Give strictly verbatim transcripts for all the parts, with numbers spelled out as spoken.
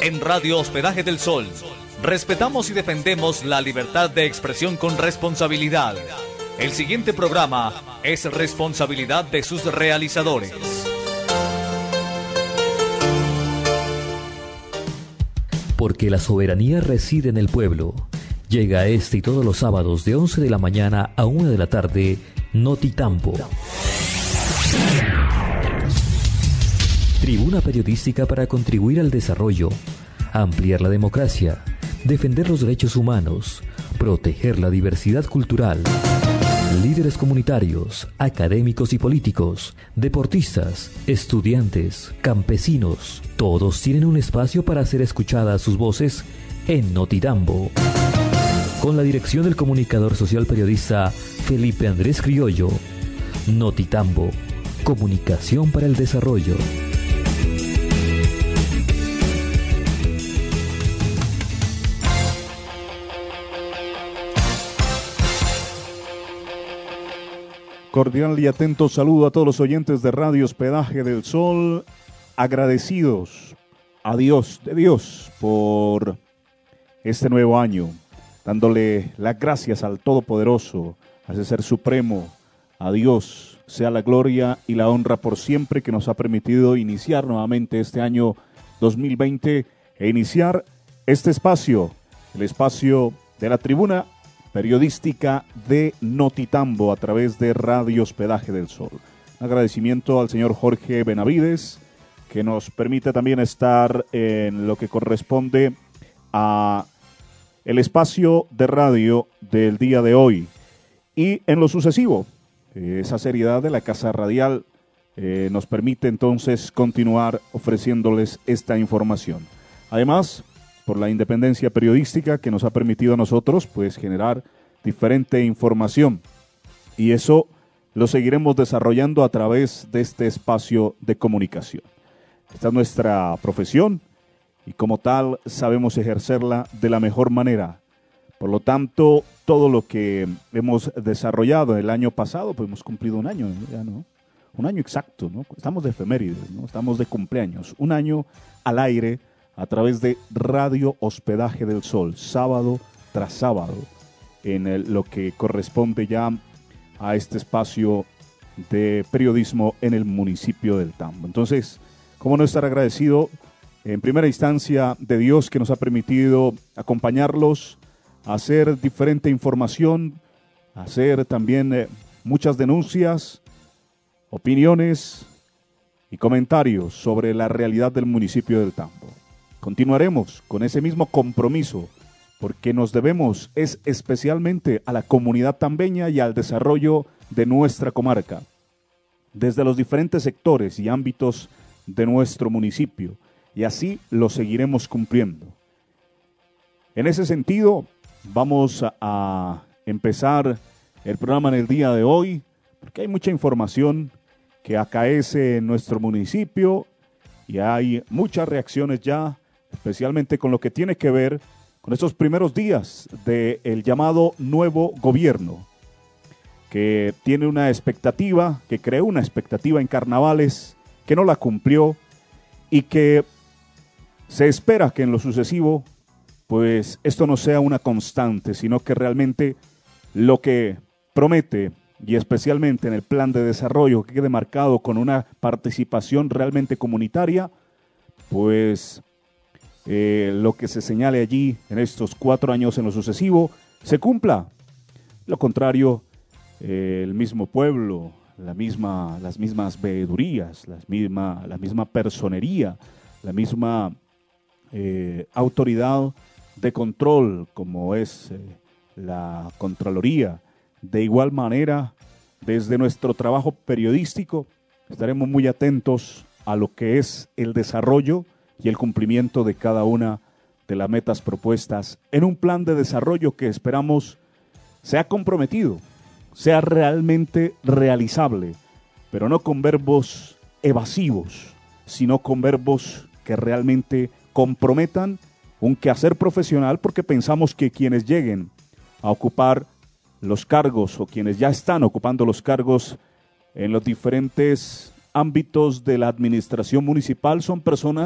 En Radio Hospedaje del Sol, respetamos y defendemos la libertad de expresión con responsabilidad. El siguiente programa es responsabilidad de sus realizadores. Porque la soberanía reside en el pueblo. Llega este y todos los sábados de once de la mañana a una de la tarde, Notitambo. Tribuna periodística para contribuir al desarrollo, ampliar la democracia, defender los derechos humanos, proteger la diversidad cultural. Líderes comunitarios, académicos y políticos, deportistas, estudiantes, campesinos, todos tienen un espacio para hacer escuchadas sus voces en Notitambo. Con la dirección del comunicador social periodista Felipe Andrés Criollo. Notitambo, comunicación para el desarrollo. Cordial y atento saludo a todos los oyentes de Radio Hospedaje del Sol, agradecidos a Dios, de Dios, por este nuevo año, dándole las gracias al Todopoderoso, a ese Ser Supremo, a Dios, sea la gloria y la honra por siempre que nos ha permitido iniciar nuevamente este año dos mil veinte e iniciar este espacio, el espacio de la tribuna periodística de Notitambo a través de Radio Hospedaje del Sol. Un agradecimiento al señor Jorge Benavides, que nos permite también estar en lo que corresponde a el espacio de radio del día de hoy. Y en lo sucesivo, esa seriedad de la Casa Radial eh, nos permite entonces continuar ofreciéndoles esta información. Además, por la independencia periodística que nos ha permitido a nosotros pues generar diferente información, y eso lo seguiremos desarrollando a través de este espacio de comunicación. Esta es nuestra profesión y como tal sabemos ejercerla de la mejor manera. Por lo tanto, todo lo que hemos desarrollado el año pasado, pues hemos cumplido un año, ya no, un año exacto, ¿no? Estamos de efemérides, ¿no? Estamos de cumpleaños, un año al aire a través de Radio Hospedaje del Sol, sábado tras sábado, en el, lo que corresponde ya a este espacio de periodismo en el municipio del Tambo. Entonces, ¿cómo no estar agradecido en primera instancia de Dios que nos ha permitido acompañarlos, hacer diferente información, hacer también eh, muchas denuncias, opiniones y comentarios sobre la realidad del municipio del Tambo? Continuaremos con ese mismo compromiso, porque nos debemos es especialmente a la comunidad tambeña y al desarrollo de nuestra comarca, desde los diferentes sectores y ámbitos de nuestro municipio, y así lo seguiremos cumpliendo. En ese sentido, vamos a, a empezar el programa en el día de hoy, porque hay mucha información que acaece en nuestro municipio y hay muchas reacciones ya, especialmente con lo que tiene que ver con estos primeros días del llamado nuevo gobierno, que tiene una expectativa, que creó una expectativa en carnavales, que no la cumplió y que se espera que en lo sucesivo, pues esto no sea una constante, sino que realmente lo que promete, y especialmente en el plan de desarrollo que quede marcado con una participación realmente comunitaria, pues Eh, lo que se señale allí en estos cuatro años en lo sucesivo se cumpla. Lo contrario, eh, el mismo pueblo, la misma, las mismas veedurías, las misma, la misma personería, la misma eh, autoridad de control como es eh, la Contraloría. De igual manera, desde nuestro trabajo periodístico estaremos muy atentos a lo que es el desarrollo y el cumplimiento de cada una de las metas propuestas en un plan de desarrollo que esperamos sea comprometido, sea realmente realizable, pero no con verbos evasivos, sino con verbos que realmente comprometan un quehacer profesional, porque pensamos que quienes lleguen a ocupar los cargos o quienes ya están ocupando los cargos en los diferentes ámbitos de la administración municipal son personas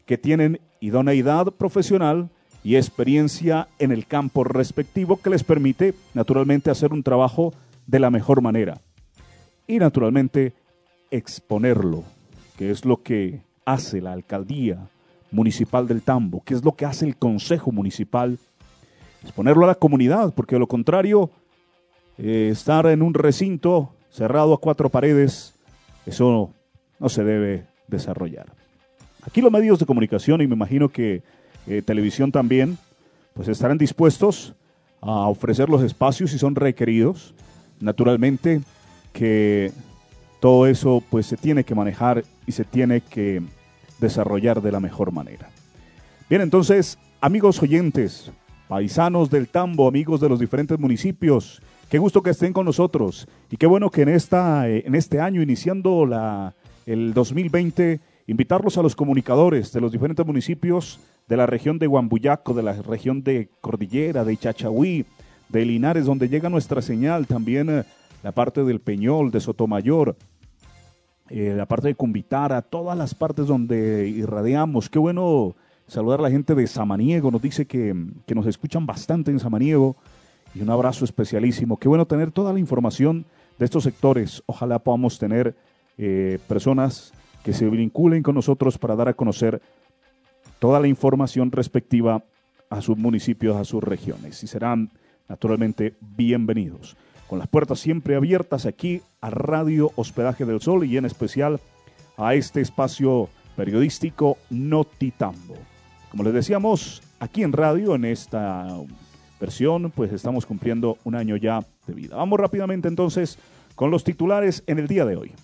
que tienen idoneidad profesional y experiencia en el campo respectivo que les permite naturalmente hacer un trabajo de la mejor manera y naturalmente exponerlo, que es lo que hace la alcaldía municipal del Tambo, que es lo que hace el consejo municipal, exponerlo a la comunidad, porque de lo contrario, eh, estar en un recinto cerrado a cuatro paredes, eso no se debe desarrollar. Aquí los medios de comunicación, y me imagino que eh, televisión también, pues estarán dispuestos a ofrecer los espacios si son requeridos. Naturalmente que todo eso pues se tiene que manejar y se tiene que desarrollar de la mejor manera. Bien, entonces, amigos oyentes, paisanos del Tambo, amigos de los diferentes municipios, qué gusto que estén con nosotros y qué bueno que en, esta, eh, en este año, iniciando la, el dos mil veinte, invitarlos a los comunicadores de los diferentes municipios de la región de Huambuyaco, de la región de Cordillera, de Ichachahuí, de Linares, donde llega nuestra señal, también eh, la parte del Peñol, de Sotomayor, eh, la parte de Cumbitara, todas las partes donde irradiamos. Qué bueno saludar a la gente de Samaniego, nos dice que, que nos escuchan bastante en Samaniego, y un abrazo especialísimo. Qué bueno tener toda la información de estos sectores. Ojalá podamos tener eh, personas que se vinculen con nosotros para dar a conocer toda la información respectiva a sus municipios, a sus regiones, y serán naturalmente bienvenidos. Con las puertas siempre abiertas aquí a Radio Hospedaje del Sol y en especial a este espacio periodístico Notitambo. Como les decíamos, aquí en radio, en esta versión, pues estamos cumpliendo un año ya de vida. Vamos rápidamente entonces con los titulares en el día de hoy.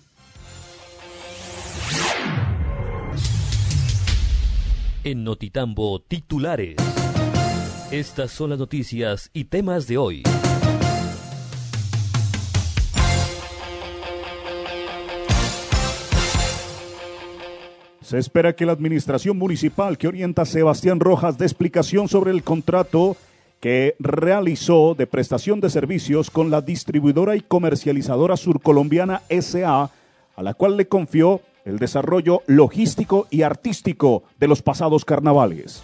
En Notitambo, titulares. Estas son las noticias y temas de hoy. Se espera que la administración municipal que orienta a Sebastián Rojas dé explicación sobre el contrato que realizó de prestación de servicios con la distribuidora y comercializadora surcolombiana S A, a la cual le confió el desarrollo logístico y artístico de los pasados carnavales.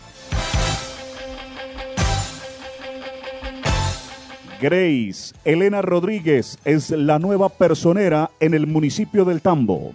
Grace Elena Rodríguez es la nueva personera en el municipio del Tambo.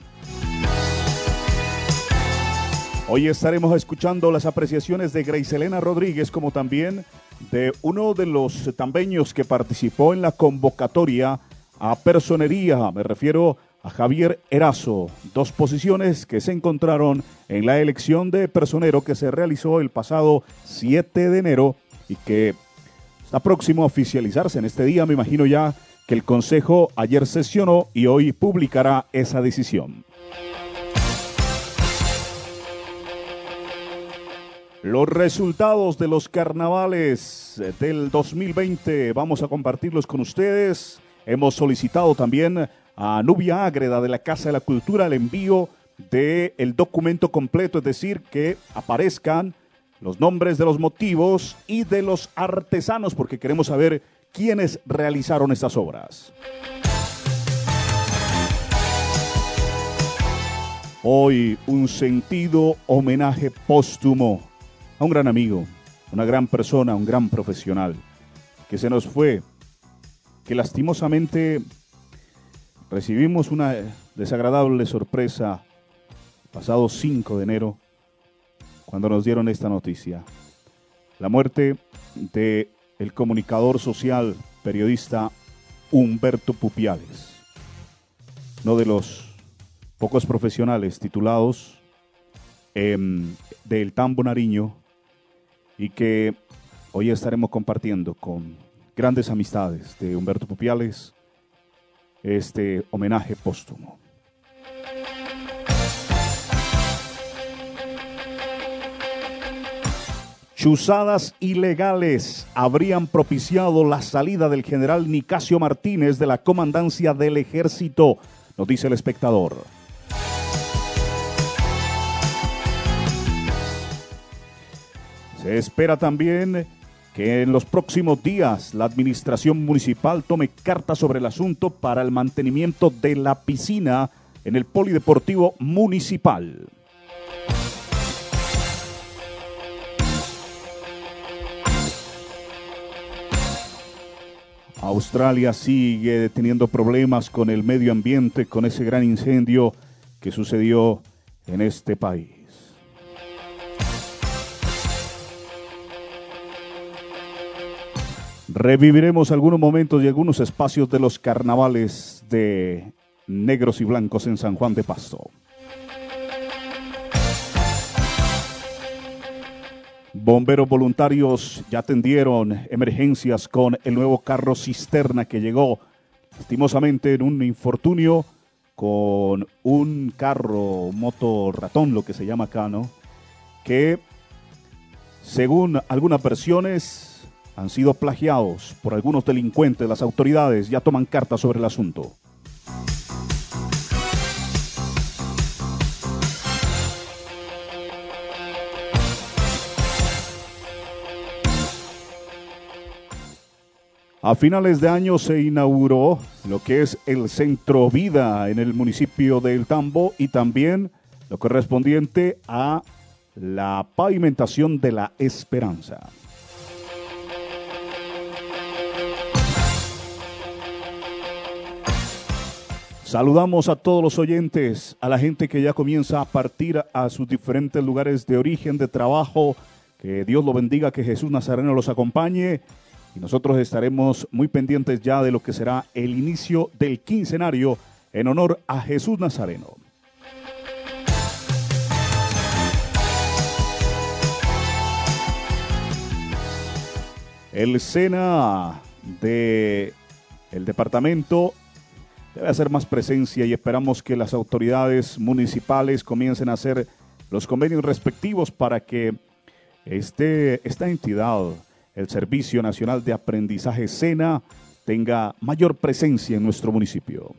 Hoy estaremos escuchando las apreciaciones de Grace Elena Rodríguez, como también de uno de los tambeños que participó en la convocatoria a personería. Me refiero a Javier Erazo, dos posiciones que se encontraron en la elección de personero que se realizó el pasado siete de enero y que está próximo a oficializarse en este día. Me imagino ya que el Consejo ayer sesionó y hoy publicará esa decisión. Los resultados de los carnavales del dos mil veinte vamos a compartirlos con ustedes. Hemos solicitado también a Nubia Ágreda de la Casa de la Cultura el envío del documento completo, es decir, que aparezcan los nombres de los motivos y de los artesanos, porque queremos saber quiénes realizaron estas obras. Hoy un sentido homenaje póstumo a un gran amigo, una gran persona, un gran profesional, que se nos fue, que lastimosamente recibimos una desagradable sorpresa pasado cinco de enero, cuando nos dieron esta noticia. La muerte de el comunicador social, periodista Humberto Pupiales, uno de los pocos profesionales titulados eh, del Tambo Nariño, y que hoy estaremos compartiendo con grandes amistades de Humberto Pupiales este homenaje póstumo. Chuzadas ilegales habrían propiciado la salida del general Nicasio Martínez de la comandancia del ejército, nos dice El Espectador. Se espera también que en los próximos días la administración municipal tome cartas sobre el asunto para el mantenimiento de la piscina en el Polideportivo Municipal. Australia sigue teniendo problemas con el medio ambiente, con ese gran incendio que sucedió en este país. Reviviremos algunos momentos y algunos espacios de los carnavales de negros y blancos en San Juan de Pasto. Bomberos voluntarios ya atendieron emergencias con el nuevo carro cisterna que llegó lastimosamente en un infortunio con un carro moto ratón, lo que se llama acá, ¿no? Que según algunas versiones han sido plagiados por algunos delincuentes. Las autoridades ya toman cartas sobre el asunto. A finales de año se inauguró lo que es el Centro Vida en el municipio de El Tambo y también lo correspondiente a la pavimentación de La Esperanza. Saludamos a todos los oyentes, a la gente que ya comienza a partir a sus diferentes lugares de origen, de trabajo. Que Dios lo bendiga, que Jesús Nazareno los acompañe. Y nosotros estaremos muy pendientes ya de lo que será el inicio del quincenario en honor a Jesús Nazareno. El SENA del departamento debe hacer más presencia y esperamos que las autoridades municipales comiencen a hacer los convenios respectivos para que este, esta entidad, el Servicio Nacional de Aprendizaje SENA, tenga mayor presencia en nuestro municipio.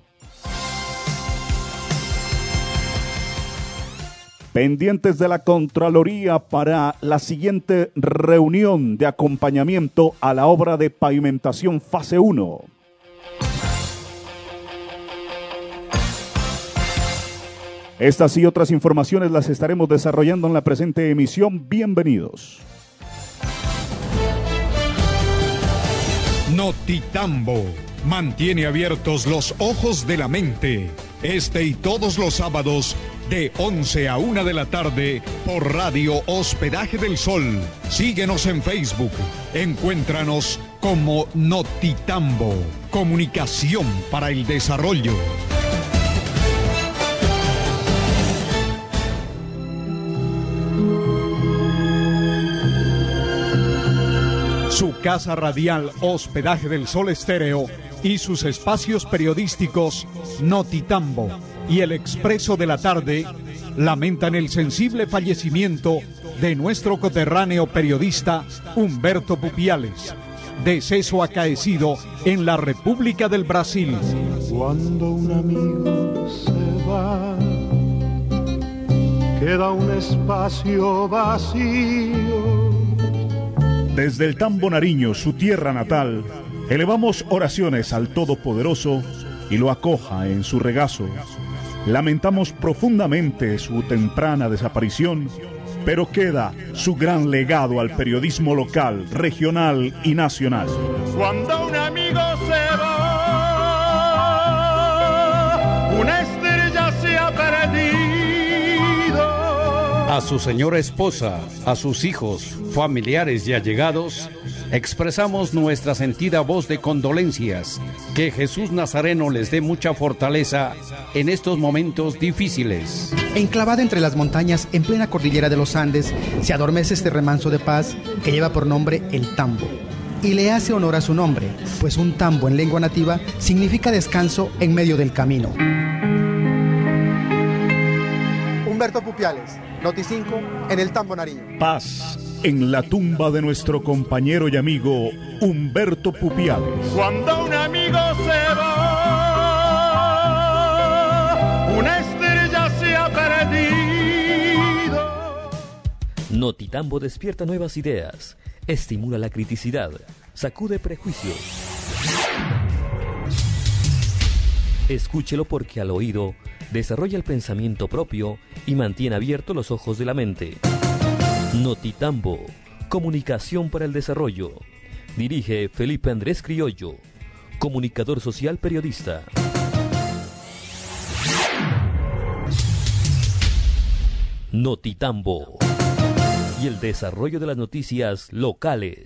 Pendientes de la Contraloría para la siguiente reunión de acompañamiento a la obra de pavimentación fase uno. Estas y otras informaciones las estaremos desarrollando en la presente emisión. Bienvenidos. Notitambo mantiene abiertos los ojos de la mente. Este y todos los sábados de once a una de la tarde por Radio Hospedaje del Sol. Síguenos en Facebook. Encuéntranos como Notitambo. Comunicación para el desarrollo. Su casa radial Hospedaje del Sol Estéreo y sus espacios periodísticos Notitambo y El Expreso de la Tarde lamentan el sensible fallecimiento de nuestro coterráneo periodista Humberto Pupiales, deceso acaecido en la República del Brasil. Cuando un amigo se va, queda un espacio vacío. Desde el Tambo Nariño, su tierra natal, elevamos oraciones al Todopoderoso y lo acoja en su regazo. Lamentamos profundamente su temprana desaparición, pero queda su gran legado al periodismo local, regional y nacional. Cuando un amigo se va, una estrella se ha perdido. A su señora esposa, a sus hijos, familiares y allegados, expresamos nuestra sentida voz de condolencias. Que Jesús Nazareno les dé mucha fortaleza en estos momentos difíciles. Enclavada entre las montañas en plena cordillera de los Andes, se adormece este remanso de paz que lleva por nombre El Tambo. Y le hace honor a su nombre, pues un tambo en lengua nativa significa descanso en medio del camino. Humberto Pupiales, Noti cinco, en el Tambo Nariño. Paz en la tumba de nuestro compañero y amigo Humberto Pupiales. Cuando un amigo se va, una estrella se ha perdido. Notitambo despierta nuevas ideas, estimula la criticidad, sacude prejuicios. Escúchelo porque al oído desarrolla el pensamiento propio y mantiene abiertos los ojos de la mente. Notitambo, comunicación para el desarrollo. Dirige Felipe Andrés Criollo. comunicador social periodista. Notitambo y el desarrollo de las noticias locales.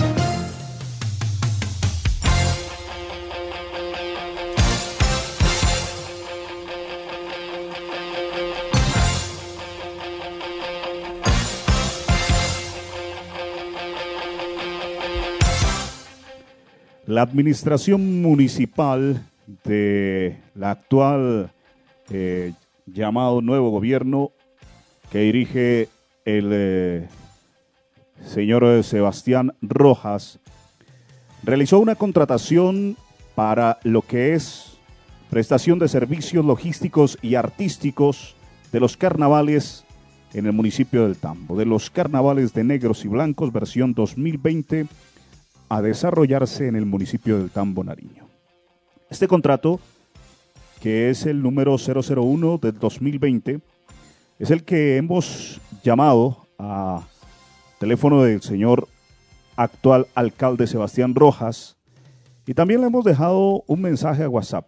La administración municipal de la actual eh, llamado nuevo gobierno que dirige el eh, señor Sebastián Rojas realizó una contratación para lo que es prestación de servicios logísticos y artísticos de los carnavales en el municipio del Tambo, de los carnavales de negros y blancos versión dos mil veinte a desarrollarse en el municipio del Tambo, Nariño. Este contrato, que es el número cero cero uno del dos mil veinte, es el que hemos llamado a teléfono del señor actual alcalde Sebastián Rojas y también le hemos dejado un mensaje a WhatsApp.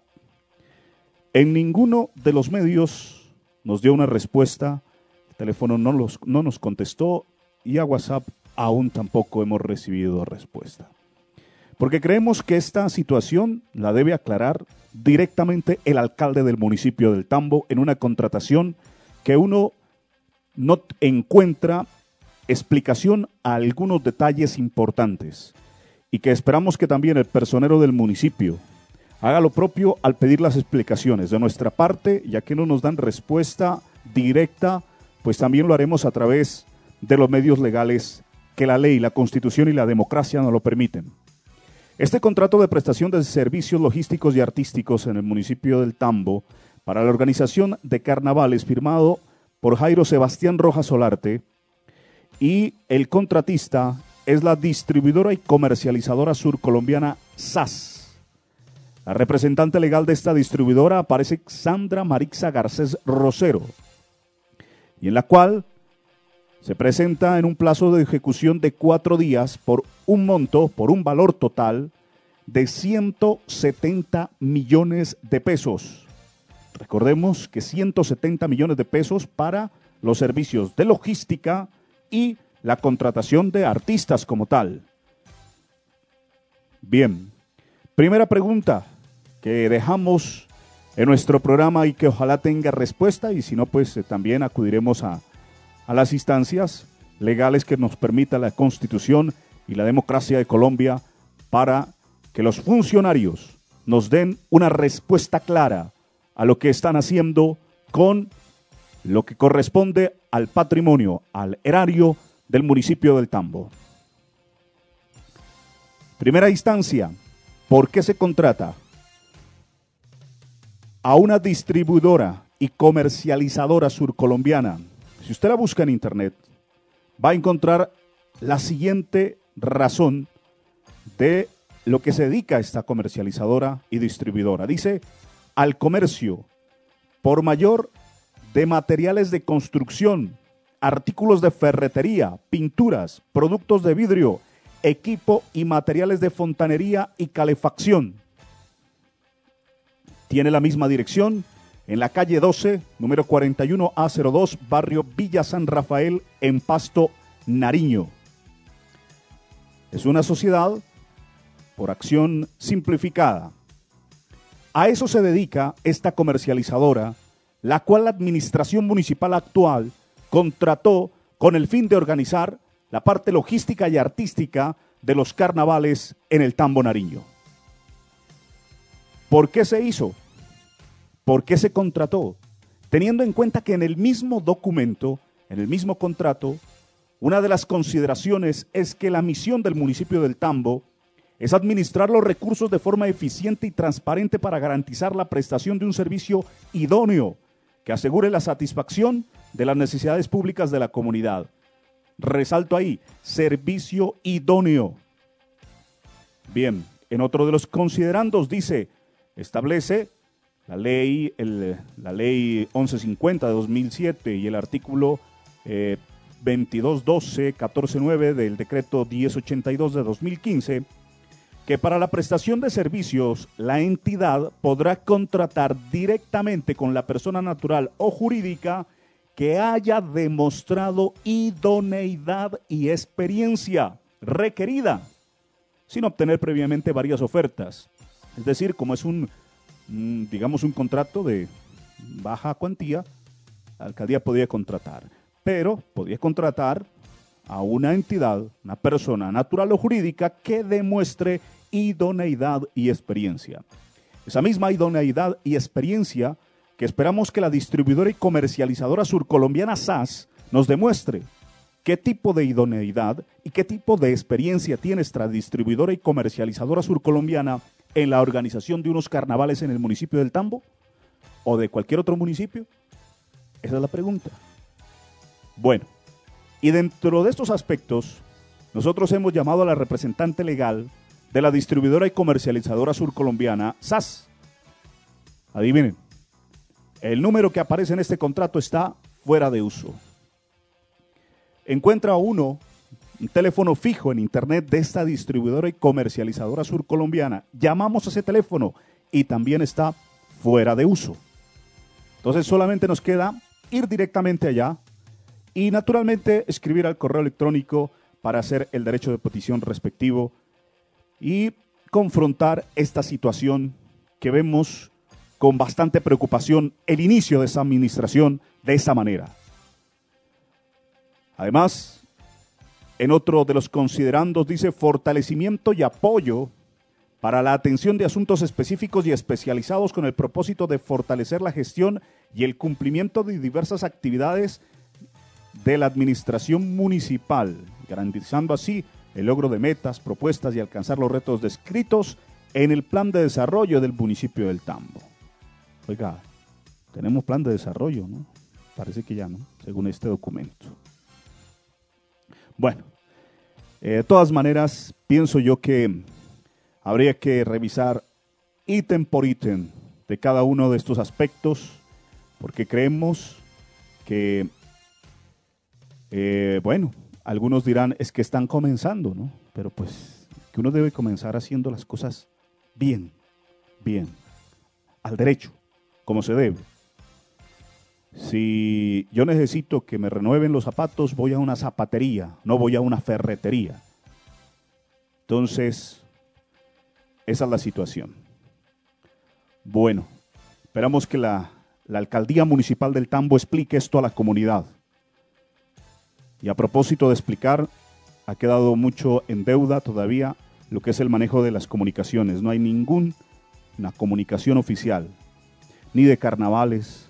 En ninguno de los medios nos dio una respuesta, el teléfono no, los, no nos contestó y a WhatsApp aún tampoco hemos recibido respuesta. Porque creemos que esta situación la debe aclarar directamente el alcalde del municipio del Tambo en una contratación que uno no encuentra explicación a algunos detalles importantes y que esperamos que también el personero del municipio haga lo propio al pedir las explicaciones. De nuestra parte, ya que no nos dan respuesta directa, pues también lo haremos a través de los medios legales que la ley, la Constitución y la democracia nos lo permiten. Este contrato de prestación de servicios logísticos y artísticos en el municipio del Tambo para la organización de carnavales firmado por Jairo Sebastián Rojas Solarte y el contratista es la distribuidora y comercializadora surcolombiana S A S. La representante legal de esta distribuidora aparece Sandra Marixa Garcés Rosero y en la cual se presenta en un plazo de ejecución de cuatro días por un monto, por un valor total de ciento setenta millones de pesos. Recordemos que ciento setenta millones de pesos para los servicios de logística y la contratación de artistas como tal. Bien, primera pregunta que dejamos en nuestro programa y que ojalá tenga respuesta y si no, pues eh, también acudiremos a a las instancias legales que nos permita la Constitución y la democracia de Colombia para que los funcionarios nos den una respuesta clara a lo que están haciendo con lo que corresponde al patrimonio, al erario del municipio del Tambo. Primera instancia, ¿por qué se contrata a una distribuidora y comercializadora surcolombiana? Si usted la busca en internet, va a encontrar la siguiente razón de lo que se dedica a esta comercializadora y distribuidora. Dice, al comercio por mayor de materiales de construcción, artículos de ferretería, pinturas, productos de vidrio, equipo y materiales de fontanería y calefacción. Tiene la misma dirección en la calle doce, número cuarenta y uno A cero dos, barrio Villa San Rafael, en Pasto, Nariño. Es una sociedad por acción simplificada. A eso se dedica esta comercializadora, la cual la administración municipal actual contrató con el fin de organizar la parte logística y artística de los carnavales en el Tambo, Nariño. ¿Por qué se hizo? ¿Por qué se contrató? Teniendo en cuenta que en el mismo documento, en el mismo contrato, una de las consideraciones es que la misión del municipio del Tambo es administrar los recursos de forma eficiente y transparente para garantizar la prestación de un servicio idóneo que asegure la satisfacción de las necesidades públicas de la comunidad. Resalto ahí, servicio idóneo. Bien, en otro de los considerandos dice, establece la ley, el, la ley once cincuenta de dos mil siete y el artículo eh, veintidós doce catorce nueve del decreto diez ochenta y dos de dos mil quince, que para la prestación de servicios la entidad podrá contratar directamente con la persona natural o jurídica que haya demostrado idoneidad y experiencia requerida, sin obtener previamente varias ofertas. Es decir, como es un, digamos, un contrato de baja cuantía, la alcaldía podía contratar, pero podía contratar a una entidad, una persona natural o jurídica que demuestre idoneidad y experiencia. Esa misma idoneidad y experiencia que esperamos que la distribuidora y comercializadora surcolombiana S A S nos demuestre. ¿Qué tipo de idoneidad y qué tipo de experiencia tiene esta distribuidora y comercializadora surcolombiana en la organización de unos carnavales en el municipio del Tambo o de cualquier otro municipio? Esa es la pregunta. Bueno, y dentro de estos aspectos, nosotros hemos llamado a la representante legal de la distribuidora y comercializadora surcolombiana S A S. Adivinen, el número que aparece en este contrato está fuera de uso. Encuentra uno un teléfono fijo en internet de esta distribuidora y comercializadora surcolombiana. Llamamos a ese teléfono y también está fuera de uso. Entonces solamente nos queda ir directamente allá y naturalmente escribir al correo electrónico para hacer el derecho de petición respectivo y confrontar esta situación que vemos con bastante preocupación el inicio de esa administración de esa manera. Además, en otro de los considerandos dice fortalecimiento y apoyo para la atención de asuntos específicos y especializados con el propósito de fortalecer la gestión y el cumplimiento de diversas actividades de la administración municipal, garantizando así el logro de metas, propuestas y alcanzar los retos descritos en el plan de desarrollo del municipio del Tambo. Oiga, tenemos plan de desarrollo, ¿no? Parece que ya no, según este documento. Bueno, eh, de todas maneras, pienso yo que habría que revisar ítem por ítem de cada uno de estos aspectos, porque creemos que, eh, bueno, algunos dirán es que están comenzando, ¿no? Pero pues que uno debe comenzar haciendo las cosas bien, bien, al derecho, como se debe. Si yo necesito que me renueven los zapatos, voy a una zapatería, no voy a una ferretería. Entonces, esa es la situación. Bueno, esperamos que la, la Alcaldía Municipal del Tambo explique esto a la comunidad. Y a propósito de explicar, ha quedado mucho en deuda todavía lo que es el manejo de las comunicaciones. No hay ninguna comunicación oficial, ni de carnavales,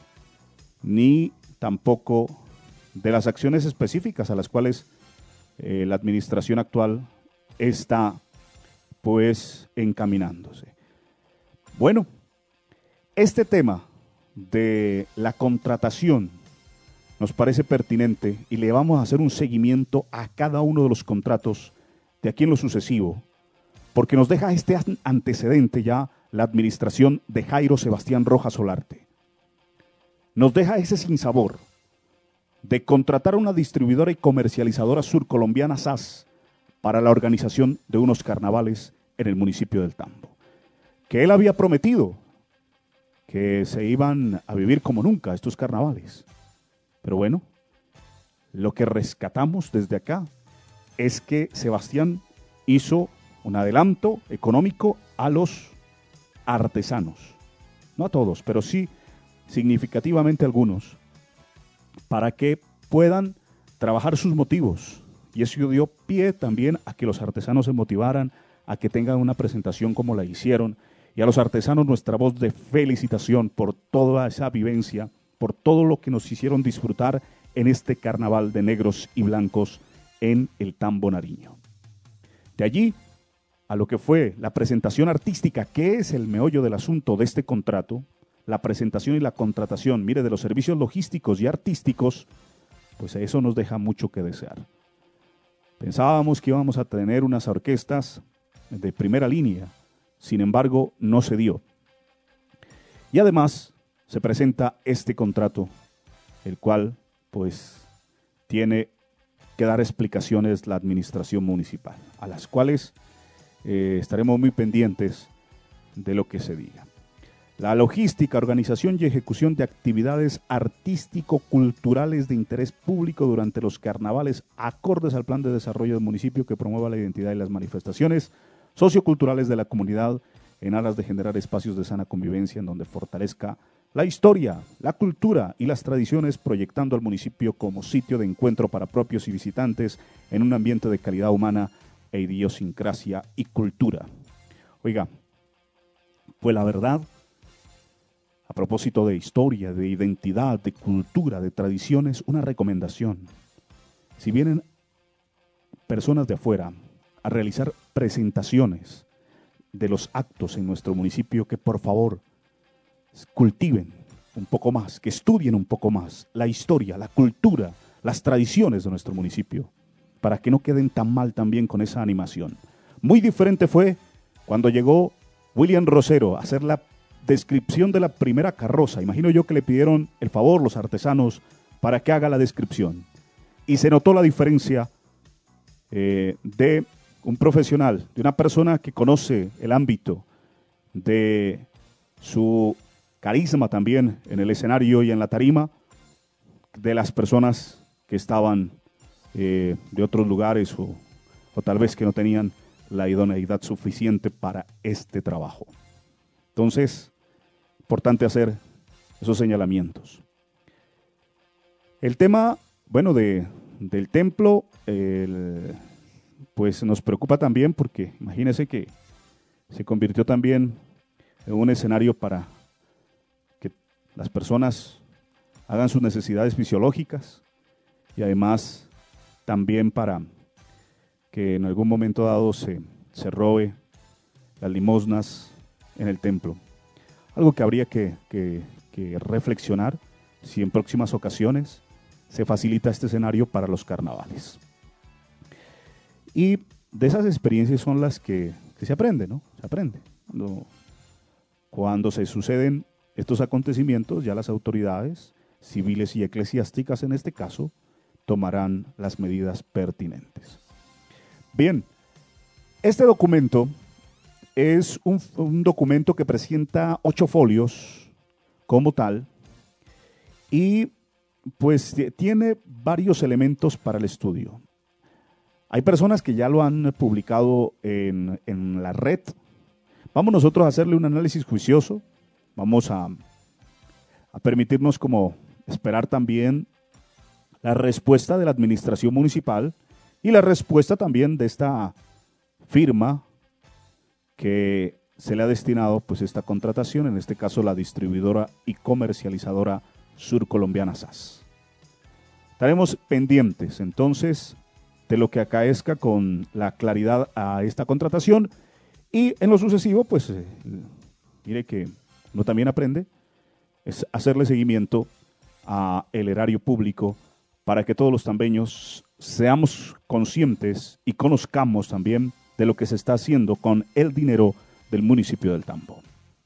ni tampoco de las acciones específicas a las cuales eh, la administración actual está pues encaminándose. Bueno, este tema de la contratación nos parece pertinente y le vamos a hacer un seguimiento a cada uno de los contratos de aquí en lo sucesivo, porque nos deja este antecedente ya la administración de Jairo Sebastián Rojas Solarte. Nos deja ese sinsabor de contratar a una distribuidora y comercializadora surcolombiana S A S para la organización de unos carnavales en el municipio del Tambo, que él había prometido que se iban a vivir como nunca estos carnavales. Pero bueno, lo que rescatamos desde acá es que Sebastián hizo un adelanto económico a los artesanos, no a todos, pero sí significativamente algunos, para que puedan trabajar sus motivos. Y eso dio pie también a que los artesanos se motivaran, a que tengan una presentación como la hicieron, y a los artesanos nuestra voz de felicitación por toda esa vivencia, por todo lo que nos hicieron disfrutar en este carnaval de negros y blancos en el Tambo Nariño. De allí a lo que fue la presentación artística, que es el meollo del asunto de este contrato, la presentación y la contratación, mire, de los servicios logísticos y artísticos, pues eso nos deja mucho que desear. Pensábamos que íbamos a tener unas orquestas de primera línea, sin embargo, no se dio. Y además se presenta este contrato, el cual, pues, tiene que dar explicaciones la administración municipal, a las cuales eh, estaremos muy pendientes de lo que se diga. La logística, organización y ejecución de actividades artístico-culturales de interés público durante los carnavales, acordes al plan de desarrollo del municipio que promueva la identidad y las manifestaciones socioculturales de la comunidad en aras de generar espacios de sana convivencia en donde fortalezca la historia, la cultura y las tradiciones, proyectando al municipio como sitio de encuentro para propios y visitantes en un ambiente de calidad humana e idiosincrasia y cultura. Oiga, pues la verdad, a propósito de historia, de identidad, de cultura, de tradiciones, una recomendación. Si vienen personas de afuera a realizar presentaciones de los actos en nuestro municipio, que por favor cultiven un poco más, que estudien un poco más la historia, la cultura, las tradiciones de nuestro municipio, para que no queden tan mal también con esa animación. Muy diferente fue cuando llegó William Rosero a hacer la descripción de la primera carroza. Imagino yo que le pidieron el favor los artesanos para que haga la descripción. Y se notó la diferencia eh, de un profesional, de una persona que conoce el ámbito, de su carisma también en el escenario y en la tarima, de las personas que estaban eh, de otros lugares o, o tal vez que no tenían la idoneidad suficiente para este trabajo. Entonces, importante hacer esos señalamientos. El tema, bueno, de, del templo, el, pues nos preocupa también porque imagínense que se convirtió también en un escenario para que las personas hagan sus necesidades fisiológicas y además también para que en algún momento dado se, se robe las limosnas en el templo. Algo que habría que, que, que reflexionar si en próximas ocasiones se facilita este escenario para los carnavales. Y de esas experiencias son las que, que se aprende, ¿no? Se aprende. Cuando, cuando se suceden estos acontecimientos, ya las autoridades civiles y eclesiásticas en este caso tomarán las medidas pertinentes. Bien, este documento es un, un documento que presenta ocho folios como tal y pues tiene varios elementos para el estudio. Hay personas que ya lo han publicado en, en la red. Vamos nosotros a hacerle un análisis juicioso. Vamos a, a permitirnos como esperar también la respuesta de la administración municipal y la respuesta también de esta firma que se le ha destinado pues esta contratación, en este caso la distribuidora y comercializadora surcolombiana S A S. Estaremos pendientes entonces de lo que acaezca con la claridad a esta contratación y en lo sucesivo pues eh, mire que uno también aprende es hacerle seguimiento a el erario público para que todos los tambeños seamos conscientes y conozcamos también de lo que se está haciendo con el dinero del municipio del Tambo.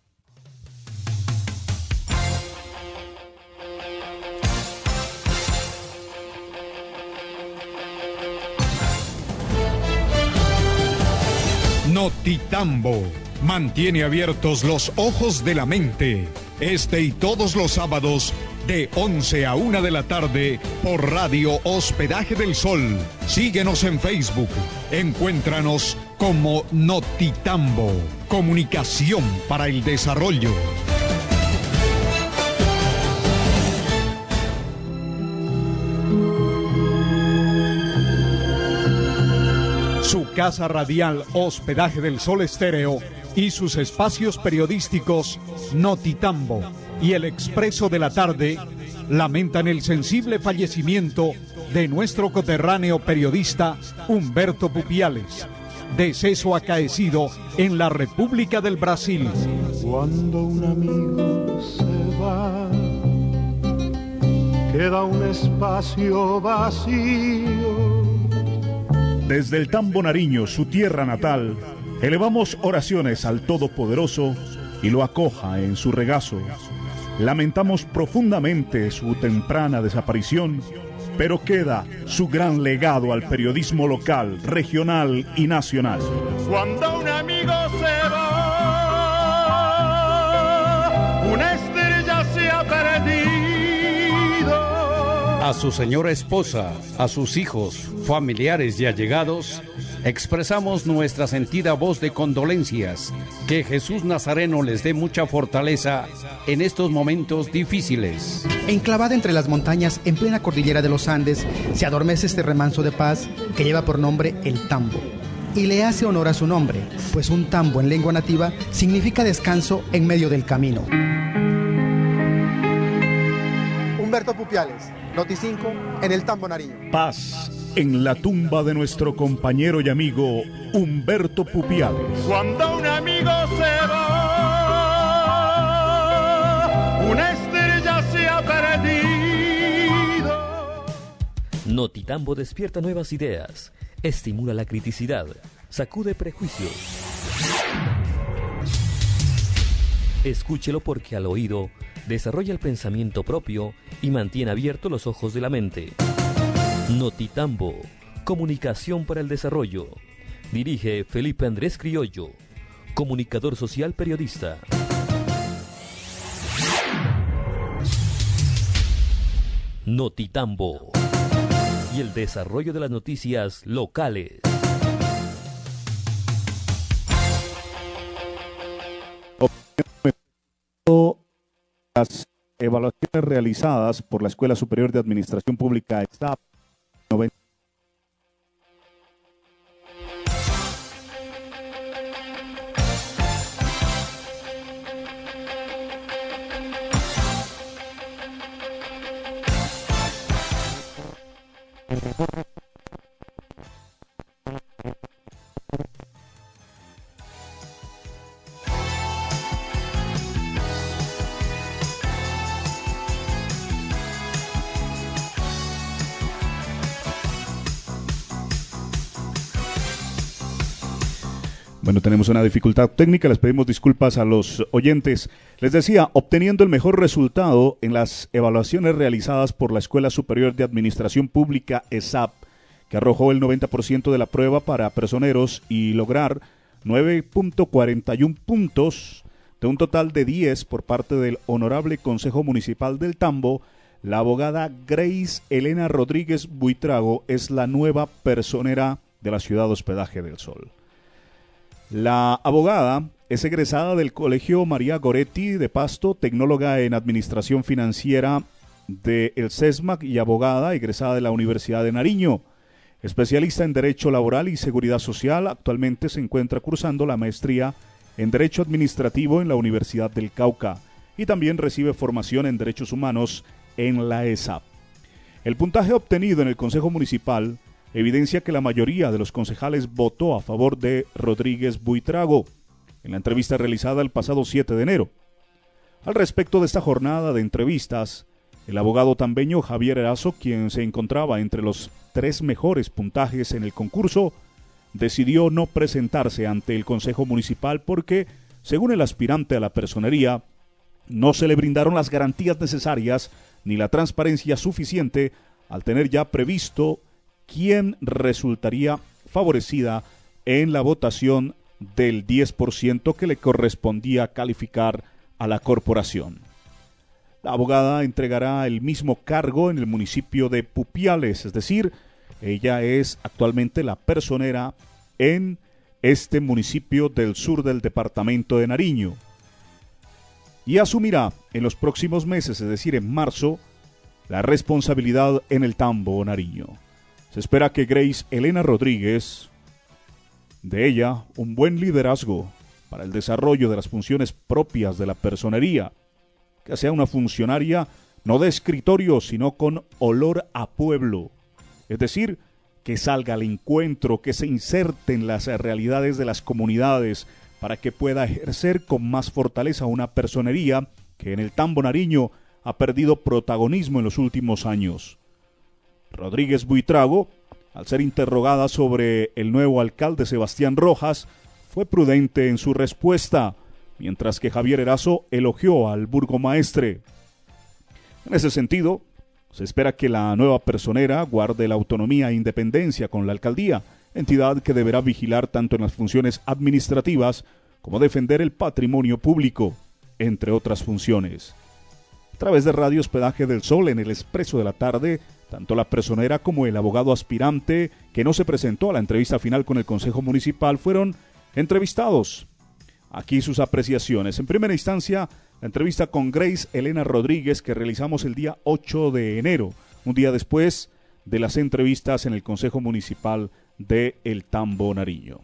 Notitambo mantiene abiertos los ojos de la mente. Este y todos los sábados de once a una de la tarde por Radio Hospedaje del Sol. Síguenos en Facebook. Encuéntranos como Notitambo. Comunicación para el desarrollo. Su casa radial Hospedaje del Sol Estéreo y sus espacios periodísticos Notitambo y El Expreso de la Tarde lamentan el sensible fallecimiento de nuestro coterráneo periodista Humberto Pupiales, deceso acaecido en la República del Brasil. Cuando un amigo se va, queda un espacio vacío. Desde el Tambo Nariño, su tierra natal, elevamos oraciones al Todopoderoso y lo acoja en su regazo. Lamentamos profundamente su temprana desaparición pero queda su gran legado al periodismo local, regional y nacional. Cuando un amigo se va, una estrella se ha perdido. A su señora esposa, a sus hijos, familiares y allegados, expresamos nuestra sentida voz de condolencias. Que Jesús Nazareno les dé mucha fortaleza en estos momentos difíciles. Enclavada entre las montañas en plena cordillera de los Andes, se adormece este remanso de paz que lleva por nombre el Tambo. Y le hace honor a su nombre, pues un tambo en lengua nativa significa descanso en medio del camino. Humberto Pupiales, Noti cinco, en el Tambo Nariño. Paz en la tumba de nuestro compañero y amigo Humberto Pupiales. Cuando un amigo se va, una estrella se ha perdido. Noti Tambo despierta nuevas ideas, estimula la criticidad, sacude prejuicios. Escúchelo porque al oído desarrolla el pensamiento propio y mantiene abiertos los ojos de la mente. Noti Tambo, comunicación para el desarrollo. Dirige Felipe Andrés Criollo, comunicador social periodista. Noti Tambo y el desarrollo de las noticias locales. Las evaluaciones realizadas por la Escuela Superior de Administración Pública E S A P noventa. Bueno, tenemos una dificultad técnica, les pedimos disculpas a los oyentes. Les decía, obteniendo el mejor resultado en las evaluaciones realizadas por la Escuela Superior de Administración Pública E S A P, que arrojó el noventa por ciento de la prueba para personeros y lograr nueve punto cuarenta y uno puntos de un total de diez por parte del Honorable Consejo Municipal del Tambo. La abogada Grace Elena Rodríguez Buitrago es la nueva personera de la ciudad Hospedaje del Sol. La abogada es egresada del Colegio María Goretti de Pasto, tecnóloga en Administración Financiera del CESMAC y abogada egresada de la Universidad de Nariño. Especialista en Derecho Laboral y Seguridad Social, actualmente se encuentra cursando la maestría en Derecho Administrativo en la Universidad del Cauca y también recibe formación en Derechos Humanos en la E S A P. El puntaje obtenido en el Consejo Municipal evidencia que la mayoría de los concejales votó a favor de Rodríguez Buitrago en la entrevista realizada el pasado siete de enero. Al respecto de esta jornada de entrevistas, el abogado tambeño Javier Erazo, quien se encontraba entre los tres mejores puntajes en el concurso, decidió no presentarse ante el Consejo Municipal porque, según el aspirante a la personería, no se le brindaron las garantías necesarias ni la transparencia suficiente al tener ya previsto quién resultaría favorecida en la votación del diez por ciento que le correspondía calificar a la corporación. La abogada entregará el mismo cargo en el municipio de Pupiales, es decir, ella es actualmente la personera en este municipio del sur del departamento de Nariño. Y asumirá en los próximos meses, es decir, en marzo, la responsabilidad en el Tambo Nariño. Se espera que Grace Elena Rodríguez, de ella, un buen liderazgo para el desarrollo de las funciones propias de la personería, que sea una funcionaria no de escritorio, sino con olor a pueblo, es decir, que salga al encuentro, que se inserte en las realidades de las comunidades, para que pueda ejercer con más fortaleza una personería que en el Tambo Nariño ha perdido protagonismo en los últimos años. Rodríguez Buitrago, al ser interrogada sobre el nuevo alcalde Sebastián Rojas, fue prudente en su respuesta, mientras que Javier Erazo elogió al burgomaestre. En ese sentido, Se espera que la nueva personera guarde la autonomía e independencia con la alcaldía, entidad que deberá vigilar tanto en las funciones administrativas como defender el patrimonio público, entre otras funciones. A través de Radio Hospedaje del Sol en el Expreso de la Tarde, tanto la personera como el abogado aspirante que no se presentó a la entrevista final con el Consejo Municipal fueron entrevistados. Aquí sus apreciaciones. En primera instancia, la entrevista con Grace Elena Rodríguez que realizamos el día ocho de enero, un día después de las entrevistas en el Consejo Municipal de El Tambo, Nariño.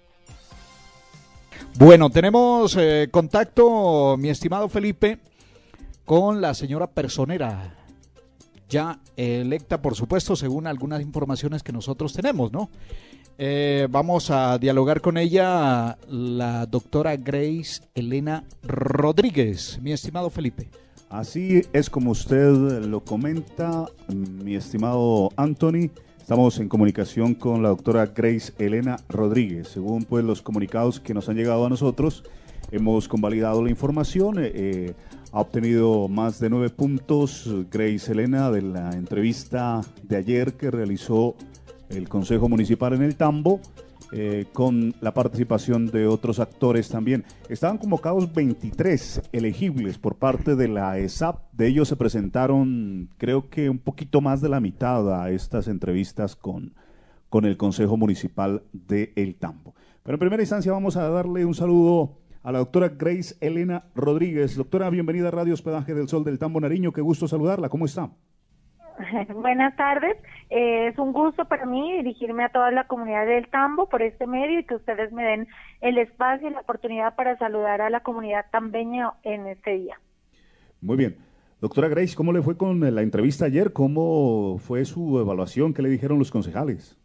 Bueno, tenemos eh, contacto, mi estimado Felipe, con la señora personera, ya electa, por supuesto, según algunas informaciones que nosotros tenemos, ¿no? Eh, vamos a dialogar con ella, la doctora Grace Elena Rodríguez, mi estimado Felipe. Así es como usted lo comenta, mi estimado Anthony. Estamos en comunicación con la doctora Grace Elena Rodríguez. Según pues los comunicados que nos han llegado a nosotros, hemos convalidado la información. Eh, ha obtenido más de nueve puntos Grace Elena de la entrevista de ayer que realizó el Consejo Municipal en el Tambo, eh, con la participación de otros actores también. Estaban convocados veintitrés elegibles por parte de la E S A P. De ellos se presentaron, creo que un poquito más de la mitad a estas entrevistas con, con el Consejo Municipal de El Tambo. Pero en primera instancia vamos a darle un saludo a la doctora Grace Elena Rodríguez. Doctora, bienvenida a Radio Hospedaje del Sol del Tambo, Nariño. Qué gusto saludarla. ¿Cómo está? Buenas tardes, eh, es un gusto para mí dirigirme a toda la comunidad del Tambo por este medio y que ustedes me den el espacio y la oportunidad para saludar a la comunidad tambeña en este día. Muy bien. Doctora Grace, ¿cómo le fue con la entrevista ayer? ¿Cómo fue su evaluación? ¿Qué le dijeron los concejales?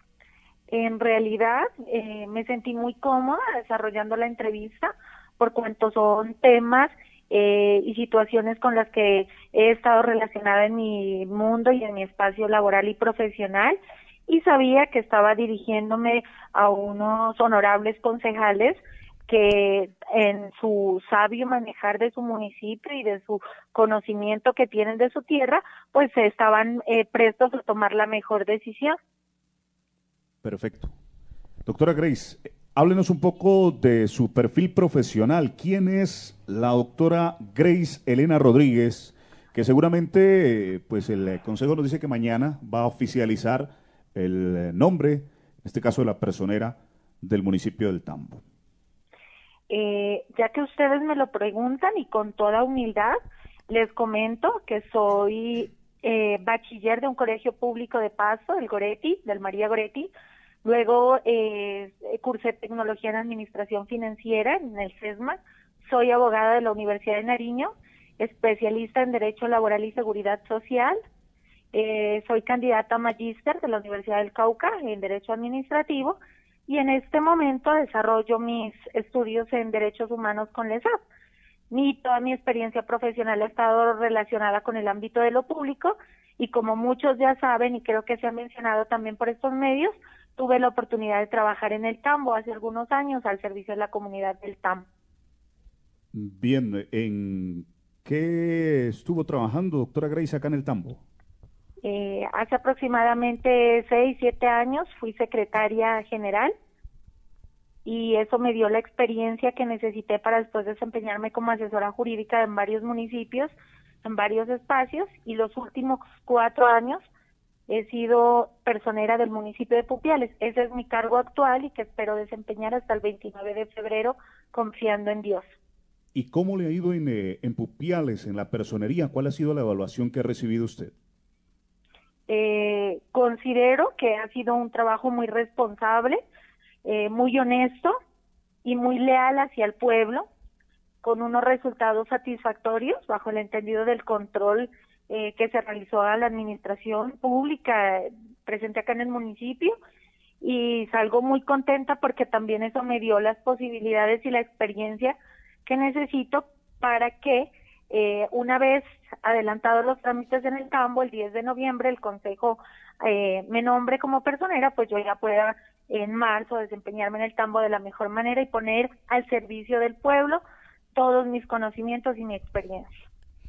En realidad eh, me sentí muy cómoda desarrollando la entrevista por cuanto son temas Eh, y situaciones con las que he estado relacionada en mi mundo y en mi espacio laboral y profesional, y sabía que estaba dirigiéndome a unos honorables concejales que en su sabio manejar de su municipio y de su conocimiento que tienen de su tierra, pues estaban eh, prestos a tomar la mejor decisión. Perfecto. Doctora Grace, háblenos un poco de su perfil profesional. ¿Quién es la doctora Grace Elena Rodríguez? Que seguramente pues el Consejo nos dice que mañana va a oficializar el nombre, en este caso de la personera del municipio del Tambo. Eh, ya que ustedes me lo preguntan y con toda humildad, les comento que soy eh, bachiller de un colegio público de Pasto, el Goretti, del María Goretti. Luego eh, cursé tecnología en administración financiera en el SESMA. Soy abogada de la Universidad de Nariño, especialista en Derecho Laboral y Seguridad Social. Eh, soy candidata a magíster de la Universidad del Cauca en Derecho Administrativo y en este momento desarrollo mis estudios en Derechos Humanos con la E S A P. Mi, toda mi experiencia profesional ha estado relacionada con el ámbito de lo público y como muchos ya saben y creo que se ha mencionado también por estos medios, tuve la oportunidad de trabajar en el Tambo hace algunos años al servicio de la comunidad del Tambo. Bien, ¿en qué estuvo trabajando, doctora Grace, acá en el Tambo? Eh, hace aproximadamente seis, siete años fui secretaria general y eso me dio la experiencia que necesité para después desempeñarme como asesora jurídica en varios municipios, en varios espacios, y los últimos cuatro años he sido personera del municipio de Pupiales. Ese es mi cargo actual y que espero desempeñar hasta el veintinueve de febrero, confiando en Dios. ¿Y cómo le ha ido en, eh, en Pupiales, en la personería? ¿Cuál ha sido la evaluación que ha recibido usted? Eh, considero que ha sido un trabajo muy responsable, eh, muy honesto y muy leal hacia el pueblo, con unos resultados satisfactorios bajo el entendido del control eh, que se realizó a la administración pública eh, presente acá en el municipio, y salgo muy contenta porque también eso me dio las posibilidades y la experiencia que necesito para que eh, una vez adelantados los trámites en el Tambo, el diez de noviembre el Consejo eh, me nombre como personera, pues yo ya pueda en marzo desempeñarme en el Tambo de la mejor manera y poner al servicio del pueblo todos mis conocimientos y mi experiencia.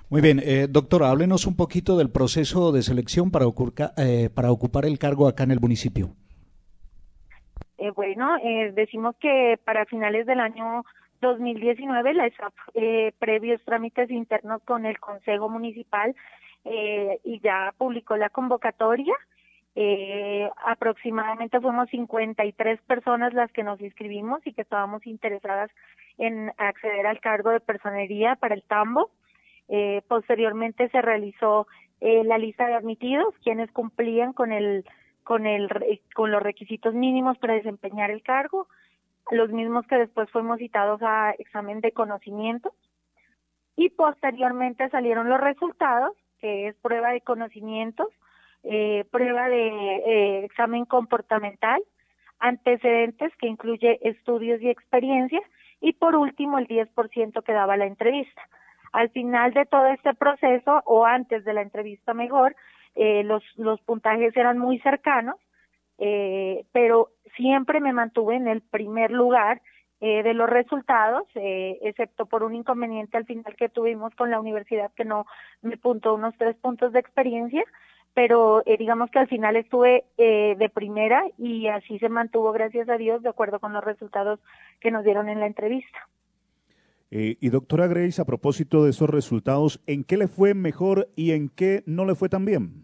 Muy bien, eh, doctora, háblenos un poquito del proceso de selección para, ocurca, eh, para ocupar el cargo acá en el municipio. Eh, bueno, eh, decimos que para finales del año dos mil diecinueve la E S A P, eh, previos trámites internos con el Consejo Municipal, eh, y ya publicó la convocatoria. Eh, aproximadamente fuimos cincuenta y tres personas las que nos inscribimos y que estábamos interesadas en acceder al cargo de personería para el Tambo. Eh, posteriormente se realizó eh, la lista de admitidos, quienes cumplían con el con el con los requisitos mínimos para desempeñar el cargo, los mismos que después fuimos citados a examen de conocimientos, y posteriormente salieron los resultados, que es prueba de conocimientos, eh, prueba de eh, examen comportamental, antecedentes, que incluye estudios y experiencia, y por último el diez por ciento que daba la entrevista. Al final de todo este proceso, o antes de la entrevista mejor, eh, los, los puntajes eran muy cercanos, eh, pero siempre me mantuve en el primer lugar eh, de los resultados, eh, excepto por un inconveniente al final que tuvimos con la universidad, que no me puntó unos tres puntos de experiencia, pero eh, digamos que al final estuve eh, de primera, y así se mantuvo, gracias a Dios, de acuerdo con los resultados que nos dieron en la entrevista. Eh, y doctora Grace, a propósito de esos resultados, ¿en qué le fue mejor y en qué no le fue tan bien?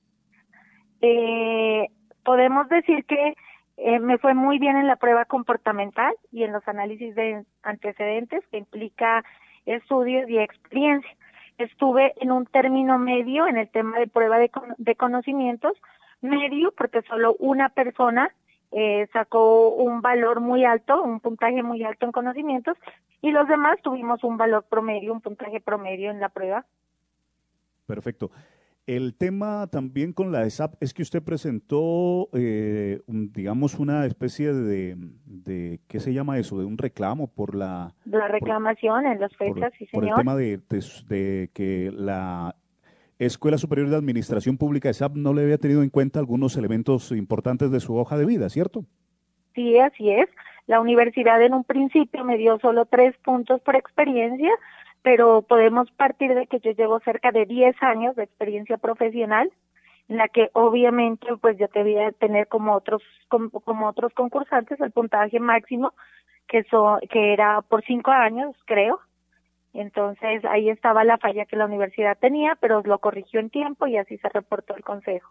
Eh, podemos decir que eh, me fue muy bien en la prueba comportamental y en los análisis de antecedentes, que implica estudios y experiencia. Estuve en un término medio en el tema de prueba de, con de conocimientos, medio porque solo una persona eh, sacó un valor muy alto, un puntaje muy alto en conocimientos, y los demás tuvimos un valor promedio, un puntaje promedio en la prueba. Perfecto. El tema también con la E S A P es que usted presentó, eh, un, digamos, una especie de, de, ¿qué se llama eso? De un reclamo por la... La reclamación por, en las fechas, por, sí, señor. Por el tema de, de, de que la Escuela Superior de Administración Pública E S A P no le había tenido en cuenta algunos elementos importantes de su hoja de vida, ¿cierto? Sí, así es. La universidad en un principio me dio solo tres puntos por experiencia, pero podemos partir de que yo llevo cerca de diez años de experiencia profesional, en la que obviamente pues yo debía tener como otros como, como otros concursantes el puntaje máximo, que so, que era por cinco años, creo. Entonces ahí estaba la falla que la universidad tenía, pero lo corrigió en tiempo y así se reportó el consejo.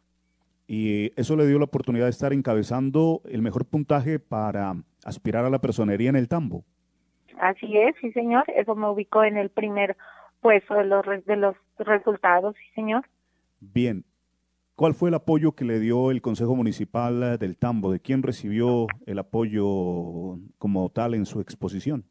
Y eso le dio la oportunidad de estar encabezando el mejor puntaje para aspirar a la personería en el Tambo. Así es, sí señor, eso me ubicó en el primer puesto de los, de los resultados, sí señor. Bien, ¿cuál fue el apoyo que le dio el Consejo Municipal del Tambo? ¿De quién recibió el apoyo como tal en su exposición?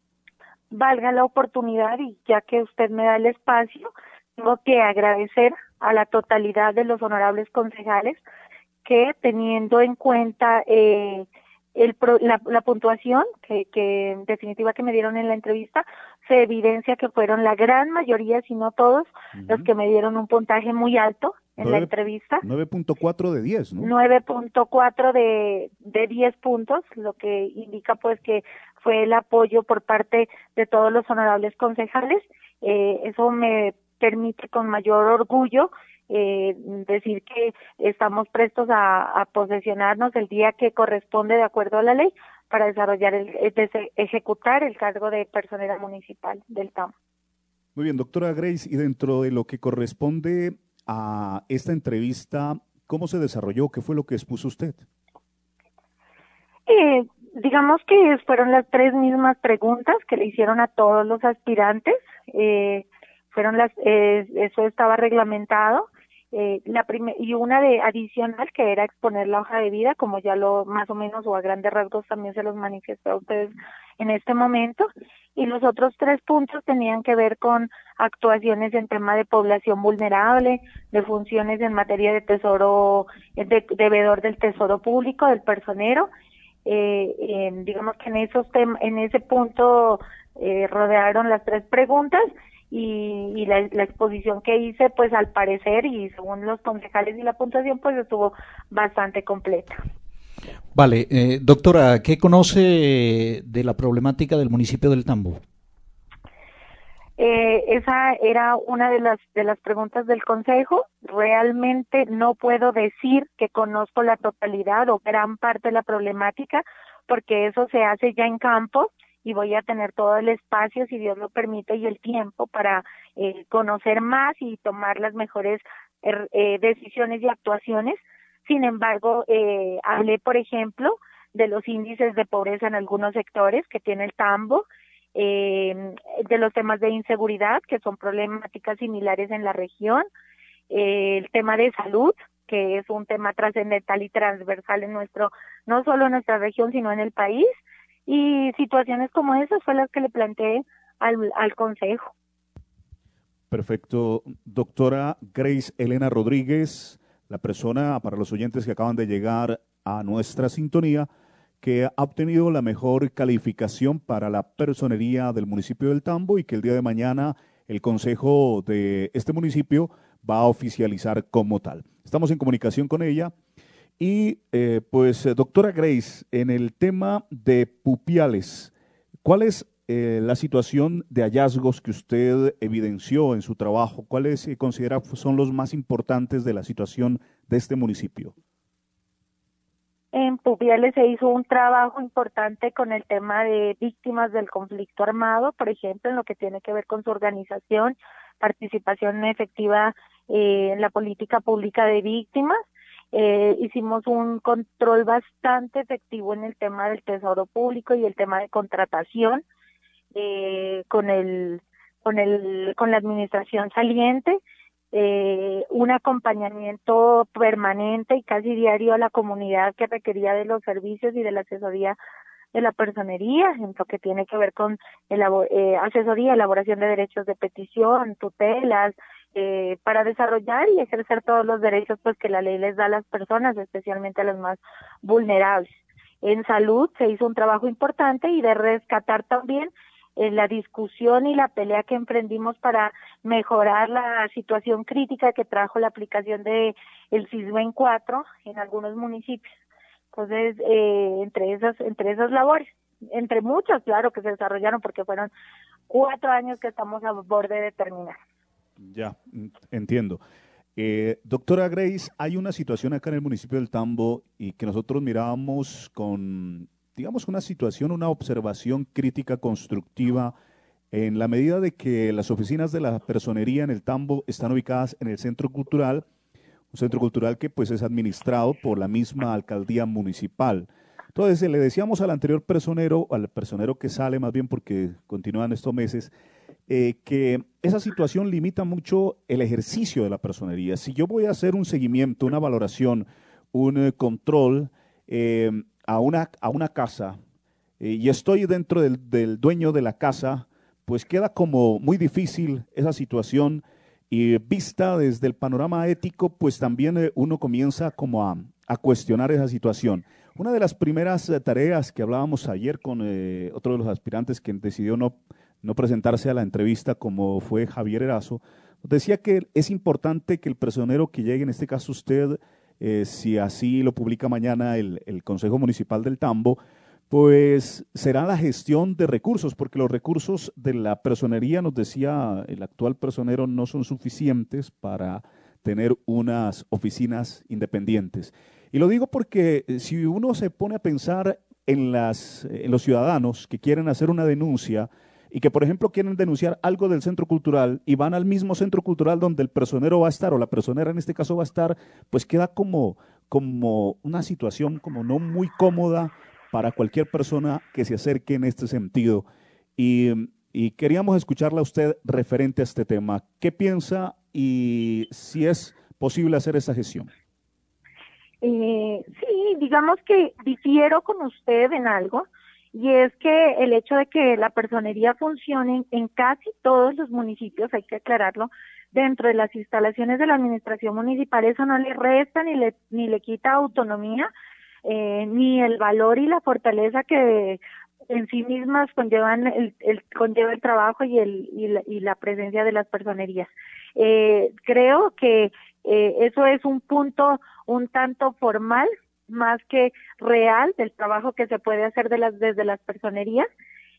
Valga la oportunidad, y ya que usted me da el espacio, tengo que agradecer a la totalidad de los honorables concejales que, teniendo en cuenta eh, el pro, la, la puntuación que, que en definitiva que me dieron en la entrevista, se evidencia que fueron la gran mayoría, si no todos, uh-huh, los que me dieron un puntaje muy alto en nueve, la entrevista. nueve punto cuatro de diez, ¿no? nueve punto cuatro de, de diez puntos, lo que indica pues que fue el apoyo por parte de todos los honorables concejales. Eh, eso me permite con mayor orgullo eh, decir que estamos prestos a, a posesionarnos el día que corresponde de acuerdo a la ley para desarrollar, el, de ejecutar el cargo de personera municipal del Tambo. Muy bien, doctora Grace, y dentro de lo que corresponde a esta entrevista, ¿cómo se desarrolló? ¿Qué fue lo que expuso usted? Eh, digamos que fueron las tres mismas preguntas que le hicieron a todos los aspirantes. Eh, fueron las, eh, eso estaba reglamentado. Eh, la primer, y una de adicional que era exponer la hoja de vida, como ya lo más o menos o a grandes rasgos también se los manifestó a ustedes en este momento, y los otros tres puntos tenían que ver con actuaciones en tema de población vulnerable, de funciones en materia de tesoro, de devedor del tesoro público, del personero. Eh, eh, digamos que en esos tem en ese punto eh, rodearon las tres preguntas. Y, y la, la exposición que hice, pues al parecer y según los concejales y la puntuación, pues estuvo bastante completa. Vale, eh, doctora, ¿qué conoce de la problemática del municipio del Tambo? Eh, esa era una de las de las preguntas del Consejo. Realmente no puedo decir que conozco la totalidad o gran parte de la problemática, porque eso se hace ya en campo y voy a tener todo el espacio, si Dios lo permite, y el tiempo para eh, conocer más y tomar las mejores eh, decisiones y actuaciones. Sin embargo, eh, hablé, por ejemplo, de los índices de pobreza en algunos sectores que tiene el tambo, eh, de los temas de inseguridad, que son problemáticas similares en la región, eh, el tema de salud, que es un tema trascendental y transversal en nuestro, no solo en nuestra región, sino en el país, y situaciones como esas fue las que le planteé al, al Consejo. Perfecto. Doctora Grace Elena Rodríguez, la persona, para los oyentes que acaban de llegar a nuestra sintonía, que ha obtenido la mejor calificación para la personería del municipio del Tambo y que el día de mañana el Consejo de este municipio va a oficializar como tal. Estamos en comunicación con ella. Y eh, pues, eh, doctora Grace, en el tema de Pupiales, ¿cuál es eh, la situación de hallazgos que usted evidenció en su trabajo? ¿Cuáles eh, considera son los más importantes de la situación de este municipio? En Pupiales se hizo un trabajo importante con el tema de víctimas del conflicto armado, por ejemplo, en lo que tiene que ver con su organización, participación efectiva eh, en la política pública de víctimas. Eh, hicimos un control bastante efectivo en el tema del tesoro público y el tema de contratación eh, con el con el con la administración saliente, eh, un acompañamiento permanente y casi diario a la comunidad que requería de los servicios y de la asesoría de la personería, en lo que tiene que ver con elabor- eh, asesoría, elaboración de derechos de petición, tutelas, Eh, para desarrollar y ejercer todos los derechos pues que la ley les da a las personas, especialmente a los más vulnerables. En salud se hizo un trabajo importante y de rescatar también eh, la discusión y la pelea que emprendimos para mejorar la situación crítica que trajo la aplicación de el SISBEN cuatro en algunos municipios. Entonces, eh, entre esas entre esas labores, entre muchas, claro, que se desarrollaron porque fueron cuatro años que estamos a borde de terminar. Ya, entiendo. Eh, doctora Grace, hay una situación acá en el municipio del Tambo y que nosotros mirábamos con, digamos, una situación, una observación crítica constructiva en la medida de que las oficinas de la personería en el Tambo están ubicadas en el Centro Cultural, un centro cultural que pues es administrado por la misma alcaldía municipal. Entonces, le decíamos al anterior personero, al personero que sale más bien porque continúan estos meses, Eh, que esa situación limita mucho el ejercicio de la personería. Si yo voy a hacer un seguimiento, una valoración, un eh, control eh, a, una, a una casa eh, y estoy dentro del, del dueño de la casa, pues queda como muy difícil esa situación y vista desde el panorama ético, pues también eh, uno comienza como a, a cuestionar esa situación. Una de las primeras eh, tareas que hablábamos ayer con eh, otro de los aspirantes que decidió no no presentarse a la entrevista, como fue Javier Erazo, decía que es importante que el personero que llegue, en este caso usted, eh, si así lo publica mañana el, el Consejo Municipal del Tambo, pues será la gestión de recursos, porque los recursos de la personería, nos decía el actual personero, no son suficientes para tener unas oficinas independientes. Y lo digo porque si uno se pone a pensar en, las, en los ciudadanos que quieren hacer una denuncia, y que, por ejemplo, quieren denunciar algo del centro cultural y van al mismo centro cultural donde el personero va a estar, o la personera en este caso va a estar, pues queda como, como una situación como no muy cómoda para cualquier persona que se acerque en este sentido. Y, y queríamos escucharla a usted referente a este tema. ¿Qué piensa y si es posible hacer esa gestión? Eh, sí, digamos que difiero con usted en algo. Y es que el hecho de que la personería funcione en casi todos los municipios, hay que aclararlo, dentro de las instalaciones de la administración municipal, eso no le resta ni le ni le quita autonomía, eh, ni el valor y la fortaleza que en sí mismas conllevan el, el conlleva el trabajo y el y la, y la presencia de las personerías. Eh, creo que eh, eso es un punto un tanto formal, más que real, del trabajo que se puede hacer de las desde las personerías,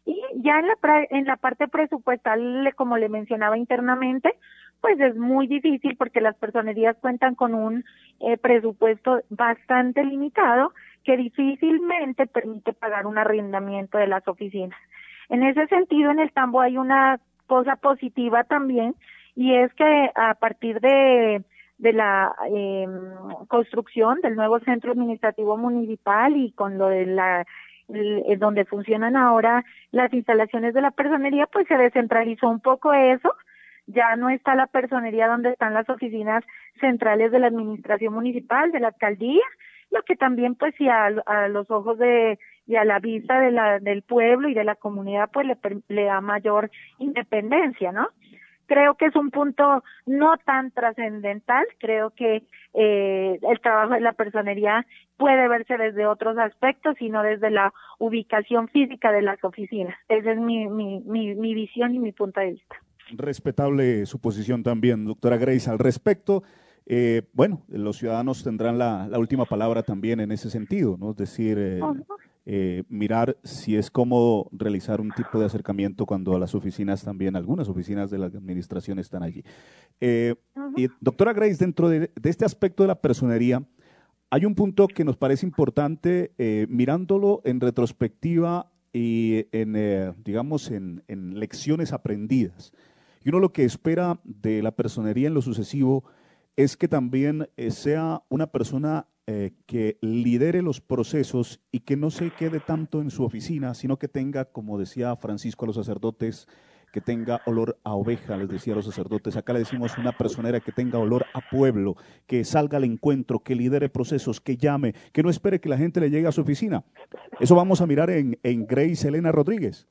Y ya en la, en la parte presupuestal, como le mencionaba internamente, pues es muy difícil porque las personerías cuentan con un eh, presupuesto bastante limitado que difícilmente permite pagar un arrendamiento de las oficinas. En ese sentido, en el Tambo hay una cosa positiva también, y es que a partir de, de la eh, construcción del nuevo centro administrativo municipal y con lo de la el, donde funcionan ahora las instalaciones de la personería, pues se descentralizó un poco eso. Ya no está la personería donde están las oficinas centrales de la administración municipal, de la alcaldía, lo que también pues sí a, a los ojos de y a la vista de la del pueblo y de la comunidad pues le, le da mayor independencia, ¿no? Creo que es un punto no tan trascendental, creo que eh, el trabajo de la personería puede verse desde otros aspectos, sino desde la ubicación física de las oficinas. Esa es mi, mi, mi, mi visión y mi punto de vista. Respetable su posición también, doctora Grace, al respecto. Eh, bueno, los ciudadanos tendrán la, la última palabra también en ese sentido, ¿no? Es decir, eh, uh-huh. eh, mirar si es cómodo realizar un tipo de acercamiento cuando las oficinas también, algunas oficinas de la administración están allí. Eh, uh-huh. Y doctora Grace, dentro de, de este aspecto de la personería, hay un punto que nos parece importante, eh, mirándolo en retrospectiva y en, eh, digamos, en, en lecciones aprendidas. Y uno lo que espera de la personería en lo sucesivo es que también eh, sea una persona eh, que lidere los procesos y que no se quede tanto en su oficina, sino que tenga, como decía Francisco a los sacerdotes, que tenga olor a oveja, les decía a los sacerdotes. Acá le decimos una personera que tenga olor a pueblo, que salga al encuentro, que lidere procesos, que llame, que no espere que la gente le llegue a su oficina. Eso vamos a mirar en, en Grace Elena Rodríguez.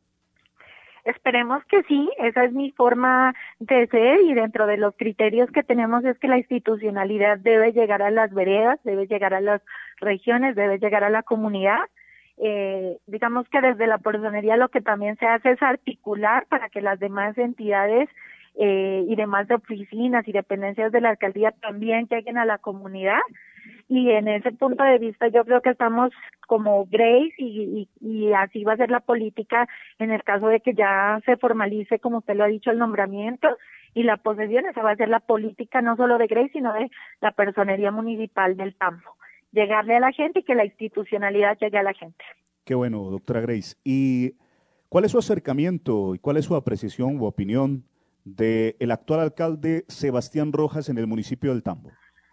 Esperemos que sí, esa es mi forma de ser, y dentro de los criterios que tenemos es que la institucionalidad debe llegar a las veredas, debe llegar a las regiones, debe llegar a la comunidad. Eh, digamos que desde la personería lo que también se hace es articular para que las demás entidades eh, y demás oficinas y dependencias de la alcaldía también lleguen a la comunidad. Y en ese punto de vista yo creo que estamos como Grace y, y, y así va a ser la política en el caso de que ya se formalice, como usted lo ha dicho, el nombramiento y la posesión. Esa va a ser la política no solo de Grace, sino de la personería municipal del Tambo. Llegarle a la gente y que la institucionalidad llegue a la gente. Qué bueno, doctora Grace. ¿Y cuál es su acercamiento y cuál es su apreciación u opinión del actual alcalde Sebastián Rojas en el municipio del Tambo?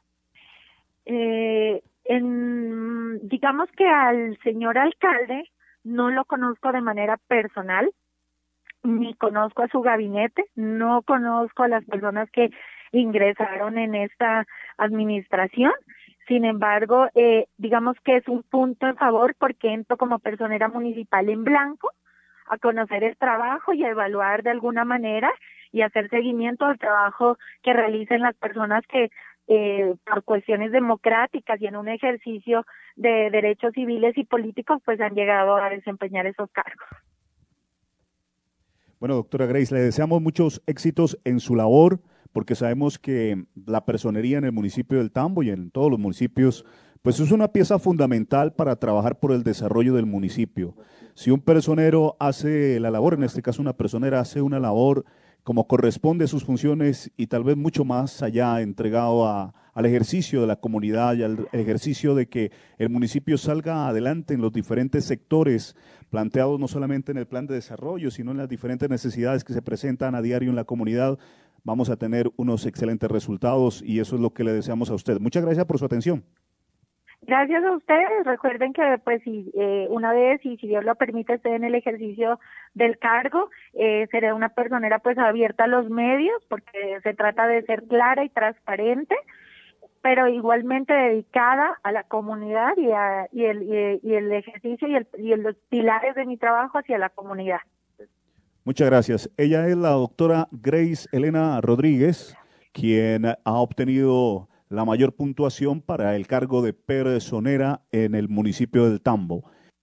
Eh, en, digamos que al señor alcalde no lo conozco de manera personal, ni conozco a su gabinete, no conozco a las personas que ingresaron en esta administración. Sin embargo, eh, digamos que es un punto en favor porque entro como personera municipal en blanco a conocer el trabajo y a evaluar de alguna manera y hacer seguimiento al trabajo que realicen las personas que Eh, por cuestiones democráticas y en un ejercicio de derechos civiles y políticos, pues han llegado a desempeñar esos cargos. Bueno, doctora Grace, le deseamos muchos éxitos en su labor, porque sabemos que la personería en el municipio del Tambo y en todos los municipios, pues es una pieza fundamental para trabajar por el desarrollo del municipio. Si un personero hace la labor, en este caso una personera hace una labor como corresponde a sus funciones y tal vez mucho más allá, entregado a, al ejercicio de la comunidad y al ejercicio de que el municipio salga adelante en los diferentes sectores planteados no solamente en el plan de desarrollo, sino en las diferentes necesidades que se presentan a diario en la comunidad, vamos a tener unos excelentes resultados y eso es lo que le deseamos a usted. Muchas gracias por su atención. Gracias a ustedes. Recuerden que pues si eh, una vez, y si Dios lo permite, esté en el ejercicio del cargo, eh, seré una personera pues abierta a los medios, porque se trata de ser clara y transparente, pero igualmente dedicada a la comunidad y, a, y, el, y, y el ejercicio y, el, y los pilares de mi trabajo hacia la comunidad. Muchas gracias. Ella es la doctora Grace Elena Rodríguez, quien ha obtenido la mayor puntuación para el cargo de personera en el municipio del Tambo.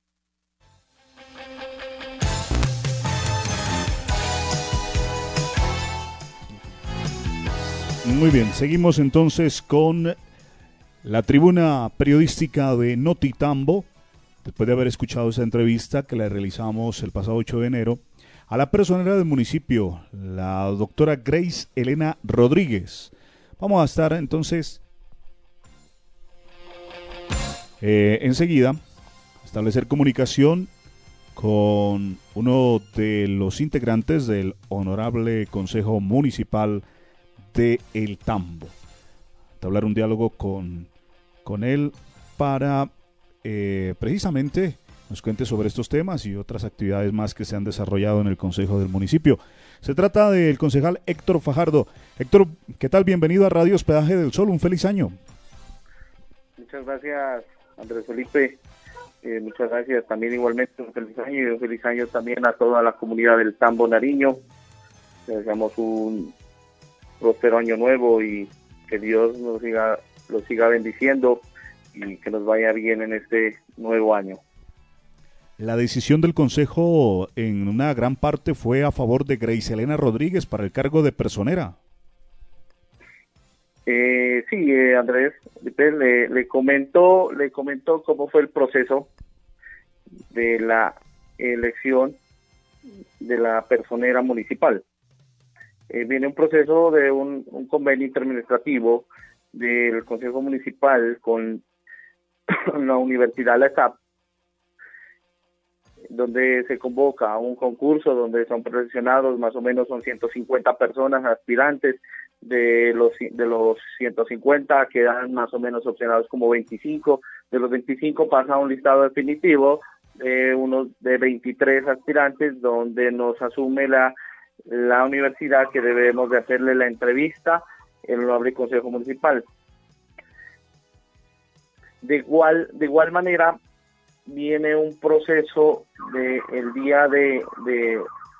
Muy bien, seguimos entonces con la tribuna periodística de Notitambo, después de haber escuchado esa entrevista que la realizamos el pasado ocho de enero, a la personera del municipio, la doctora Grace Elena Rodríguez. Vamos a estar entonces eh, enseguida, establecer comunicación con uno de los integrantes del Honorable Consejo Municipal de El Tambo. Entablar un diálogo con, con él para eh, precisamente nos cuente sobre estos temas y otras actividades más que se han desarrollado en el Consejo del Municipio. Se trata del concejal Héctor Fajardo. Héctor, ¿qué tal? Bienvenido a Radio Hospedaje del Sol. Un feliz año. Muchas gracias, Andrés Felipe. Eh, muchas gracias también igualmente. Un feliz año y un feliz año también a toda la comunidad del Tambo Nariño. Les deseamos un próspero año nuevo y que Dios nos siga, lo siga bendiciendo y que nos vaya bien en este nuevo año. La decisión del Consejo en una gran parte fue a favor de Grace Elena Rodríguez para el cargo de personera. Eh, sí, eh, Andrés, le, le comentó, le comentó cómo fue el proceso de la elección de la personera municipal. Eh, viene un proceso de un, un convenio interadministrativo del Consejo Municipal con la Universidad La ESAP, donde se convoca a un concurso donde son preseleccionados más o menos son ciento cincuenta personas aspirantes. De los de los ciento cincuenta quedan más o menos opcionados como veinticinco. De los veinticinco pasa a un listado definitivo de unos de veintitrés aspirantes, donde nos asume la la universidad que debemos de hacerle la entrevista en el Honorable Consejo Municipal. De igual de igual manera viene un proceso de el día de, de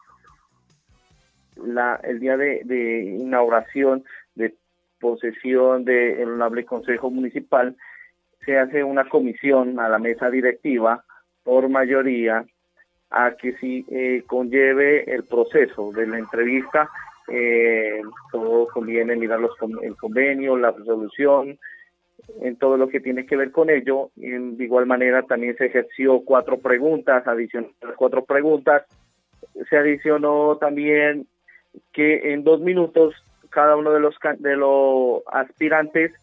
la el día de, de inauguración, de posesión del Honorable Consejo Municipal. Se hace una comisión a la mesa directiva por mayoría a que sí eh, conlleve el proceso de la entrevista. Eh, todo conviene mirar los, el convenio, la resolución, en todo lo que tiene que ver con ello. Y de igual manera también se ejerció cuatro preguntas, adicionales cuatro preguntas. Se adicionó también que en dos minutos cada uno de los de los aspirantes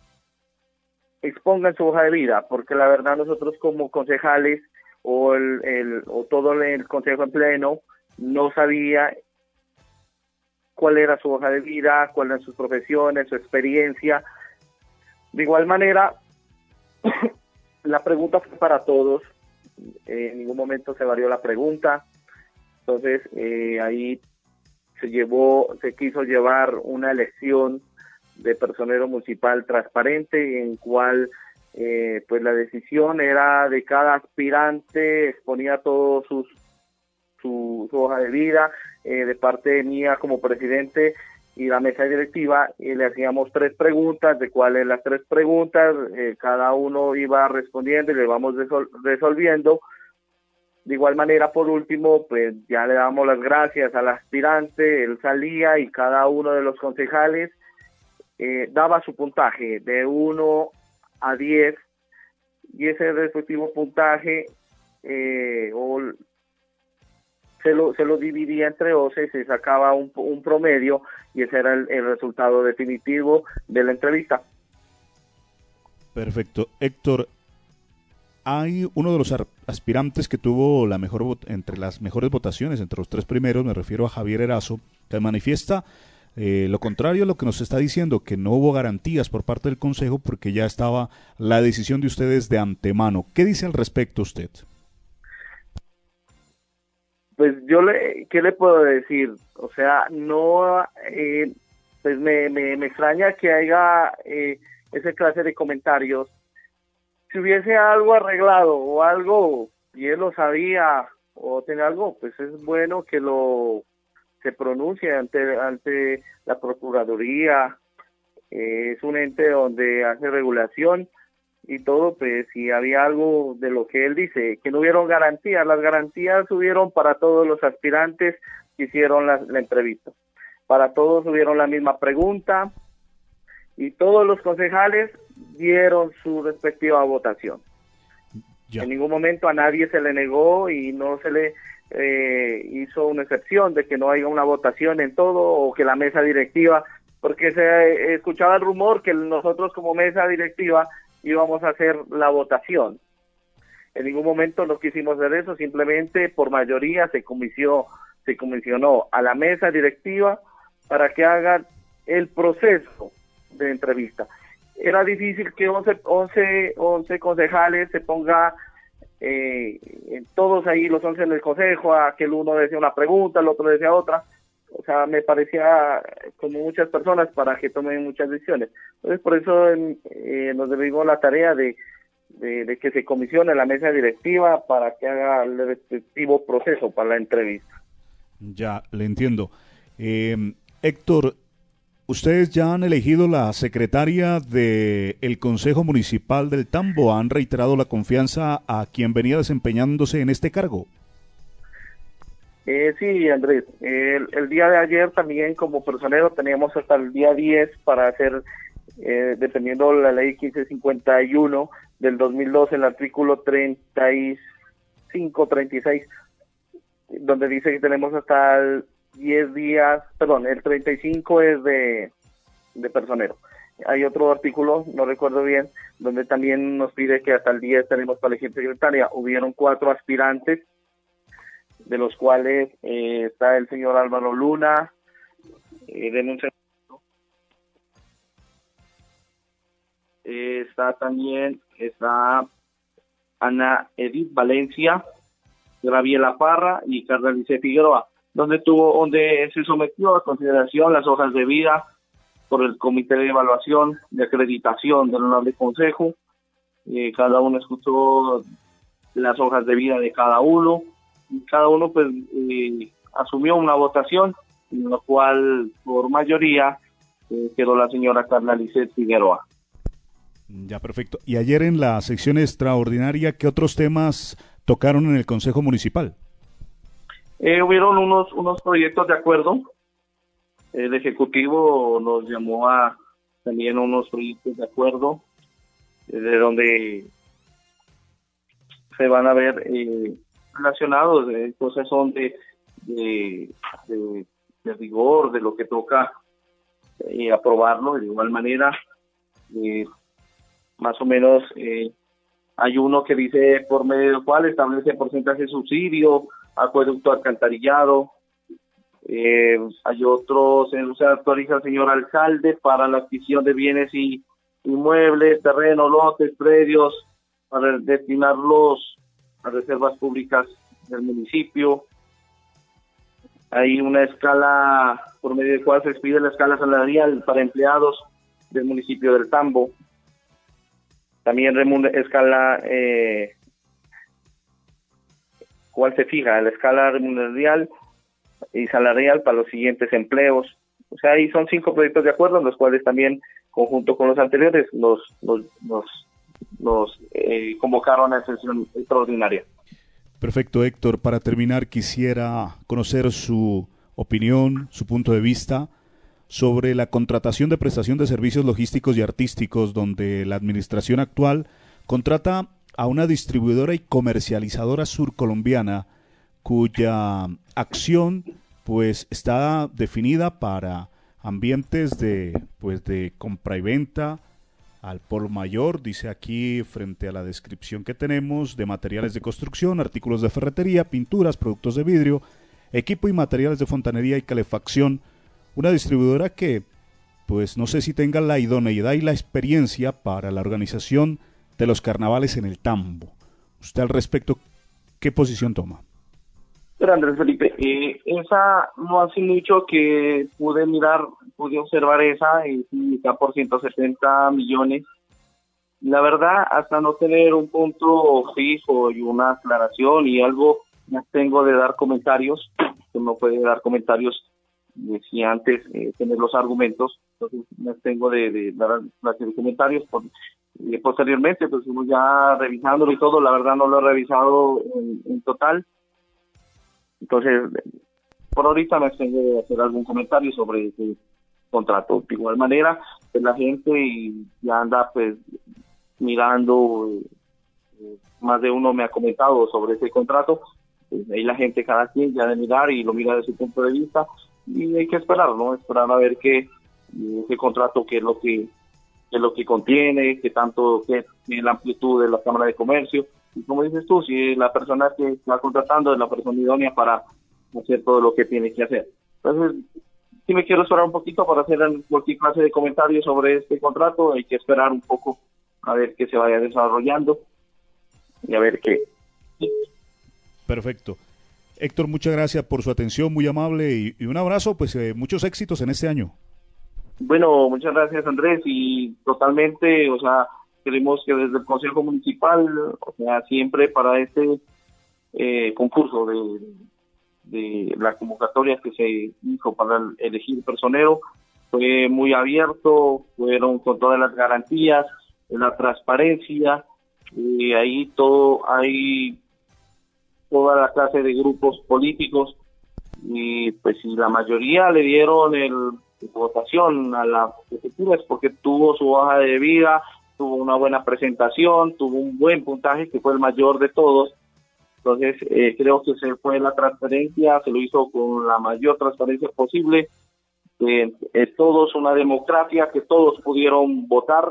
expongan su hoja de vida, porque la verdad nosotros como concejales o el, el o todo el consejo en pleno no sabía cuál era su hoja de vida, cuáles eran sus profesiones, su experiencia. De igual manera, la pregunta fue para todos, eh, en ningún momento se varió la pregunta. Entonces eh, ahí se llevó, se quiso llevar una elección de personero municipal transparente, en cual eh, pues la decisión era de cada aspirante, exponía todos sus su, su hoja de vida, eh, de parte mía como presidente y la mesa directiva, y le hacíamos tres preguntas, de cuáles las tres preguntas, eh, cada uno iba respondiendo y le vamos resol resolviendo. De igual manera, por último, pues ya le damos las gracias al aspirante, él salía y cada uno de los concejales eh, daba su puntaje de uno a diez, y ese respectivo puntaje eh, o se lo, se lo dividía entre doce, se sacaba un, un promedio, y ese era el, el resultado definitivo de la entrevista. Perfecto. Héctor, hay uno de los aspirantes que tuvo la mejor entre las mejores votaciones, entre los tres primeros, me refiero a Javier Erazo, que manifiesta eh, lo contrario a lo que nos está diciendo, que no hubo garantías por parte del Consejo porque ya estaba la decisión de ustedes de antemano. ¿Qué dice al respecto usted? Pues yo le, ¿qué le puedo decir? O sea, no, eh, pues me, me, me extraña que haya eh, esa clase de comentarios. Si hubiese algo arreglado o algo, y él lo sabía, o tenía algo, pues es bueno que lo se pronuncie ante, ante la Procuraduría. Eh, es un ente donde hace regulación y todo, pues si había algo de lo que él dice, que no hubieron garantías, las garantías hubieron para todos los aspirantes que hicieron la, la entrevista. Para todos hubieron la misma pregunta y todos los concejales dieron su respectiva votación. Ya. En ningún momento a nadie se le negó y no se le eh, hizo una excepción de que no haya una votación en todo o que la mesa directiva, porque se eh, escuchaba el rumor que nosotros como mesa directiva íbamos a hacer la votación. En ningún momento no quisimos hacer eso, simplemente por mayoría se comisionó, se comisionó a la mesa directiva para que haga el proceso de entrevista. Era difícil que once, once, once concejales se ponga eh, todos ahí, los once en el consejo, a que el uno decía una pregunta, el otro decía otra. O sea, me parecía como muchas personas para que tomen muchas decisiones. Entonces, por eso eh, nos debimos la tarea de, de, de que se comisione la mesa directiva para que haga el respectivo proceso para la entrevista. Ya, le entiendo. Eh, Héctor, ustedes ya han elegido la secretaria del Consejo Municipal del Tambo, ¿han reiterado la confianza a quien venía desempeñándose en este cargo? Eh, sí, Andrés, el, el día de ayer también como personero teníamos hasta el día diez para hacer, eh, dependiendo de la ley quince cincuenta y uno del dos mil doce, el artículo treinta y cinco, treinta y seis, donde dice que tenemos hasta el diez días, perdón, el treinta y cinco es de, de personero. Hay otro artículo, no recuerdo bien, donde también nos pide que hasta el diez tenemos para elegir secretaria. Hubieron cuatro aspirantes, de los cuales eh, está el señor Álvaro Luna, eh, denuncia. Eh, está también, está Ana Edith Valencia, Graviela Parra y Carla Lice Figueroa, donde tuvo, donde se sometió a consideración las hojas de vida por el Comité de Evaluación de Acreditación del Honorable Consejo. Eh, cada uno escuchó las hojas de vida de cada uno, y cada uno pues eh, asumió una votación, en la cual por mayoría eh, quedó la señora Carla Lice Figueroa. Ya, perfecto. Y ayer en la sección extraordinaria, ¿qué otros temas tocaron en el Consejo Municipal? Eh, hubieron unos unos proyectos de acuerdo. El Ejecutivo nos llamó a también unos proyectos de acuerdo, eh, de donde se van a ver eh, relacionados, eh, cosas son de de, de de rigor, de lo que toca eh, aprobarlo. De igual manera, eh, más o menos eh, hay uno que dice por medio del cual establece porcentaje de subsidio, acueducto alcantarillado. Eh, hay otros, se, se autoriza al señor alcalde para la adquisición de bienes y inmuebles, terrenos, lotes, predios, para destinarlos a reservas públicas del municipio. Hay una escala por medio de cual se expide la escala salarial para empleados del municipio del Tambo. También escala eh, cuál se fija la escala remuneraria y salarial para los siguientes empleos. O sea, ahí son cinco proyectos de acuerdo, en los cuales también, conjunto con los anteriores, los, los, los, los eh, convocaron a sesión extraordinaria. Perfecto, Héctor. Para terminar, quisiera conocer su opinión, su punto de vista sobre la contratación de prestación de servicios logísticos y artísticos, donde la administración actual contrata a una distribuidora y comercializadora surcolombiana cuya acción pues está definida para ambientes de pues de compra y venta al por mayor, dice aquí frente a la descripción que tenemos, de materiales de construcción, artículos de ferretería, pinturas, productos de vidrio, equipo y materiales de fontanería y calefacción. Una distribuidora que, pues no sé si tenga la idoneidad y la experiencia para la organización de los carnavales en el Tambo. Usted al respecto, ¿qué posición toma? Pero Andrés Felipe, eh, esa no hace mucho que pude mirar, pude observar esa, y está por ciento setenta millones. La verdad, hasta no tener un punto fijo y una aclaración y algo, me tengo de dar comentarios, que no puede dar comentarios si antes eh, tener los argumentos. Entonces me tengo de, de dar los comentarios. Por, eh, posteriormente, pues uno ya revisándolo y todo, la verdad no lo he revisado en, en total. Entonces, por ahorita me tengo de hacer algún comentario sobre ese contrato. De igual manera, pues la gente ya anda pues mirando más de uno me ha comentado sobre ese contrato. Pues ahí la gente, cada quien ya de mirar y lo mira desde su punto de vista, y hay que esperar, ¿no? Esperar a ver qué ese contrato, qué es lo que qué es lo que contiene, qué tanto, qué es la amplitud de la Cámara de Comercio, y como dices tú, si la persona que está contratando es la persona idónea para hacer todo lo que tiene que hacer. Entonces, sí me quiero esperar un poquito para hacer cualquier clase de comentarios sobre este contrato. Hay que esperar un poco a ver qué se vaya desarrollando y a ver qué. Perfecto. Héctor, muchas gracias por su atención, muy amable, y, y un abrazo, pues eh, muchos éxitos en este año. Bueno, muchas gracias, Andrés, y totalmente, o sea, queremos que desde el Consejo Municipal, o sea, siempre para este eh, concurso de, de la convocatoria que se hizo para elegir personero, fue muy abierto, fueron con todas las garantías, la transparencia, y ahí todo, hay toda la clase de grupos políticos, y pues si la mayoría le dieron el votación a la ejecutiva es porque tuvo su hoja de vida, tuvo una buena presentación, tuvo un buen puntaje que fue el mayor de todos. Entonces eh, creo que se fue la transparencia, se lo hizo con la mayor transparencia posible, eh, eh, todos una democracia, que todos pudieron votar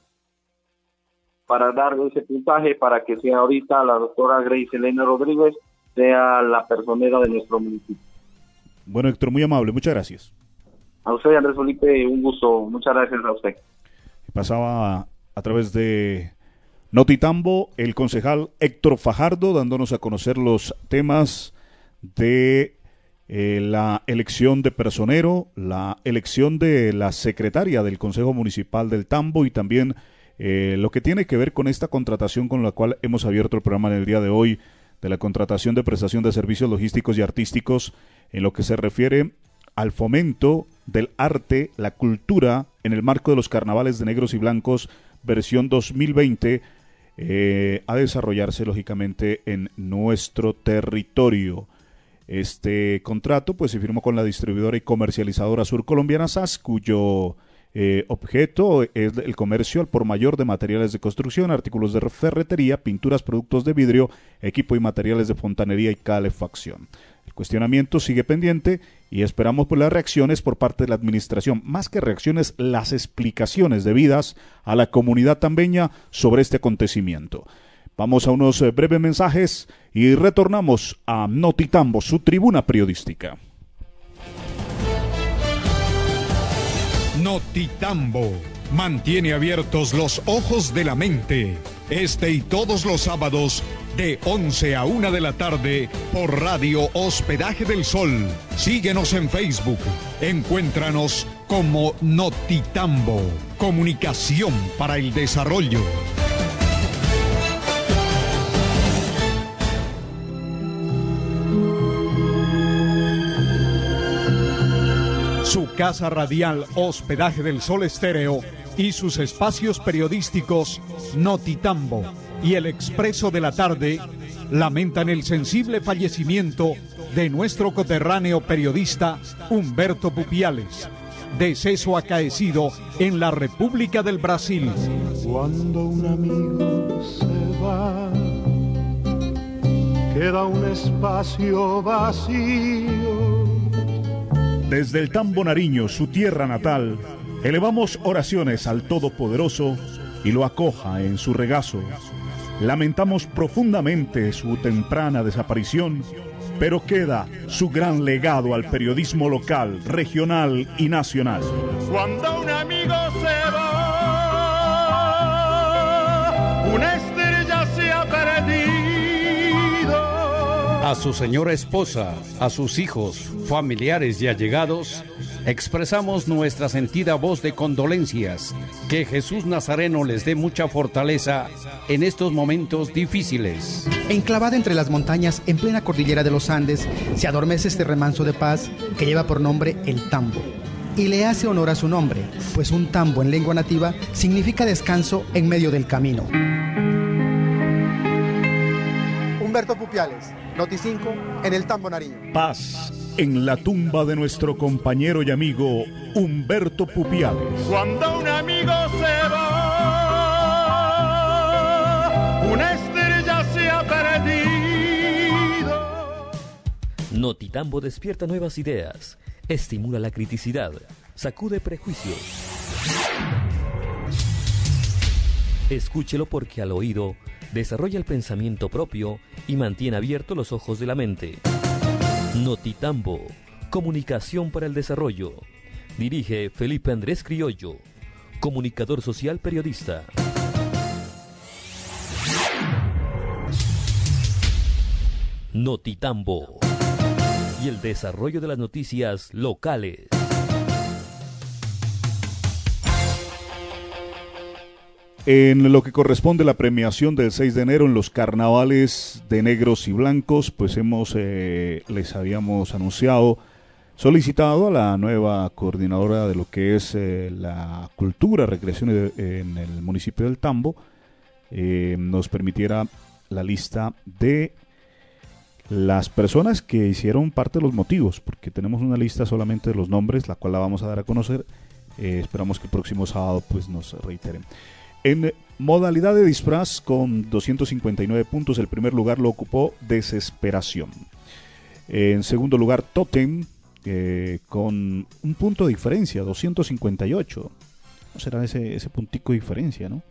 para dar ese puntaje, para que sea ahorita la doctora Grace Elena Rodríguez sea la personera de nuestro municipio. Bueno, Héctor, muy amable, muchas gracias. A usted, Andrés Felipe, un gusto. Muchas gracias a usted. Pasaba a través de Notitambo el concejal Héctor Fajardo, dándonos a conocer los temas de eh, la elección de personero, la elección de la secretaria del Consejo Municipal del Tambo, y también eh, lo que tiene que ver con esta contratación con la cual hemos abierto el programa en el día de hoy, de la contratación de prestación de servicios logísticos y artísticos, en lo que se refiere al fomento del arte, la cultura, en el marco de los carnavales de negros y blancos, versión dos mil veinte, eh, a desarrollarse lógicamente en nuestro territorio. Este contrato pues se firmó con la distribuidora y comercializadora surcolombiana S A S, cuyo eh, objeto es el comercio al por mayor de materiales de construcción, artículos de ferretería, pinturas, productos de vidrio, equipo y materiales de fontanería y calefacción. El cuestionamiento sigue pendiente y esperamos por las reacciones por parte de la administración, más que reacciones, las explicaciones debidas a la comunidad tambeña sobre este acontecimiento. Vamos a unos breves mensajes y retornamos a Notitambo, su tribuna periodística. Notitambo mantiene abiertos los ojos de la mente, este y todos los sábados de once a una de la tarde por Radio Hospedaje del Sol. Síguenos en Facebook, encuéntranos como Notitambo, comunicación para el desarrollo. Su casa radial Hospedaje del Sol Estéreo y sus espacios periodísticos Notitambo y El Expreso de la Tarde lamentan el sensible fallecimiento de nuestro coterráneo periodista Humberto Pupiales, deceso acaecido en la República del Brasil. Cuando un amigo se va, queda un espacio vacío. Desde el Tambo Nariño, su tierra natal, elevamos oraciones al Todopoderoso y lo acoja en su regazo. Lamentamos profundamente su temprana desaparición, pero queda su gran legado al periodismo local, regional y nacional. Cuando un amigo se va, una estrella se ha perdido. A su señora esposa, a sus hijos, familiares y allegados, expresamos nuestra sentida voz de condolencias. Que Jesús Nazareno les dé mucha fortaleza en estos momentos difíciles. Enclavada entre las montañas en plena cordillera de los Andes, se adormece este remanso de paz que lleva por nombre el Tambo. Y le hace honor a su nombre, pues un tambo en lengua nativa significa descanso en medio del camino. Humberto Pupiales, Noti cinco, en el Tambo Nariño. Paz en la tumba de nuestro compañero y amigo Humberto Pupiales. Cuando un amigo se va, una estrella Notitambo despierta nuevas ideas, estimula la criticidad, sacude prejuicios. Escúchelo porque al oído desarrolla el pensamiento propio y mantiene abiertos los ojos de la mente. Notitambo, comunicación para el desarrollo. Dirige Felipe Andrés Criollo, comunicador social periodista. Notitambo y el desarrollo de las noticias locales. En lo que corresponde a la premiación del seis de enero en los carnavales de negros y blancos, pues hemos, eh, les habíamos anunciado, solicitado a la nueva coordinadora de lo que es eh, la cultura, recreación de, en el municipio del Tambo, eh, nos permitiera la lista de las personas que hicieron parte de los motivos, porque tenemos una lista solamente de los nombres, la cual la vamos a dar a conocer. Eh, esperamos que el próximo sábado pues nos reiteren. En modalidad de disfraz, con doscientos cincuenta y nueve puntos, el primer lugar lo ocupó Desesperación. En segundo lugar, Totem, eh, con un punto de diferencia, doscientos cincuenta y ocho. ¿No será ese, ese puntico de diferencia, no?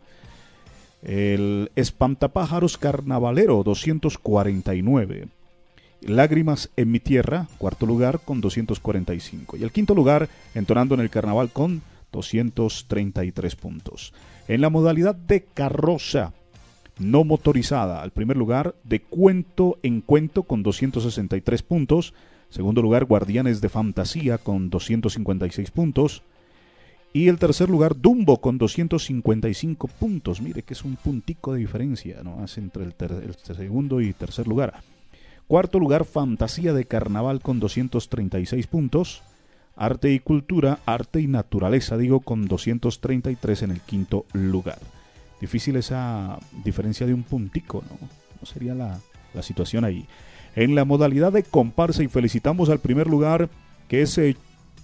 El Espantapájaros Carnavalero, doscientos cuarenta y nueve. Lágrimas en mi tierra, cuarto lugar, con doscientos cuarenta y cinco. Y el quinto lugar, entonando en el carnaval, con doscientos treinta y tres puntos. En la modalidad de carroza no motorizada, al primer lugar, de cuento en cuento, con doscientos sesenta y tres puntos. Segundo lugar, Guardianes de Fantasía, con doscientos cincuenta y seis puntos. Y el tercer lugar, Dumbo, con doscientos cincuenta y cinco puntos. Mire que es un puntico de diferencia, ¿no? Es entre el, ter el segundo y tercer lugar. Cuarto lugar, Fantasía de Carnaval, con doscientos treinta y seis puntos. Arte y Cultura, Arte y Naturaleza, digo, con doscientos treinta y tres en el quinto lugar. Difícil esa diferencia de un puntico, ¿no? No sería la, la situación ahí. En la modalidad de comparsa, y felicitamos al primer lugar, que es eh,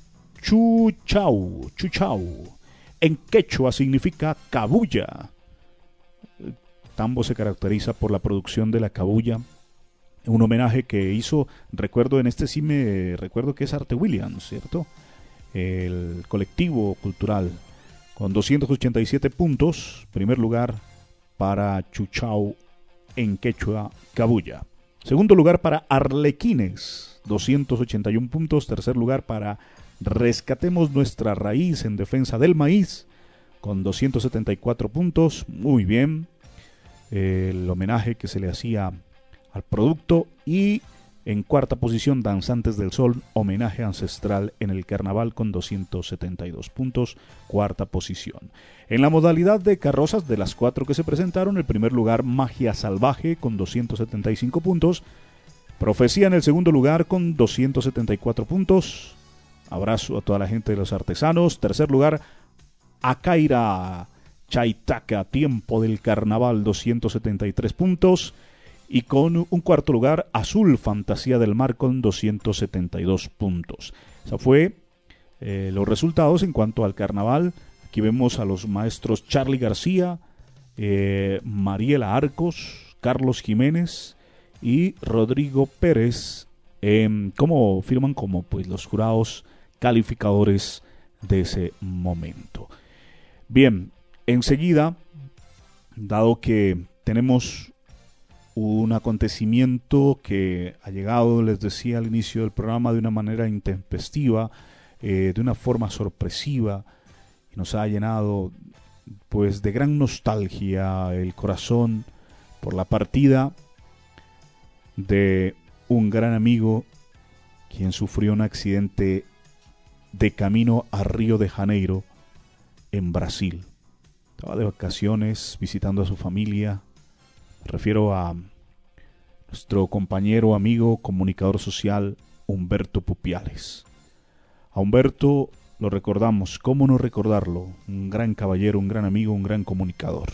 Chuchau, Chuchau. En quechua significa cabulla. El tambo se caracteriza por la producción de la cabulla. Un homenaje que hizo, recuerdo en este sí me recuerdo que es Arte Williams, ¿cierto? El colectivo cultural, con doscientos ochenta y siete puntos, primer lugar para Chuchau en quechua, cabulla. Segundo lugar para Arlequines, doscientos ochenta y uno puntos. Tercer lugar para Rescatemos Nuestra Raíz en Defensa del Maíz, con doscientos setenta y cuatro puntos, muy bien. El homenaje que se le hacía al producto. Y en cuarta posición, Danzantes del Sol, homenaje ancestral en el carnaval, con doscientos setenta y dos puntos, cuarta posición. En la modalidad de carrozas, de las cuatro que se presentaron, el primer lugar, Magia Salvaje, con doscientos setenta y cinco puntos. Profecía en el segundo lugar, con doscientos setenta y cuatro puntos. Abrazo a toda la gente de los artesanos. Tercer lugar, Acaira Chaitaca, Tiempo del Carnaval, doscientos setenta y tres puntos. Y con un cuarto lugar, Azul, Fantasía del Mar, con doscientos setenta y dos puntos. Eso fue eh, los resultados en cuanto al carnaval. Aquí vemos a los maestros Charly García, eh, Mariela Arcos, Carlos Jiménez y Rodrigo Pérez, eh, como firman como pues los jurados calificadores de ese momento. Bien, enseguida, dado que tenemos un acontecimiento que ha llegado, les decía al inicio del programa, de una manera intempestiva, eh, de una forma sorpresiva, y nos ha llenado pues de gran nostalgia el corazón por la partida de un gran amigo quien sufrió un accidente de camino a Río de Janeiro, en Brasil. Estaba de vacaciones visitando a su familia. Me refiero a nuestro compañero, amigo, comunicador social, Humberto Pupiales. A Humberto lo recordamos, ¿cómo no recordarlo? Un gran caballero, un gran amigo, un gran comunicador.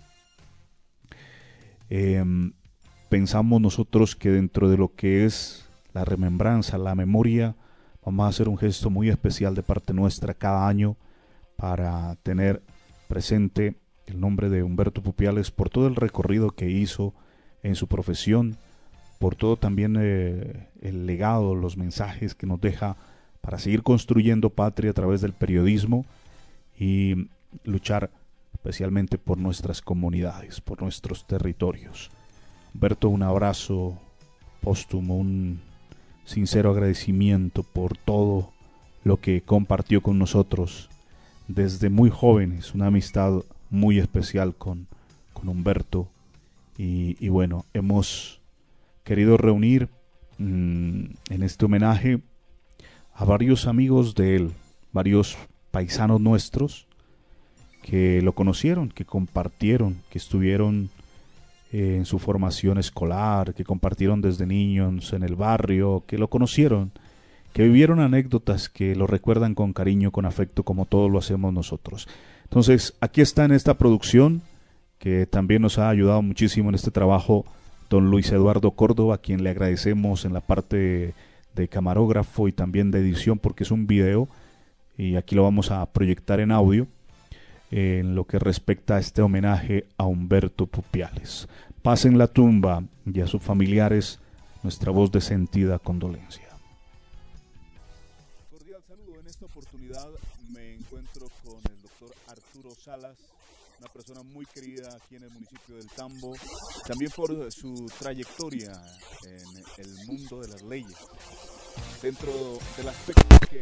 Eh, pensamos nosotros que dentro de lo que es la remembranza, la memoria, vamos a hacer un gesto muy especial de parte nuestra cada año para tener presente el nombre de Humberto Pupiales por todo el recorrido que hizo en su profesión, por todo también eh, el legado, los mensajes que nos deja para seguir construyendo patria a través del periodismo y luchar especialmente por nuestras comunidades, por nuestros territorios. Humberto, un abrazo póstumo, un sincero agradecimiento por todo lo que compartió con nosotros desde muy jóvenes, una amistad muy especial con, con Humberto y, y bueno, hemos querido reunir mmm, en este homenaje a varios amigos de él, varios paisanos nuestros que lo conocieron, que compartieron, que estuvieron eh, en su formación escolar, que compartieron desde niños en el barrio, que lo conocieron, que vivieron anécdotas que lo recuerdan con cariño, con afecto, como todos lo hacemos nosotros. Entonces, aquí está en esta producción, que también nos ha ayudado muchísimo en este trabajo, don Luis Eduardo Córdoba, a quien le agradecemos en la parte de, de camarógrafo y también de edición, porque es un video, y aquí lo vamos a proyectar en audio, en lo que respecta a este homenaje a Humberto Pupiales. Paz en la tumba y a sus familiares, nuestra voz de sentida condolencia. Cordial saludo. En esta oportunidad me encuentro con el doctor Arturo Salas, una persona muy querida aquí en el municipio del Tambo, también por su trayectoria en el mundo de las leyes, dentro del aspecto que...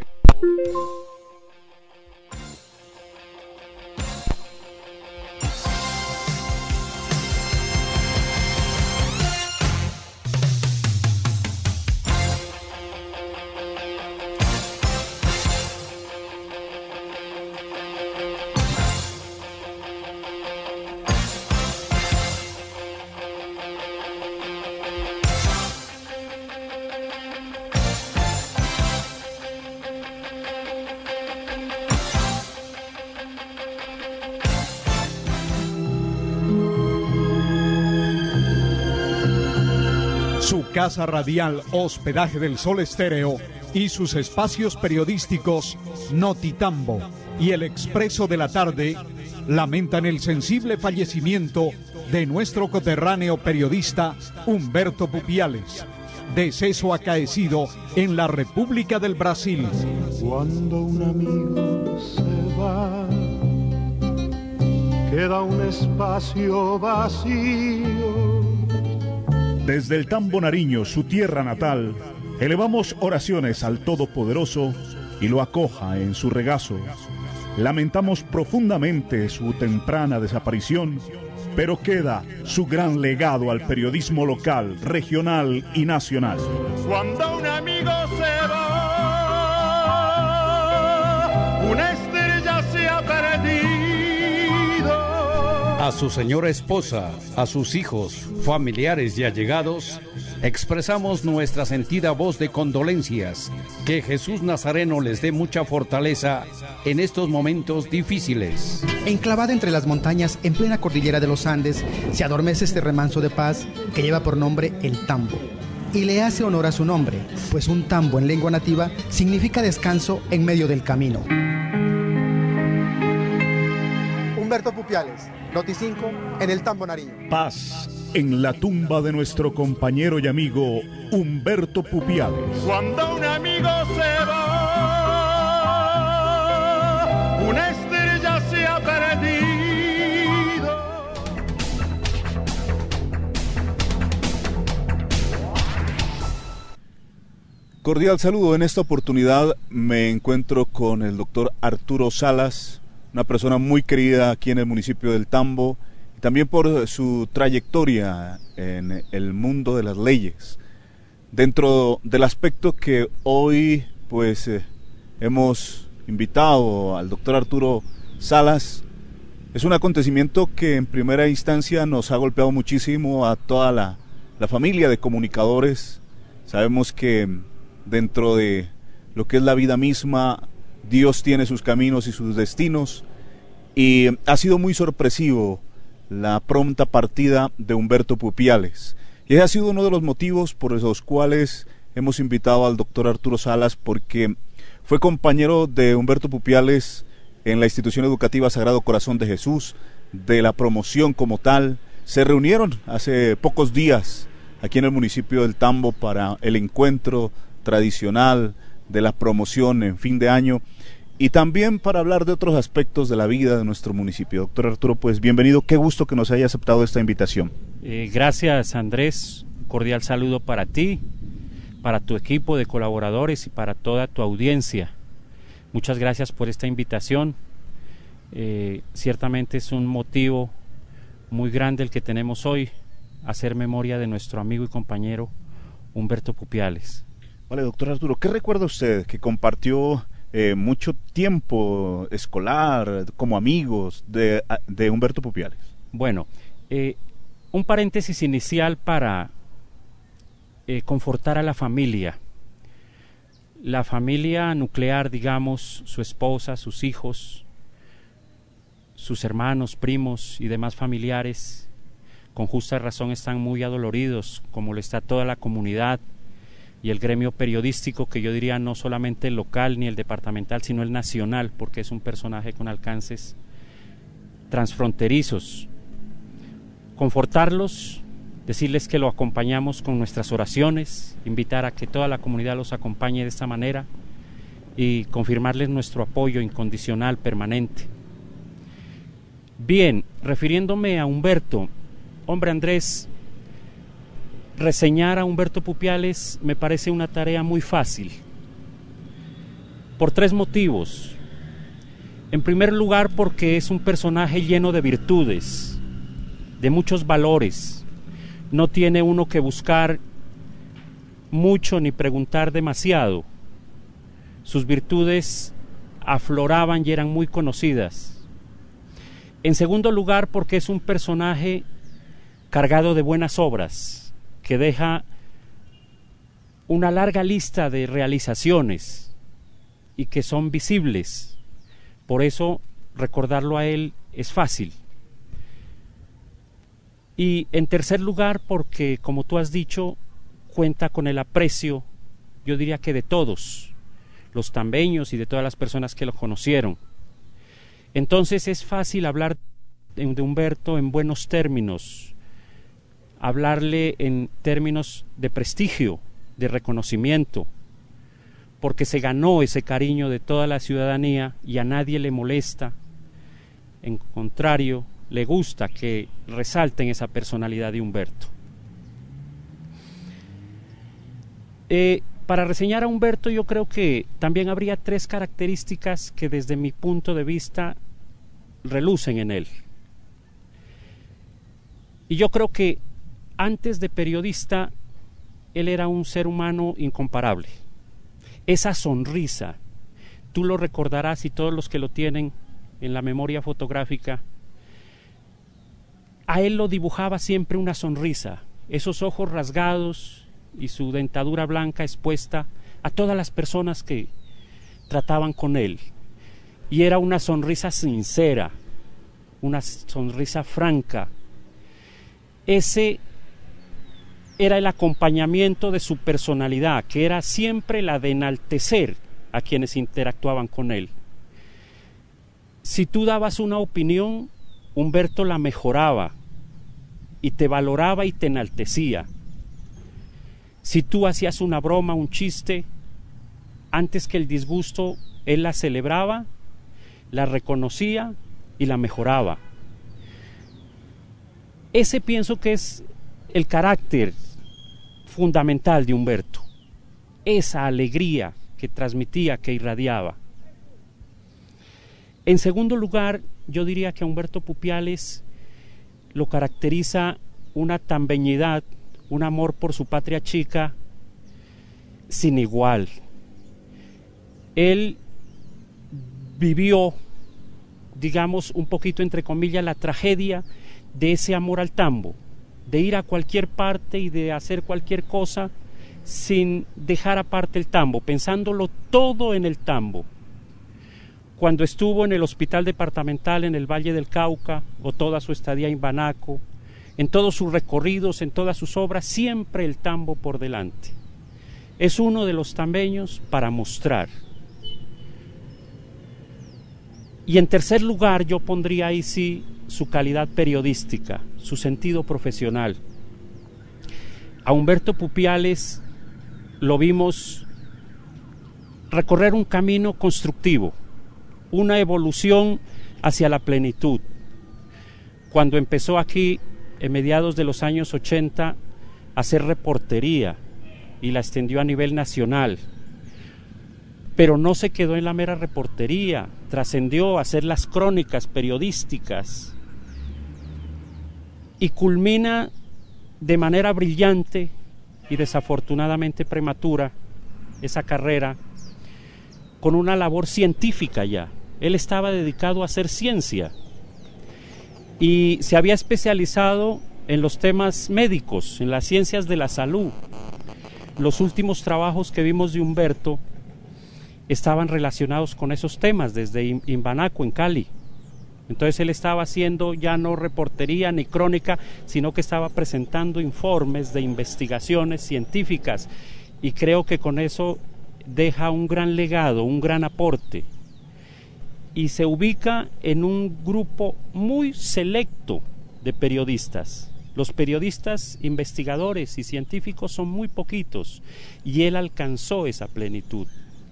Casa Radial Hospedaje del Sol Estéreo y sus espacios periodísticos Notitambo y El Expreso de la Tarde lamentan el sensible fallecimiento de nuestro coterráneo periodista Humberto Pupiales, deceso acaecido en la República del Brasil. Cuando un amigo se va, queda un espacio vacío. Desde el Tambo Nariño, su tierra natal, elevamos oraciones al Todopoderoso y lo acoja en su regazo. Lamentamos profundamente su temprana desaparición, pero queda su gran legado al periodismo local, regional y nacional. Cuando un amigo se va, una estrella se ha perdido. A su señora esposa, a sus hijos, familiares y allegados, expresamos nuestra sentida voz de condolencias. Que Jesús Nazareno les dé mucha fortaleza en estos momentos difíciles. Enclavada entre las montañas en plena cordillera de los Andes, se adormece este remanso de paz que lleva por nombre el Tambo. Y le hace honor a su nombre, pues un tambo en lengua nativa significa descanso en medio del camino. Humberto Pupiales, Noti cinco, en el Tambo Nariño. Paz en la tumba de nuestro compañero y amigo Humberto Pupiales. Cuando un amigo se va, una estrella se ha perdido. Cordial saludo. En esta oportunidad me encuentro con el doctor Arturo Salas, una persona muy querida aquí en el municipio del Tambo, y también por su trayectoria en el mundo de las leyes. Dentro del aspecto que hoy pues eh, hemos invitado al doctor Arturo Salas, es un acontecimiento que en primera instancia nos ha golpeado muchísimo a toda la, la familia de comunicadores. Sabemos que dentro de lo que es la vida misma, Dios tiene sus caminos y sus destinos, y ha sido muy sorpresivo la pronta partida de Humberto Pupiales. Y ese ha sido uno de los motivos por los cuales hemos invitado al doctor Arturo Salas, porque fue compañero de Humberto Pupiales en la institución educativa Sagrado Corazón de Jesús, de la promoción como tal. Se reunieron hace pocos días aquí en el municipio del Tambo para el encuentro tradicional de la promoción en fin de año y también para hablar de otros aspectos de la vida de nuestro municipio. Doctor Arturo, pues bienvenido, qué gusto que nos haya aceptado esta invitación. Eh, gracias, Andrés, un cordial saludo para ti, para tu equipo de colaboradores y para toda tu audiencia. Muchas gracias por esta invitación. Eh, ciertamente es un motivo muy grande el que tenemos hoy, hacer memoria de nuestro amigo y compañero Humberto Pupiales. Vale, doctor Arturo, ¿qué recuerda usted que compartió eh, mucho tiempo escolar, como amigos de, de Humberto Pupiales? Bueno, eh, un paréntesis inicial para eh, confortar a la familia. La familia nuclear, digamos, su esposa, sus hijos, sus hermanos, primos y demás familiares, con justa razón están muy adoloridos, como lo está toda la comunidad y el gremio periodístico, que yo diría no solamente el local ni el departamental, sino el nacional, porque es un personaje con alcances transfronterizos. Confortarlos, decirles que lo acompañamos con nuestras oraciones, invitar a que toda la comunidad los acompañe de esta manera y confirmarles nuestro apoyo incondicional, permanente. Bien, refiriéndome a Humberto, hombre Andrés, reseñar a Humberto Pupiales me parece una tarea muy fácil, por tres motivos. En primer lugar, porque es un personaje lleno de virtudes, de muchos valores. No tiene uno que buscar mucho ni preguntar demasiado. Sus virtudes afloraban y eran muy conocidas. En segundo lugar, porque es un personaje cargado de buenas obras, que deja una larga lista de realizaciones y que son visibles. Por eso recordarlo a él es fácil. Y en tercer lugar, porque, como tú has dicho, cuenta con el aprecio, yo diría que de todos, los tambeños y de todas las personas que lo conocieron. Entonces es fácil hablar de Humberto en buenos términos, hablarle en términos de prestigio, de reconocimiento, porque se ganó ese cariño de toda la ciudadanía y a nadie le molesta. En contrario, le gusta que resalten esa personalidad de Humberto. Eh, para reseñar a Humberto, yo creo que también habría tres características que desde mi punto de vista relucen en él. Y yo creo que antes de periodista, él era un ser humano incomparable. Esa sonrisa, tú lo recordarás y todos los que lo tienen en la memoria fotográfica, a él lo dibujaba siempre una sonrisa, esos ojos rasgados y su dentadura blanca expuesta a todas las personas que trataban con él. Y era una sonrisa sincera, una sonrisa franca. Ese era el acompañamiento de su personalidad, que era siempre la de enaltecer a quienes interactuaban con él. Si tú dabas una opinión, Humberto la mejoraba y te valoraba y te enaltecía. Si tú hacías una broma, un chiste, antes que el disgusto, él la celebraba, la reconocía y la mejoraba. Ese pienso que es el carácter fundamental de Humberto, esa alegría que transmitía, que irradiaba. En segundo lugar, yo diría que a Humberto Pupiales lo caracteriza una tambeñidad, un amor por su patria chica sin igual. Él vivió, digamos, un poquito entre comillas, la tragedia de ese amor al tambo, de ir a cualquier parte y de hacer cualquier cosa sin dejar aparte el tambo, pensándolo todo en el tambo. Cuando estuvo en el hospital departamental en el Valle del Cauca, o toda su estadía en Banaco, en todos sus recorridos, en todas sus obras, siempre el tambo por delante. Es uno de los tambeños para mostrar. Y en tercer lugar, yo pondría ahí sí su calidad periodística, su sentido profesional. A Humberto Pupiales lo vimos recorrer un camino constructivo, una evolución hacia la plenitud. Cuando empezó aquí, en mediados de los años ochenta, a hacer reportería y la extendió a nivel nacional, pero no se quedó en la mera reportería, trascendió a hacer las crónicas periodísticas y culmina de manera brillante y desafortunadamente prematura esa carrera con una labor científica ya. Él estaba dedicado a hacer ciencia y se había especializado en los temas médicos, en las ciencias de la salud. Los últimos trabajos que vimos de Humberto estaban relacionados con esos temas desde Imbanaco, en Cali. Entonces él estaba haciendo ya no reportería ni crónica, sino que estaba presentando informes de investigaciones científicas, y creo que con eso deja un gran legado, un gran aporte, y se ubica en un grupo muy selecto de periodistas. Los periodistas investigadores y científicos son muy poquitos, y él alcanzó esa plenitud.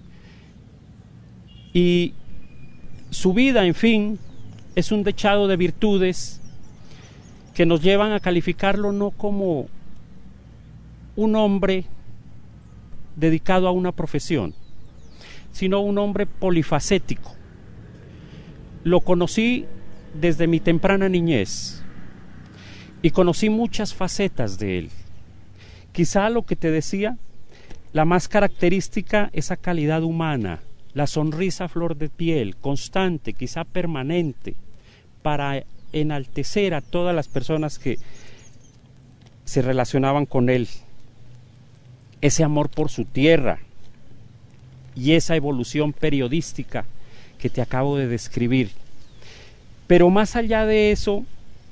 Y su vida, en fin, es un dechado de virtudes que nos llevan a calificarlo no como un hombre dedicado a una profesión, sino un hombre polifacético. Lo conocí desde mi temprana niñez y conocí muchas facetas de él. Quizá lo que te decía, la más característica, esa calidad humana, la sonrisa a flor de piel, constante, quizá permanente, para enaltecer a todas las personas que se relacionaban con él. Ese amor por su tierra y esa evolución periodística que te acabo de describir. Pero más allá de eso,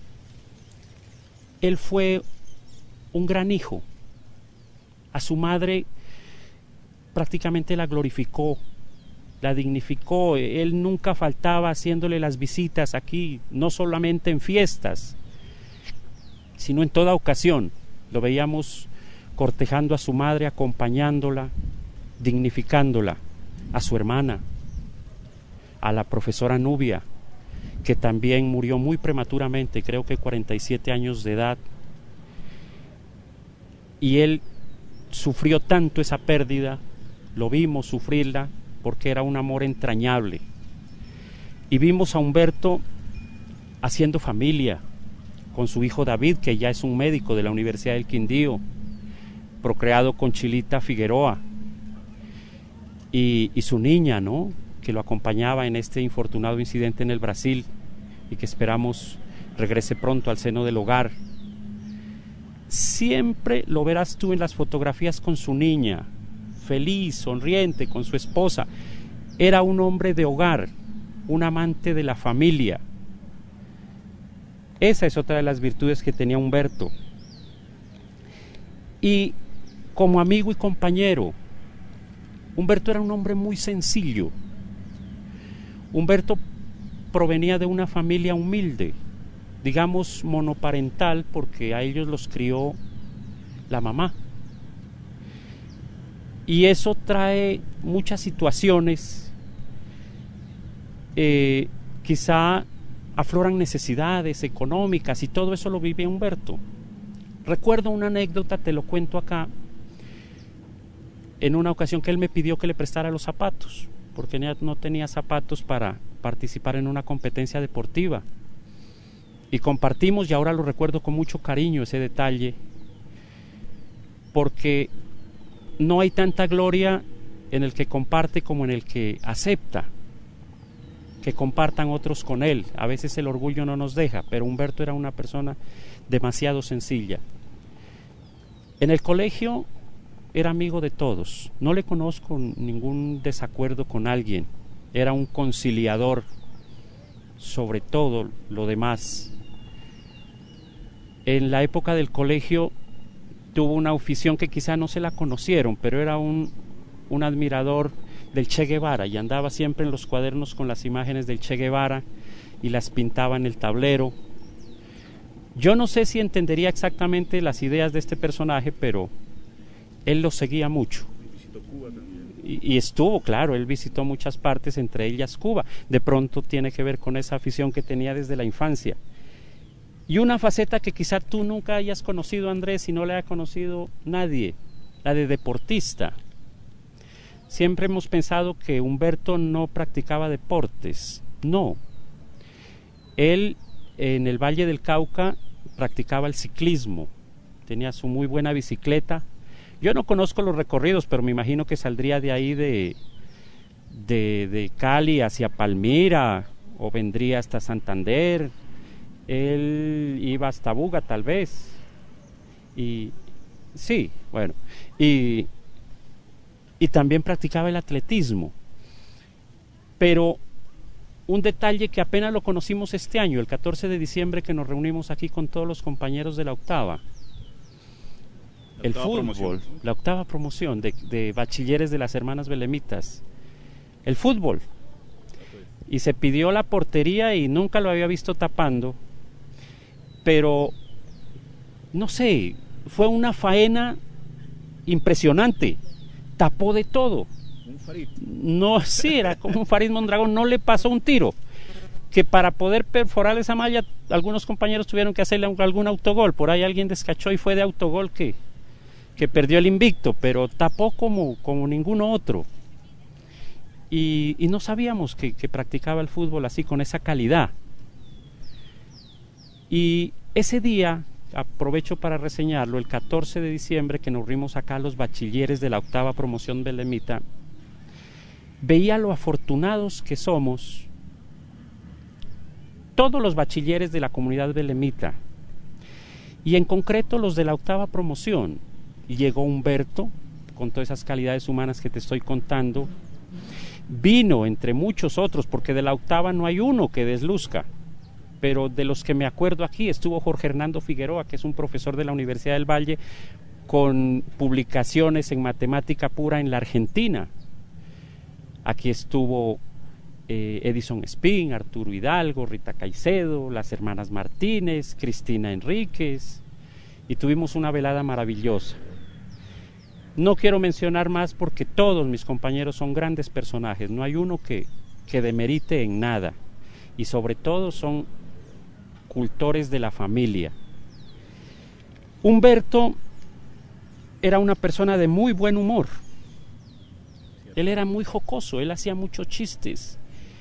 él fue un gran hijo. A su madre prácticamente la glorificó, la dignificó. Él nunca faltaba haciéndole las visitas aquí, no solamente en fiestas, sino en toda ocasión. Lo veíamos cortejando a su madre, acompañándola, dignificándola, a su hermana, a la profesora Nubia, que también murió muy prematuramente, creo que cuarenta y siete años de edad, y él sufrió tanto esa pérdida, lo vimos sufrirla, porque era un amor entrañable. Y vimos a Humberto haciendo familia con su hijo David, que ya es un médico de la Universidad del Quindío, procreado con Chilita Figueroa, y, y su niña, ¿no?, que lo acompañaba en este infortunado incidente en el Brasil y que esperamos regrese pronto al seno del hogar. Siempre lo verás tú en las fotografías con su niña, feliz, sonriente, con su esposa. Era un hombre de hogar, un amante de la familia. Esa es otra de las virtudes que tenía Humberto. Y como amigo y compañero, Humberto era un hombre muy sencillo. Humberto provenía de una familia humilde, digamos monoparental, porque a ellos los crió la mamá. Y eso trae muchas situaciones, eh, quizá afloran necesidades económicas, y todo eso lo vive Humberto. Recuerdo una anécdota, te lo cuento acá, en una ocasión que él me pidió que le prestara los zapatos, porque no tenía zapatos para participar en una competencia deportiva. Y compartimos, y ahora lo recuerdo con mucho cariño ese detalle, porque no hay tanta gloria en el que comparte como en el que acepta que compartan otros con él. A veces el orgullo no nos deja, pero Humberto era una persona demasiado sencilla. En el colegio era amigo de todos, no le conozco ningún desacuerdo con alguien, era un conciliador sobre todo lo demás. En la época del colegio tuvo una afición que quizá no se la conocieron, pero era un, un admirador del Che Guevara, y andaba siempre en los cuadernos con las imágenes del Che Guevara y las pintaba en el tablero. Yo no sé si entendería exactamente las ideas de este personaje, pero él lo seguía mucho. Y, y estuvo, claro, él visitó muchas partes, entre ellas Cuba. De pronto tiene que ver con esa afición que tenía desde la infancia. Y una faceta que quizá tú nunca hayas conocido, Andrés, y no le haya conocido nadie, la de deportista. Siempre hemos pensado que Humberto no practicaba deportes. No. Él, en el Valle del Cauca, practicaba el ciclismo. Tenía su muy buena bicicleta. Yo no conozco los recorridos, pero me imagino que saldría de ahí de, de, de Cali hacia Palmira, o vendría hasta Santander. Él iba hasta Buga, tal vez. Y sí, bueno. Y, y también practicaba el atletismo. Pero un detalle que apenas lo conocimos este año, el catorce de diciembre, que nos reunimos aquí con todos los compañeros de la octava. La el fútbol, promoción. La octava promoción de, de bachilleres de las hermanas Belemitas. El fútbol. Y se pidió la portería y nunca lo había visto tapando. Pero, no sé, fue una faena impresionante. Tapó de todo. Un Farid. No, sí, era como un Farid Mondragón, no le pasó un tiro. Que para poder perforar esa malla, algunos compañeros tuvieron que hacerle algún autogol. Por ahí alguien descachó y fue de autogol que, que perdió el invicto, pero tapó como, como ninguno otro. Y, y no sabíamos que, que practicaba el fútbol así, con esa calidad. Y ese día, aprovecho para reseñarlo, el catorce de diciembre, que nos reunimos acá los bachilleres de la octava promoción belemita, veía lo afortunados que somos todos los bachilleres de la comunidad belemita, y en concreto los de la octava promoción. Llegó Humberto, con todas esas calidades humanas que te estoy contando, vino entre muchos otros, porque de la octava no hay uno que desluzca, pero de los que me acuerdo aquí estuvo Jorge Hernando Figueroa, que es un profesor de la Universidad del Valle, con publicaciones en matemática pura en la Argentina. Aquí estuvo eh, Edison Espín, Arturo Hidalgo, Rita Caicedo, las hermanas Martínez, Cristina Enríquez, y tuvimos una velada maravillosa. No quiero mencionar más porque todos mis compañeros son grandes personajes, no hay uno que, que demerite en nada, y sobre todo son cultores de la familia. Humberto era una persona de muy buen humor. Él era muy jocoso, él hacía muchos chistes.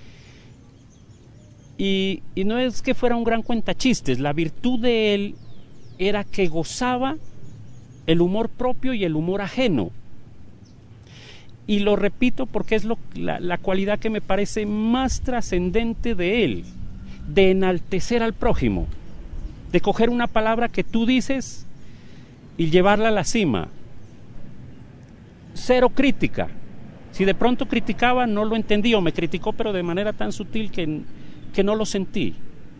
Y, y no es que fuera un gran cuentachistes, la virtud de él era que gozaba el humor propio y el humor ajeno. Y lo repito porque es lo, la, la cualidad que me parece más trascendente de él, de enaltecer al prójimo, de coger una palabra que tú dices y llevarla a la cima. Cero crítica. Si de pronto criticaba, no lo entendí, o me criticó, pero de manera tan sutil que, que no lo sentí.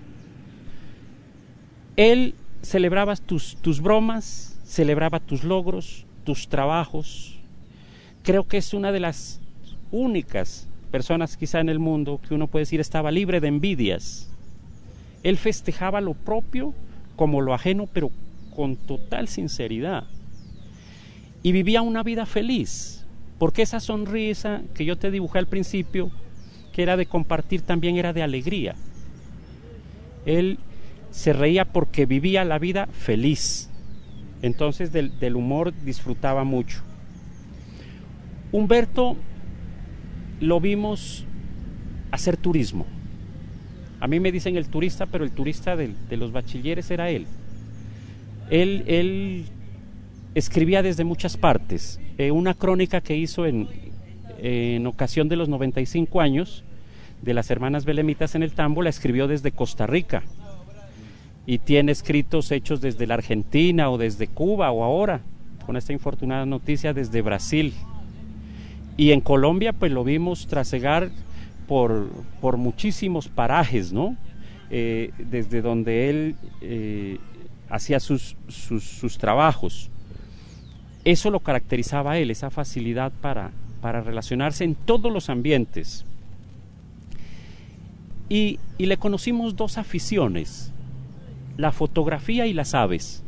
Él celebraba tus, tus bromas, celebraba tus logros, tus trabajos. Creo que es una de las únicas personas quizá en el mundo que uno puede decir estaba libre de envidias. Él festejaba lo propio como lo ajeno, pero con total sinceridad. Y vivía una vida feliz, porque esa sonrisa que yo te dibujé al principio, que era de compartir, también era de alegría. Él se reía porque vivía la vida feliz. Entonces del, del humor disfrutaba mucho. Humberto lo vimos hacer turismo. A mí me dicen el turista, pero el turista de, de los bachilleres era él. Él, él escribía desde muchas partes. Eh, una crónica que hizo en, en ocasión de los noventa y cinco años de las hermanas Belemitas en el Tambo, la escribió desde Costa Rica. Y tiene escritos hechos desde la Argentina o desde Cuba, o ahora, con esta infortunada noticia, desde Brasil. Y en Colombia pues lo vimos trasegar por, por muchísimos parajes, ¿no? Eh, desde donde él eh, hacía sus, sus, sus trabajos. Eso lo caracterizaba a él, esa facilidad para, para relacionarse en todos los ambientes. Y, y le conocimos dos aficiones. la fotografía y las aves.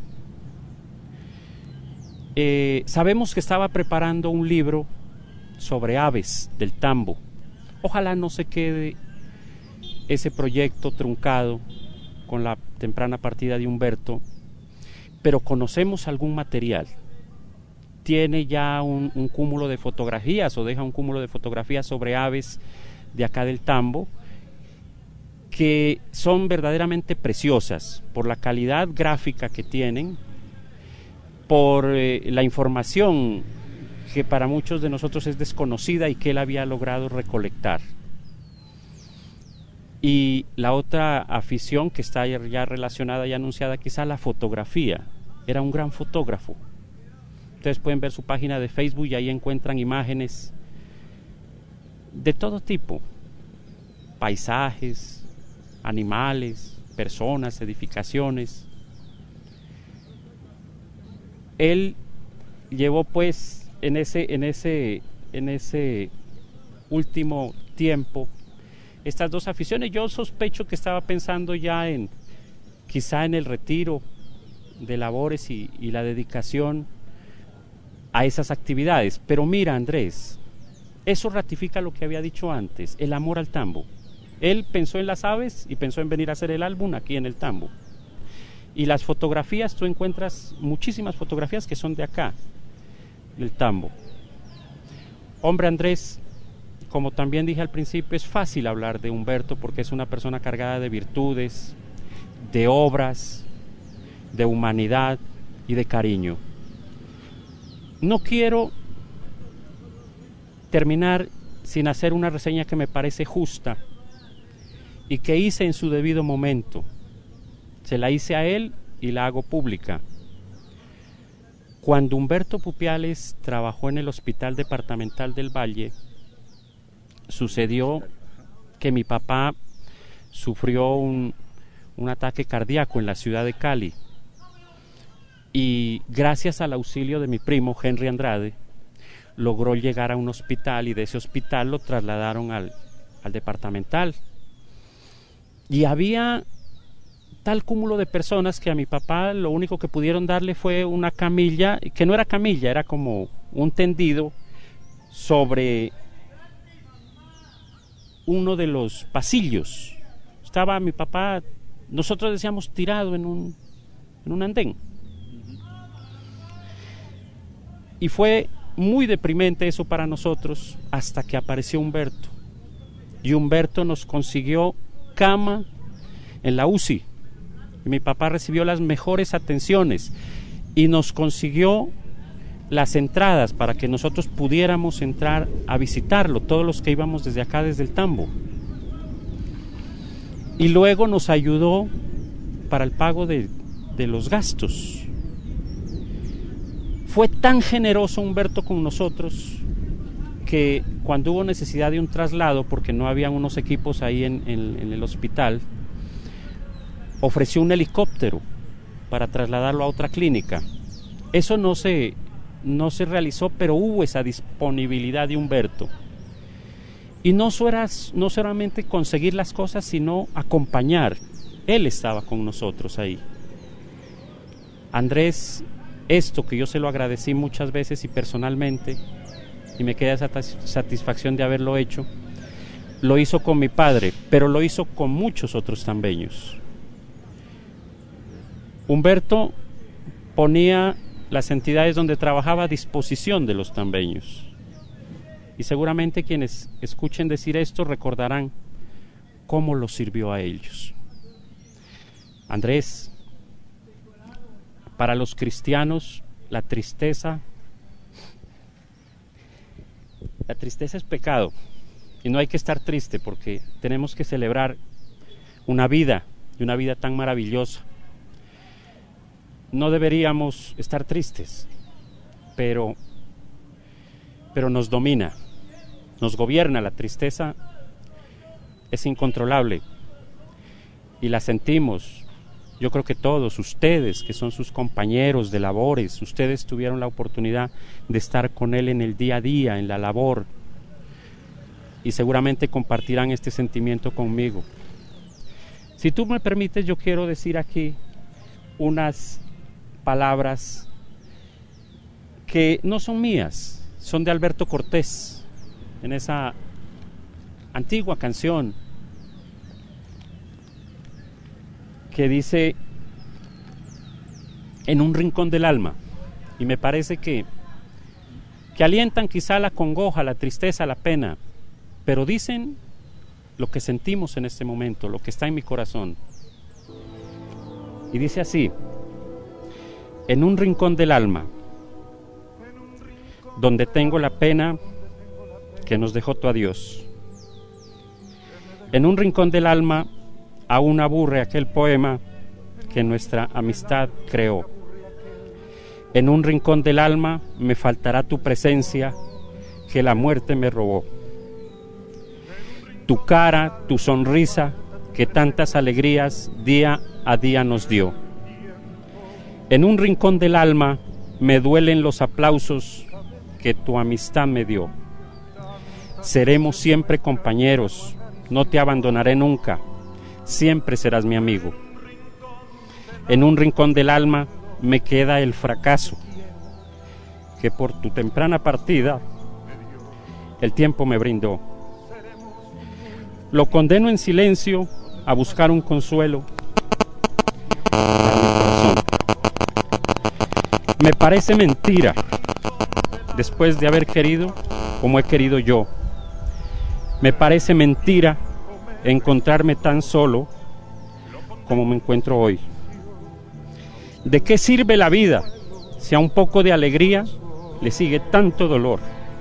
Eh, sabemos que estaba preparando un libro sobre aves del Tambo. Ojalá no se quede ese proyecto truncado con la temprana partida de Humberto, pero conocemos algún material. Tiene ya un, un cúmulo de fotografías, o deja un cúmulo de fotografías sobre aves de acá del Tambo, que son verdaderamente preciosas por la calidad gráfica que tienen, por eh, la información que para muchos de nosotros es desconocida y que él había logrado recolectar. Y la otra afición que está ya relacionada y anunciada, quizá la fotografía. Era un gran fotógrafo. Ustedes pueden ver su página de Facebook y ahí encuentran imágenes de todo tipo, paisajes, animales, personas, edificaciones. Él llevó pues en ese, en ese, en ese último tiempo estas dos aficiones. Yo sospecho que estaba pensando ya en, quizá en el retiro de labores y, y la dedicación a esas actividades. Pero mira, Andrés, eso ratifica lo que había dicho antes, el amor al Tambo. Él pensó en las aves y pensó en venir a hacer el álbum aquí en el Tambo. Y las fotografías, tú encuentras muchísimas fotografías que son de acá, del Tambo. Hombre, Andrés, como también dije al principio, es fácil hablar de Humberto porque es una persona cargada de virtudes, de obras, de humanidad y de cariño. No quiero terminar sin hacer una reseña que me parece justa y que hice en su debido momento. Se la hice a él y la hago pública. Cuando Humberto Pupiales trabajó en el Hospital Departamental del Valle, sucedió que mi papá sufrió un, un ataque cardíaco en la ciudad de Cali, y gracias al auxilio de mi primo Henry Andrade logró llegar a un hospital, y de ese hospital lo trasladaron al, al departamental. Y había tal cúmulo de personas que a mi papá lo único que pudieron darle fue una camilla, que no era camilla, era como un tendido sobre uno de los pasillos. Estaba mi papá, nosotros decíamos, tirado en un, en un andén. Y fue muy deprimente eso para nosotros hasta que apareció Humberto. Y Humberto nos consiguió cama en la U C I. Y mi papá recibió las mejores atenciones y nos consiguió las entradas para que nosotros pudiéramos entrar a visitarlo, todos los que íbamos desde acá, desde el Tambo. Y luego nos ayudó para el pago de, de los gastos. Fue tan generoso Humberto con nosotros que cuando hubo necesidad de un traslado, porque no había unos equipos ahí en, en, en el hospital, ofreció un helicóptero para trasladarlo a otra clínica. Eso no se, no se realizó, pero hubo esa disponibilidad de Humberto. Y no, era, no solamente conseguir las cosas, sino acompañar. Él estaba con nosotros ahí. Andrés, esto que yo se lo agradecí muchas veces y personalmente, y me queda esa satisfacción de haberlo hecho, lo hizo con mi padre, pero lo hizo con muchos otros tambeños. Humberto ponía las entidades donde trabajaba a disposición de los tambeños. Y seguramente quienes escuchen decir esto recordarán cómo los sirvió a ellos. Andrés, para los cristianos, la tristeza, la tristeza es pecado. Y no hay que estar triste porque tenemos que celebrar una vida, y una vida tan maravillosa. No deberíamos estar tristes, pero, pero nos domina, nos gobierna. La tristeza es incontrolable y la sentimos. Yo creo que todos ustedes, que son sus compañeros de labores, ustedes tuvieron la oportunidad de estar con él en el día a día, en la labor, y seguramente compartirán este sentimiento conmigo. Si tú me permites, yo quiero decir aquí unas palabras que no son mías, son de Alberto Cortés, en esa antigua canción que dice: en un rincón del alma, y me parece que, que alientan quizá la congoja, la tristeza, la pena, pero dicen lo que sentimos en este momento, lo que está en mi corazón. Y dice así: en un rincón del alma, donde tengo la pena que nos dejó tu adiós. En un rincón del alma aún aburre aquel poema que nuestra amistad creó. En un rincón del alma me faltará tu presencia que la muerte me robó. Tu cara, tu sonrisa, que tantas alegrías día a día nos dio. En un rincón del alma me duelen los aplausos que tu amistad me dio. Seremos siempre compañeros, no te abandonaré nunca, siempre serás mi amigo. En un rincón del alma me queda el fracaso, que por tu temprana partida el tiempo me brindó. Lo condeno en silencio a buscar un consuelo para mi corazón. Me parece mentira, después de haber querido como he querido yo. Me parece mentira encontrarme tan solo como me encuentro hoy. ¿De qué sirve la vida si a un poco de alegría le sigue tanto dolor?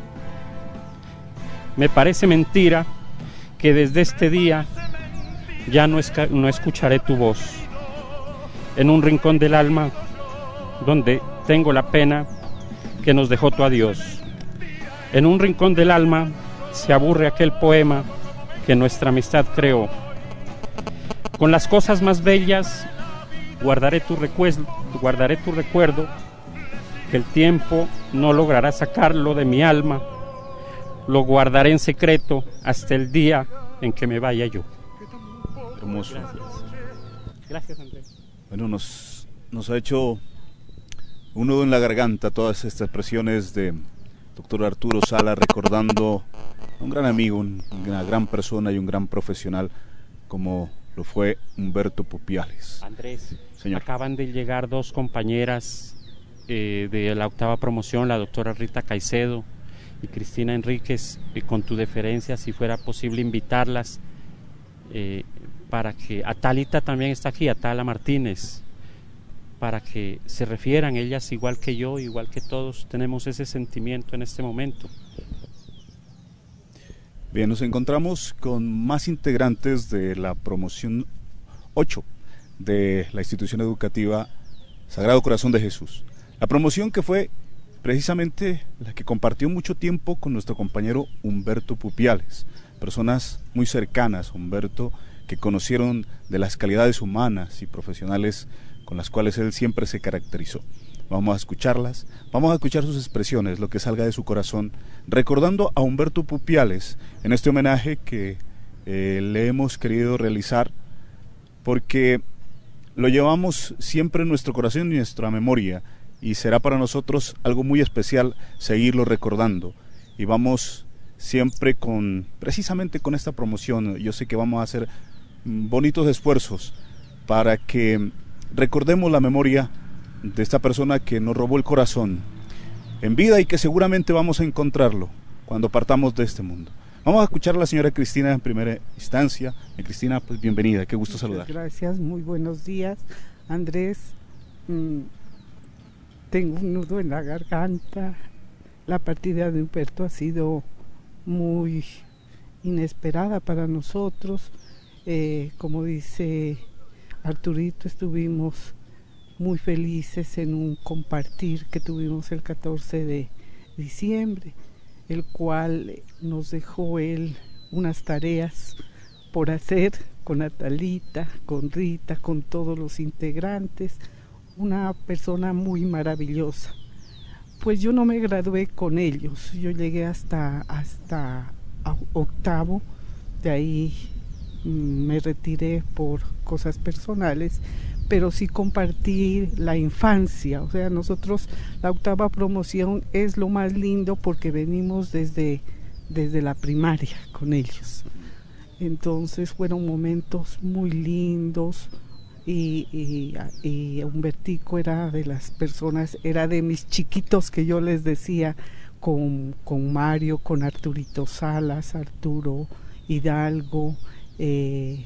Me parece mentira que desde este día ya no, esca- no escucharé tu voz. En un rincón del alma donde tengo la pena que nos dejó tu adiós. En un rincón del alma se aburre aquel poema que nuestra amistad creó. Con las cosas más bellas guardaré tu recuerdo, guardaré tu recuerdo, que el tiempo no logrará sacarlo de mi alma. Lo guardaré en secreto hasta el día en que me vaya yo. Hermoso. Gracias. Gracias, Andrés. Bueno, nos, nos ha hecho un nudo en la garganta todas estas expresiones de doctor Arturo Salas, recordando a un gran amigo, un, una gran persona y un gran profesional como lo fue Humberto Pupiales. Andrés, señor, acaban de llegar dos compañeras eh, de la octava promoción, la doctora Rita Caicedo y Cristina Enríquez, eh, con tu deferencia, si fuera posible invitarlas eh, para que, Atalita también está aquí, Atala Martínez, para que se refieran. Ellas, igual que yo, igual que todos, tenemos ese sentimiento en este momento. Bien, nos encontramos con más integrantes de la promoción ocho de la institución educativa Sagrado Corazón de Jesús. La promoción que fue precisamente la que compartió mucho tiempo con nuestro compañero Humberto Pupiales, personas muy cercanas a Humberto, que conocieron de las calidades humanas y profesionales con las cuales él siempre se caracterizó. Vamos a escucharlas, vamos a escuchar sus expresiones, lo que salga de su corazón, recordando a Humberto Pupiales en este homenaje que eh, le hemos querido realizar, porque lo llevamos siempre en nuestro corazón y en nuestra memoria, y será para nosotros algo muy especial seguirlo recordando. Y vamos siempre con, precisamente con esta promoción, yo sé que vamos a hacer bonitos esfuerzos para que recordemos la memoria de esta persona que nos robó el corazón en vida y que seguramente vamos a encontrarlo cuando partamos de este mundo. Vamos a escuchar a la señora Cristina en primera instancia. Eh, Cristina, pues bienvenida, qué gusto saludar. Gracias, muy buenos días, Andrés. Mm, tengo un nudo en la garganta. La partida de Humberto ha sido muy inesperada para nosotros. Eh, como dice Arturito, estuvimos muy felices en un compartir que tuvimos el catorce de diciembre, el cual nos dejó él unas tareas por hacer con Natalita, con Rita, con todos los integrantes, una persona muy maravillosa. Pues yo no me gradué con ellos, yo llegué hasta, hasta octavo, de ahí me retiré por cosas personales, pero sí compartir la infancia. O sea, nosotros, la octava promoción es lo más lindo porque venimos desde, desde la primaria con ellos. Entonces fueron momentos muy lindos. Y, y, y Humbertico era de las personas, era de mis chiquitos que yo les decía, con, con Mario, con Arturito Salas, Arturo Hidalgo, eh,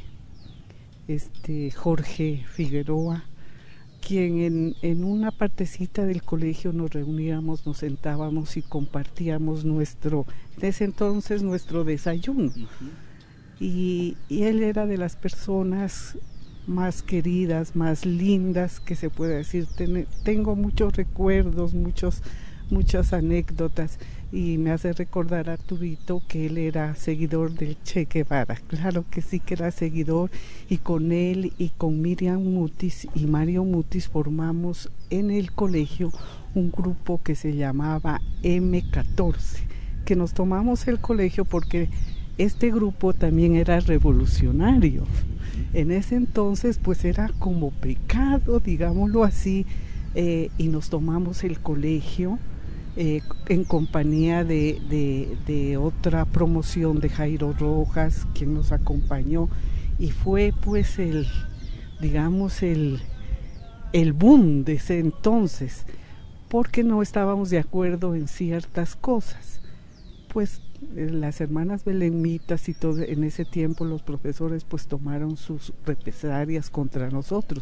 este Jorge Figueroa, quien en, en una partecita del colegio nos reuníamos, nos sentábamos y compartíamos nuestro, en ese entonces nuestro desayuno. Uh-huh. y, y él era de las personas más queridas, más lindas que se puede decir. Ten, tengo muchos recuerdos, muchos, muchas anécdotas, y me hace recordar a Arturito que él era seguidor del Che Guevara. Claro que sí que era seguidor, y con él y con Miriam Mutis y Mario Mutis formamos en el colegio un grupo que se llamaba eme catorce, que nos tomamos el colegio porque este grupo también era revolucionario. En ese entonces pues era como pecado, digámoslo así, eh, y nos tomamos el colegio eh, en compañía de, de, de otra promoción de Jairo Rojas, quien nos acompañó, y fue pues el, digamos, el, el boom de ese entonces, porque no estábamos de acuerdo en ciertas cosas. Pues las hermanas belenmitas y todo, en ese tiempo los profesores pues tomaron sus represalias contra nosotros,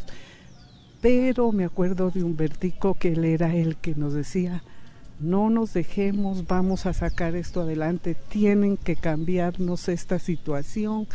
pero me acuerdo de Humbertico, que él era el que nos decía: no nos dejemos, vamos a sacar esto adelante, tienen que cambiarnos esta situación.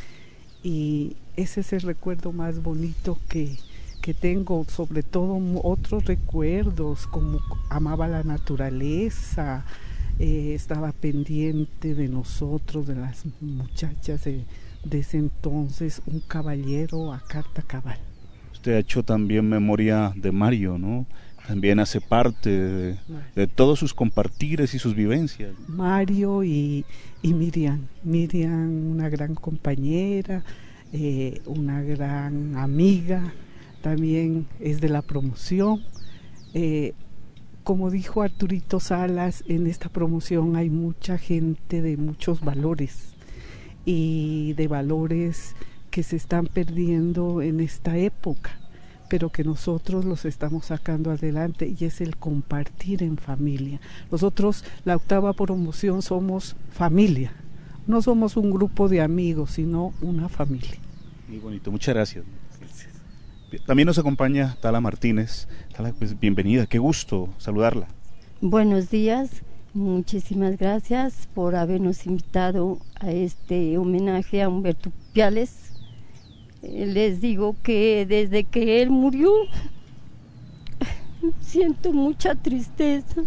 Y ese es el recuerdo más bonito que, que tengo, sobre todo otros recuerdos, como amaba la naturaleza. Eh, estaba pendiente de nosotros, de las muchachas de, de ese entonces, un caballero a carta cabal. Usted ha hecho también memoria de Mario, ¿no? También hace parte de, de todos sus compartires y sus vivencias. Mario y, y Miriam, Miriam, una gran compañera, eh, una gran amiga, también es de la promoción. Eh, Como dijo Arturito Salas, en esta promoción hay mucha gente de muchos valores, y de valores que se están perdiendo en esta época, pero que nosotros los estamos sacando adelante, y es el compartir en familia. Nosotros, la octava promoción, somos familia, no somos un grupo de amigos, sino una familia. Muy bonito, muchas gracias. También nos acompaña Tala Martínez. Tala, pues bienvenida, qué gusto saludarla. Buenos días, muchísimas gracias por habernos invitado a este homenaje a Humberto Pupiales. Eh, les digo que desde que él murió siento mucha tristeza.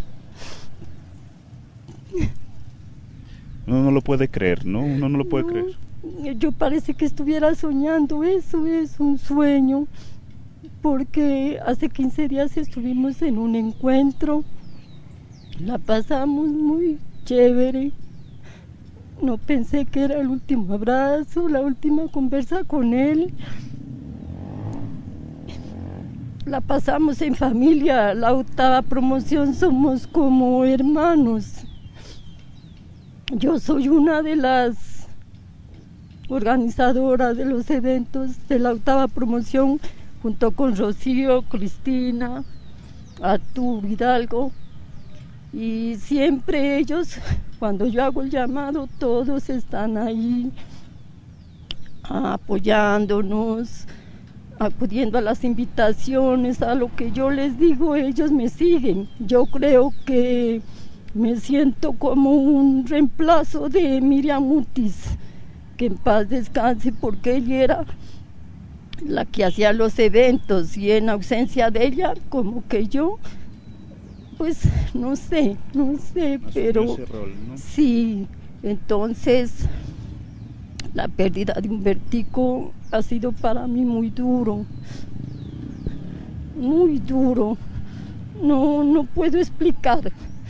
Uno no lo puede creer, ¿no? Uno no lo puede no, creer. Yo parece que estuviera soñando, eso es un sueño, porque hace quince días estuvimos en un encuentro, la pasamos muy chévere, no pensé que era el último abrazo, la última conversa con él, la pasamos en familia, la octava promoción somos como hermanos. Yo soy una de las organizadoras de los eventos de la octava promoción, junto con Rocío, Cristina, Arturo Hidalgo, y siempre ellos, cuando yo hago el llamado, todos están ahí apoyándonos, acudiendo a las invitaciones, a lo que yo les digo, ellos me siguen. Yo creo que me siento como un reemplazo de Miriam Mutis, que en paz descanse, porque ella era la que hacía los eventos, y en ausencia de ella, como que yo, pues no sé, no sé, pero ese rol, ¿no? Sí, entonces la pérdida de Humbertico ha sido para mí muy duro, muy duro, no, no puedo explicar,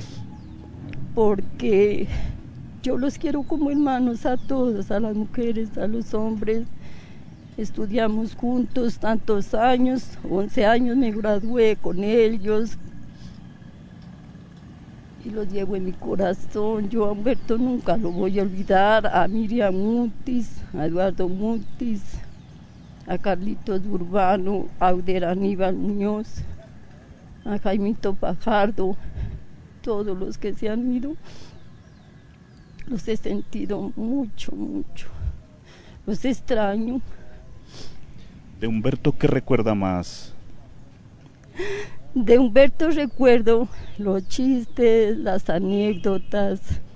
porque yo los quiero como hermanos a todos, a las mujeres, a los hombres, Estudiamos juntos tantos años, once años me gradué con ellos y los llevo en mi corazón. Yo a Humberto nunca lo voy a olvidar, a Miriam Mutis, a Eduardo Mutis, a Carlitos Urbano, a Auder Aníbal Muñoz, a Jaimito Fajardo, todos los que se han ido, los he sentido mucho, mucho, los extraño. ¿De Humberto qué recuerda más? De Humberto recuerdo los chistes, las anécdotas,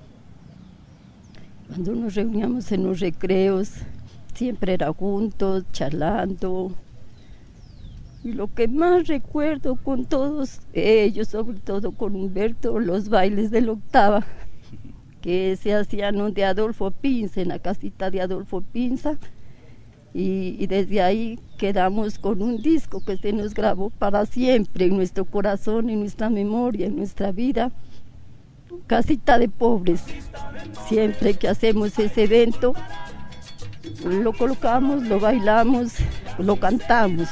cuando nos reuníamos en los recreos, siempre era juntos, charlando. Y lo que más recuerdo con todos ellos, sobre todo con Humberto, los bailes de la octava, que se hacían de Adolfo Pinza, en la casita de Adolfo Pinza, y, y desde ahí quedamos con un disco que se nos grabó para siempre en nuestro corazón, en nuestra memoria, en nuestra vida. Casita de pobres. Siempre que hacemos ese evento, lo colocamos, lo bailamos, lo cantamos.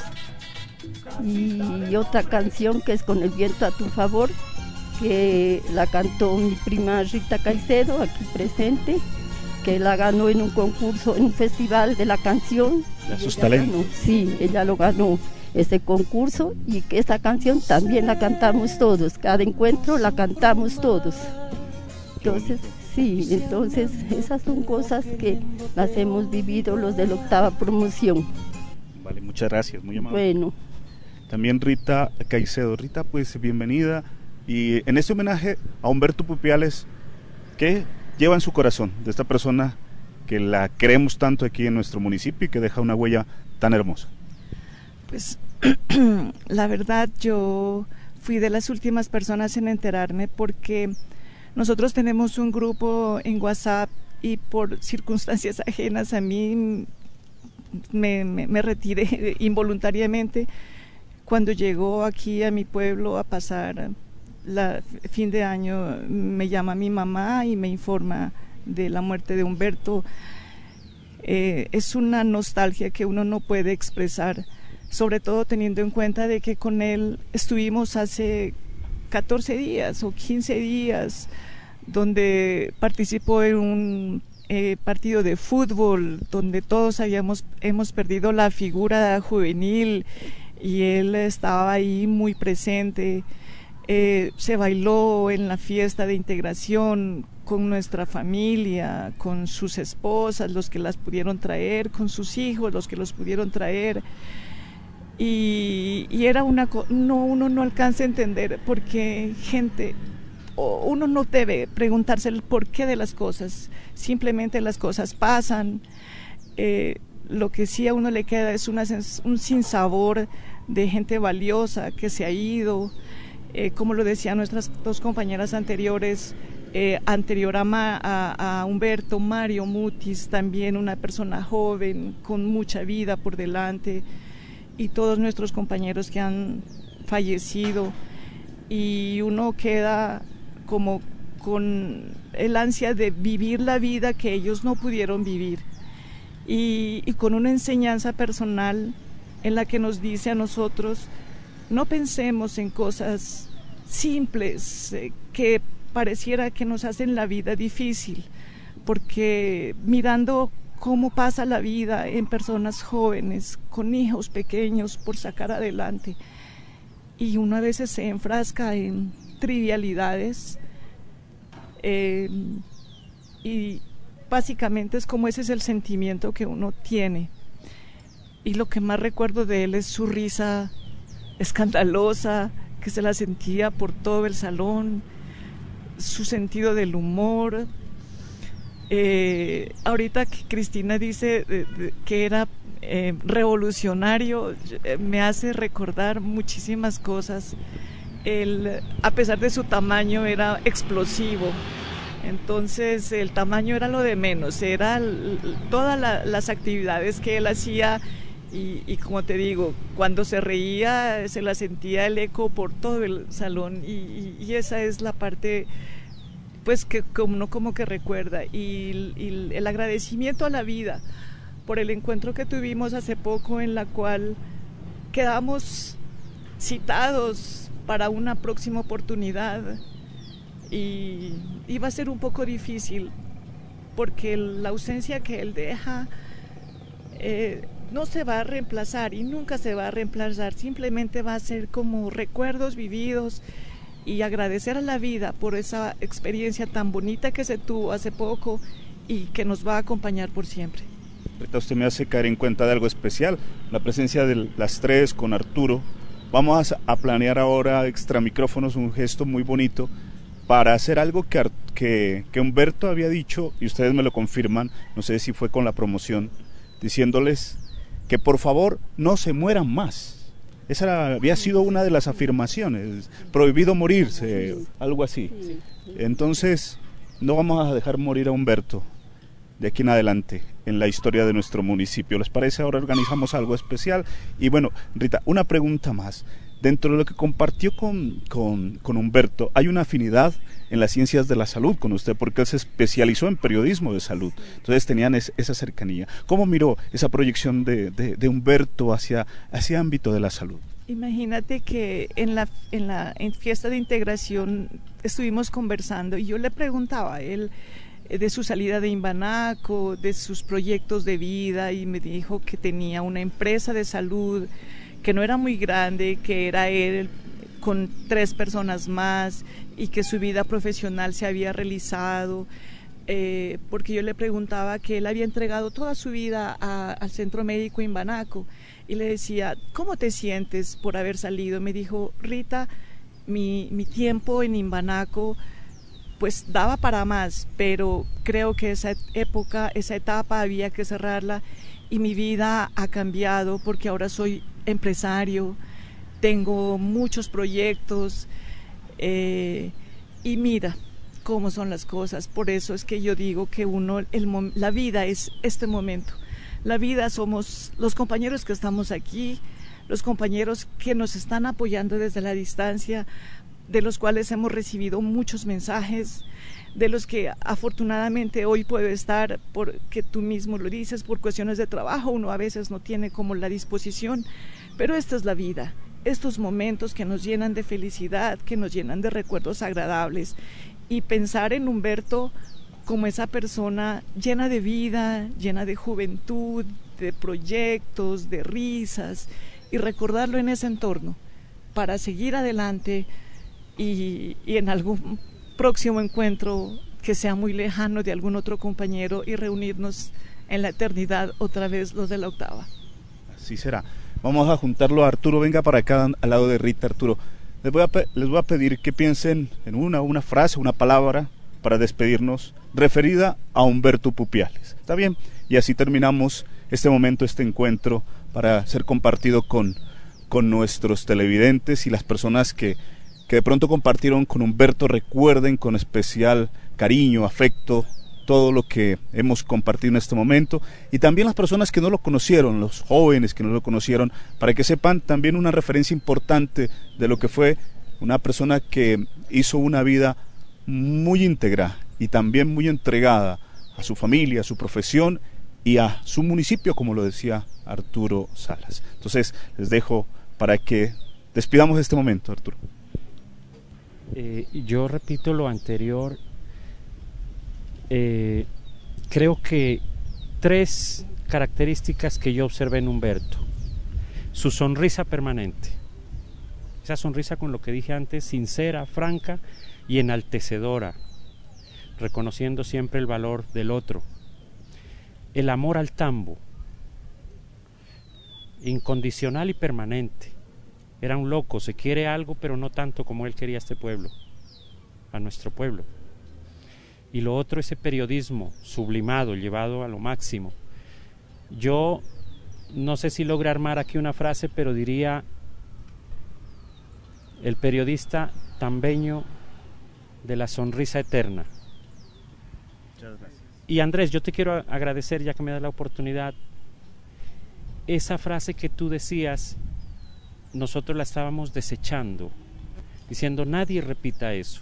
Y otra canción que es Con el viento a tu favor, que la cantó mi prima Rita Caicedo, aquí presente, que la ganó en un concurso, en un festival de la canción. Sus talentos. Sí, ella lo ganó, ese concurso, y que esa canción también la cantamos todos, cada encuentro la cantamos todos. Entonces, sí, entonces esas son cosas que las hemos vivido los de la octava promoción. Vale, muchas gracias, muy amable. Bueno. También Rita Caicedo. Rita, pues bienvenida. Y en este homenaje a Humberto Pupiales, ¿qué lleva en su corazón de esta persona que la queremos tanto aquí en nuestro municipio y que deja una huella tan hermosa? Pues la verdad, yo fui de las últimas personas en enterarme, porque nosotros tenemos un grupo en WhatsApp y por circunstancias ajenas a mí me, me, me retiré involuntariamente. Cuando llegó aquí a mi pueblo a pasar la fin de año, me llama mi mamá y me informa de la muerte de Humberto. Eh, es una nostalgia que uno no puede expresar, sobre todo teniendo en cuenta de que con él estuvimos hace catorce días o quince días, donde participó en un eh, partido de fútbol, donde todos habíamos, hemos perdido la figura juvenil, y él estaba ahí muy presente. Eh, se bailó en la fiesta de integración con nuestra familia, con sus esposas, los que las pudieron traer, con sus hijos, los que los pudieron traer, y, y era una cosa, no, uno no alcanza a entender, porque gente, uno no debe preguntarse el porqué de las cosas, simplemente las cosas pasan. Eh, lo que sí a uno le queda es una, un sinsabor de gente valiosa que se ha ido. Eh, como lo decían nuestras dos compañeras anteriores, eh, anterior a, Ma, a, a Humberto, Mario Mutis, también una persona joven, con mucha vida por delante, y todos nuestros compañeros que han fallecido, y uno queda como con el ansia de vivir la vida que ellos no pudieron vivir, y, y con una enseñanza personal en la que nos dice a nosotros: no pensemos en cosas simples eh, que pareciera que nos hacen la vida difícil, porque mirando cómo pasa la vida en personas jóvenes, con hijos pequeños por sacar adelante, y uno a veces se enfrasca en trivialidades, eh, y básicamente es como ese es el sentimiento que uno tiene. Y lo que más recuerdo de él es su risa escandalosa, que se la sentía por todo el salón, su sentido del humor. Eh, ahorita que Cristina dice de, de, que era eh, revolucionario, eh, me hace recordar muchísimas cosas. Él, a pesar de su tamaño, era explosivo. Entonces el tamaño era lo de menos, era todas la, las actividades que él hacía. Y, y como te digo, cuando se reía se la sentía el eco por todo el salón, y, y, y esa es la parte pues que uno como que recuerda, y, y el agradecimiento a la vida, por el encuentro que tuvimos hace poco, en la cual quedamos citados para una próxima oportunidad, y iba a ser un poco difícil porque la ausencia que él deja eh, no se va a reemplazar y nunca se va a reemplazar, simplemente va a ser como recuerdos vividos, y agradecer a la vida por esa experiencia tan bonita que se tuvo hace poco y que nos va a acompañar por siempre. Rita, usted me hace caer en cuenta de algo especial, la presencia de las tres con Arturo. Vamos a, a planear ahora extra micrófonos un gesto muy bonito para hacer algo que, que, que Humberto había dicho, y ustedes me lo confirman, no sé si fue con la promoción, diciéndoles que por favor no se mueran más. Esa era, había sido una de las afirmaciones, prohibido morirse, algo así. Entonces, no vamos a dejar morir a Humberto de aquí en adelante en la historia de nuestro municipio. ¿Les parece? Ahora organizamos algo especial. Y bueno, Rita, una pregunta más. Dentro de lo que compartió con, con, con Humberto, hay una afinidad en las ciencias de la salud con usted, porque él se especializó en periodismo de salud, entonces tenían es, esa cercanía. ¿Cómo miró esa proyección de, de, de Humberto hacia ese ámbito de la salud? Imagínate que en la, en la en fiesta de integración estuvimos conversando y yo le preguntaba a él de su salida de Imbanaco, de sus proyectos de vida, y me dijo que tenía una empresa de salud que no era muy grande, que era él con tres personas más, y que su vida profesional se había realizado, eh, porque yo le preguntaba que él había entregado toda su vida a, al Centro Médico Imbanaco, y le decía, ¿cómo te sientes por haber salido? Me dijo, Rita, mi, mi tiempo en Imbanaco pues daba para más, pero creo que esa época, esa etapa había que cerrarla, y mi vida ha cambiado porque ahora soy empresario, tengo muchos proyectos, eh, y mira cómo son las cosas. Por eso es que yo digo que uno, el, la vida es este momento, la vida somos los compañeros que estamos aquí, los compañeros que nos están apoyando desde la distancia, de los cuales hemos recibido muchos mensajes, de los que afortunadamente hoy puedo estar, porque tú mismo lo dices, por cuestiones de trabajo uno a veces no tiene como la disposición, pero esta es la vida, estos momentos que nos llenan de felicidad, que nos llenan de recuerdos agradables, y pensar en Humberto como esa persona llena de vida, llena de juventud, de proyectos, de risas, y recordarlo en ese entorno para seguir adelante, y, y en algún próximo encuentro que sea muy lejano de algún otro compañero, y reunirnos en la eternidad otra vez los de la octava. Así será. Vamos a juntarlo a Arturo. Venga para acá al lado de Rita. Arturo, les voy a, les voy a pedir que piensen en una, una frase, una palabra para despedirnos referida a Humberto Pupiales. ¿Está bien? Y así terminamos este momento, este encuentro, para ser compartido con, con nuestros televidentes y las personas que que de pronto compartieron con Humberto. Recuerden con especial cariño, afecto, todo lo que hemos compartido en este momento, y también las personas que no lo conocieron, los jóvenes que no lo conocieron, para que sepan también una referencia importante de lo que fue una persona que hizo una vida muy íntegra y también muy entregada a su familia, a su profesión y a su municipio, como lo decía Arturo Salas. Entonces les dejo para que despidamos este momento, Arturo. Eh, yo repito lo anterior, eh, creo que tres características que yo observé en Humberto: su sonrisa permanente, esa sonrisa, con lo que dije antes, sincera, franca y enaltecedora, reconociendo siempre el valor del otro; el amor al tambo, incondicional y permanente. Era un loco, se quiere algo, pero no tanto como él quería a este pueblo, a nuestro pueblo. Y lo otro, ese periodismo sublimado, llevado a lo máximo. Yo no sé si logro armar aquí una frase, pero diría: el periodista tambeño de la sonrisa eterna. Muchas gracias. Y Andrés, yo te quiero agradecer, ya que me das la oportunidad, esa frase que tú decías. Nosotros la estábamos desechando, diciendo nadie repita eso,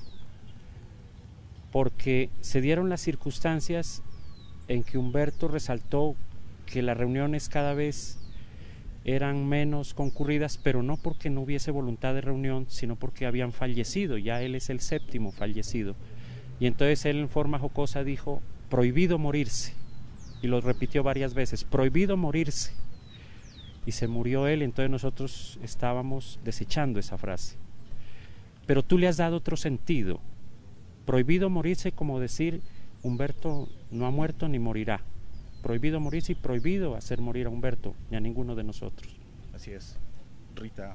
porque se dieron las circunstancias en que Humberto resaltó que las reuniones cada vez eran menos concurridas, pero no porque no hubiese voluntad de reunión, sino porque habían fallecido. Ya él es el séptimo fallecido. Y entonces él en forma jocosa dijo, prohibido morirse. Y lo repitió varias veces, prohibido morirse. Y se murió él, entonces nosotros estábamos desechando esa frase. Pero tú le has dado otro sentido. Prohibido morirse, como decir, Humberto no ha muerto ni morirá. Prohibido morirse y prohibido hacer morir a Humberto ni a ninguno de nosotros. Así es. Rita.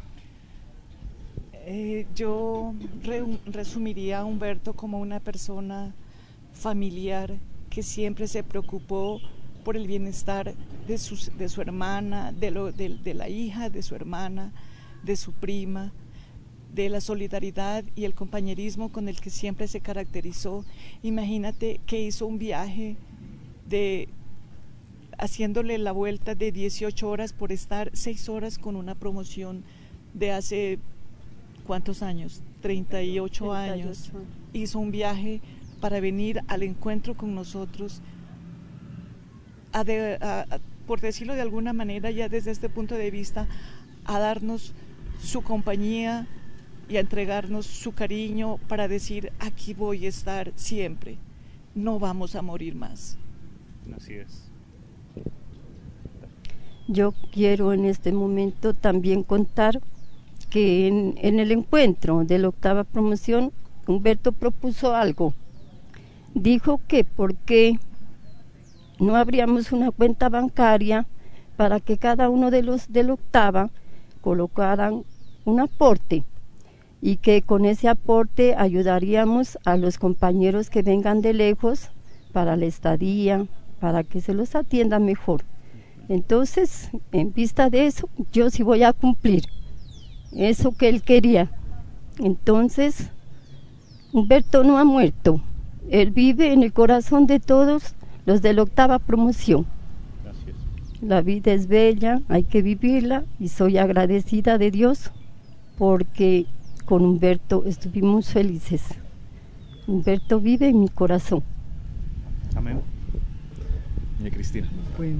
Eh, yo re resumiría a Humberto como una persona familiar que siempre se preocupó por el bienestar de su, de su hermana, de, lo, de, de la hija de su hermana, de su prima, de la solidaridad y el compañerismo con el que siempre se caracterizó. Imagínate que hizo un viaje de haciéndole la vuelta de dieciocho horas por estar seis horas con una promoción de hace ¿cuántos años? treinta y ocho años. Hizo un viaje para venir al encuentro con nosotros, a de, a, a, por decirlo de alguna manera, ya desde este punto de vista, a darnos su compañía y a entregarnos su cariño para decir, aquí voy a estar siempre, no vamos a morir más. Así es. Yo quiero en este momento también contar que en, en el encuentro de la octava promoción, Humberto propuso algo. Dijo que por qué no abríamos una cuenta bancaria para que cada uno de los de la octava colocaran un aporte y que con ese aporte ayudaríamos a los compañeros que vengan de lejos para la estadía, para que se los atienda mejor. Entonces, en vista de eso, yo sí voy a cumplir eso que él quería. Entonces, Humberto no ha muerto. Él vive en el corazón de todos los de la octava promoción. Gracias. La vida es bella, hay que vivirla y soy agradecida de Dios porque con Humberto estuvimos felices. Humberto vive en mi corazón. Amén. Doña Cristina. Bueno,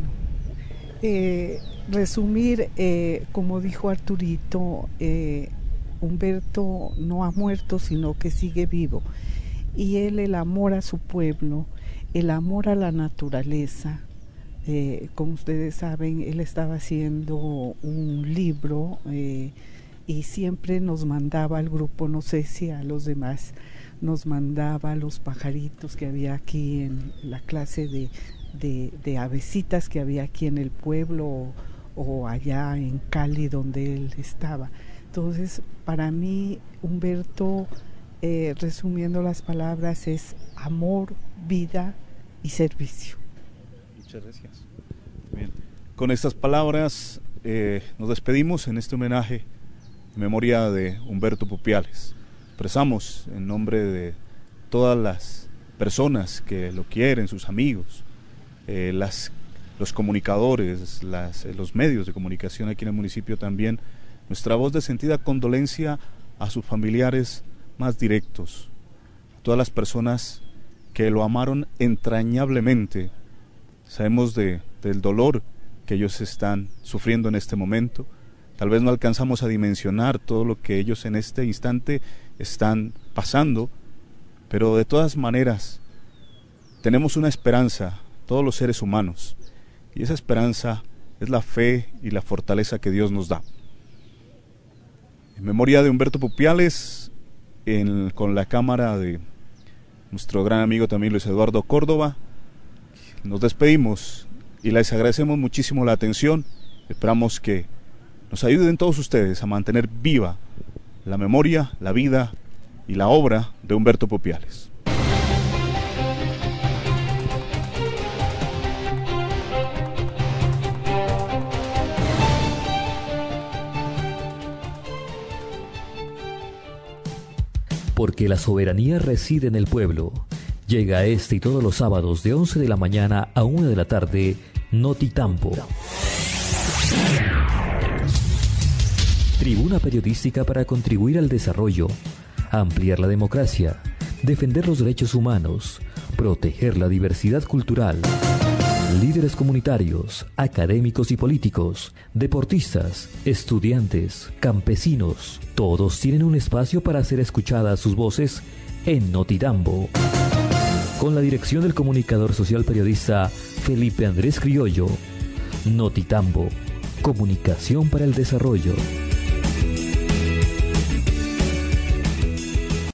eh, resumir, eh, como dijo Arturito, eh, Humberto no ha muerto, sino que sigue vivo. Y él, el amor a su pueblo, el amor a la naturaleza, eh, como ustedes saben, él estaba haciendo un libro eh, y siempre nos mandaba al grupo, no sé si a los demás, nos mandaba los pajaritos que había aquí en la clase de, de, de avecitas que había aquí en el pueblo o, o allá en Cali donde él estaba. Entonces, para mí, Humberto, eh, resumiendo las palabras, es amor, vida y servicio. Muchas gracias. Bien. Con estas palabras eh, nos despedimos en este homenaje en memoria de Humberto Pupiales. Expresamos en nombre de todas las personas que lo quieren, sus amigos, eh, las, los comunicadores, las, eh, los medios de comunicación aquí en el municipio también, nuestra voz de sentida condolencia a sus familiares más directos, a todas las personas que lo amaron entrañablemente. Sabemos de, del dolor que ellos están sufriendo en este momento. Tal vez no alcanzamos a dimensionar todo lo que ellos en este instante están pasando, pero de todas maneras tenemos una esperanza, todos los seres humanos, y esa esperanza es la fe y la fortaleza que Dios nos da. En memoria de Humberto Pupiales, en, con la cámara de nuestro gran amigo también Luis Eduardo Córdoba, nos despedimos y les agradecemos muchísimo la atención. Esperamos que nos ayuden todos ustedes a mantener viva la memoria, la vida y la obra de Humberto Pupiales. Porque la soberanía reside en el pueblo. Llega este y todos los sábados de once de la mañana a una de la tarde, Notitambo. Tribuna periodística para contribuir al desarrollo, ampliar la democracia, defender los derechos humanos, proteger la diversidad cultural. Líderes comunitarios, académicos y políticos, deportistas, estudiantes, campesinos, todos tienen un espacio para hacer escuchadas sus voces en Notitambo. Con la dirección del comunicador social periodista Felipe Andrés Criollo. Notitambo, comunicación para el desarrollo.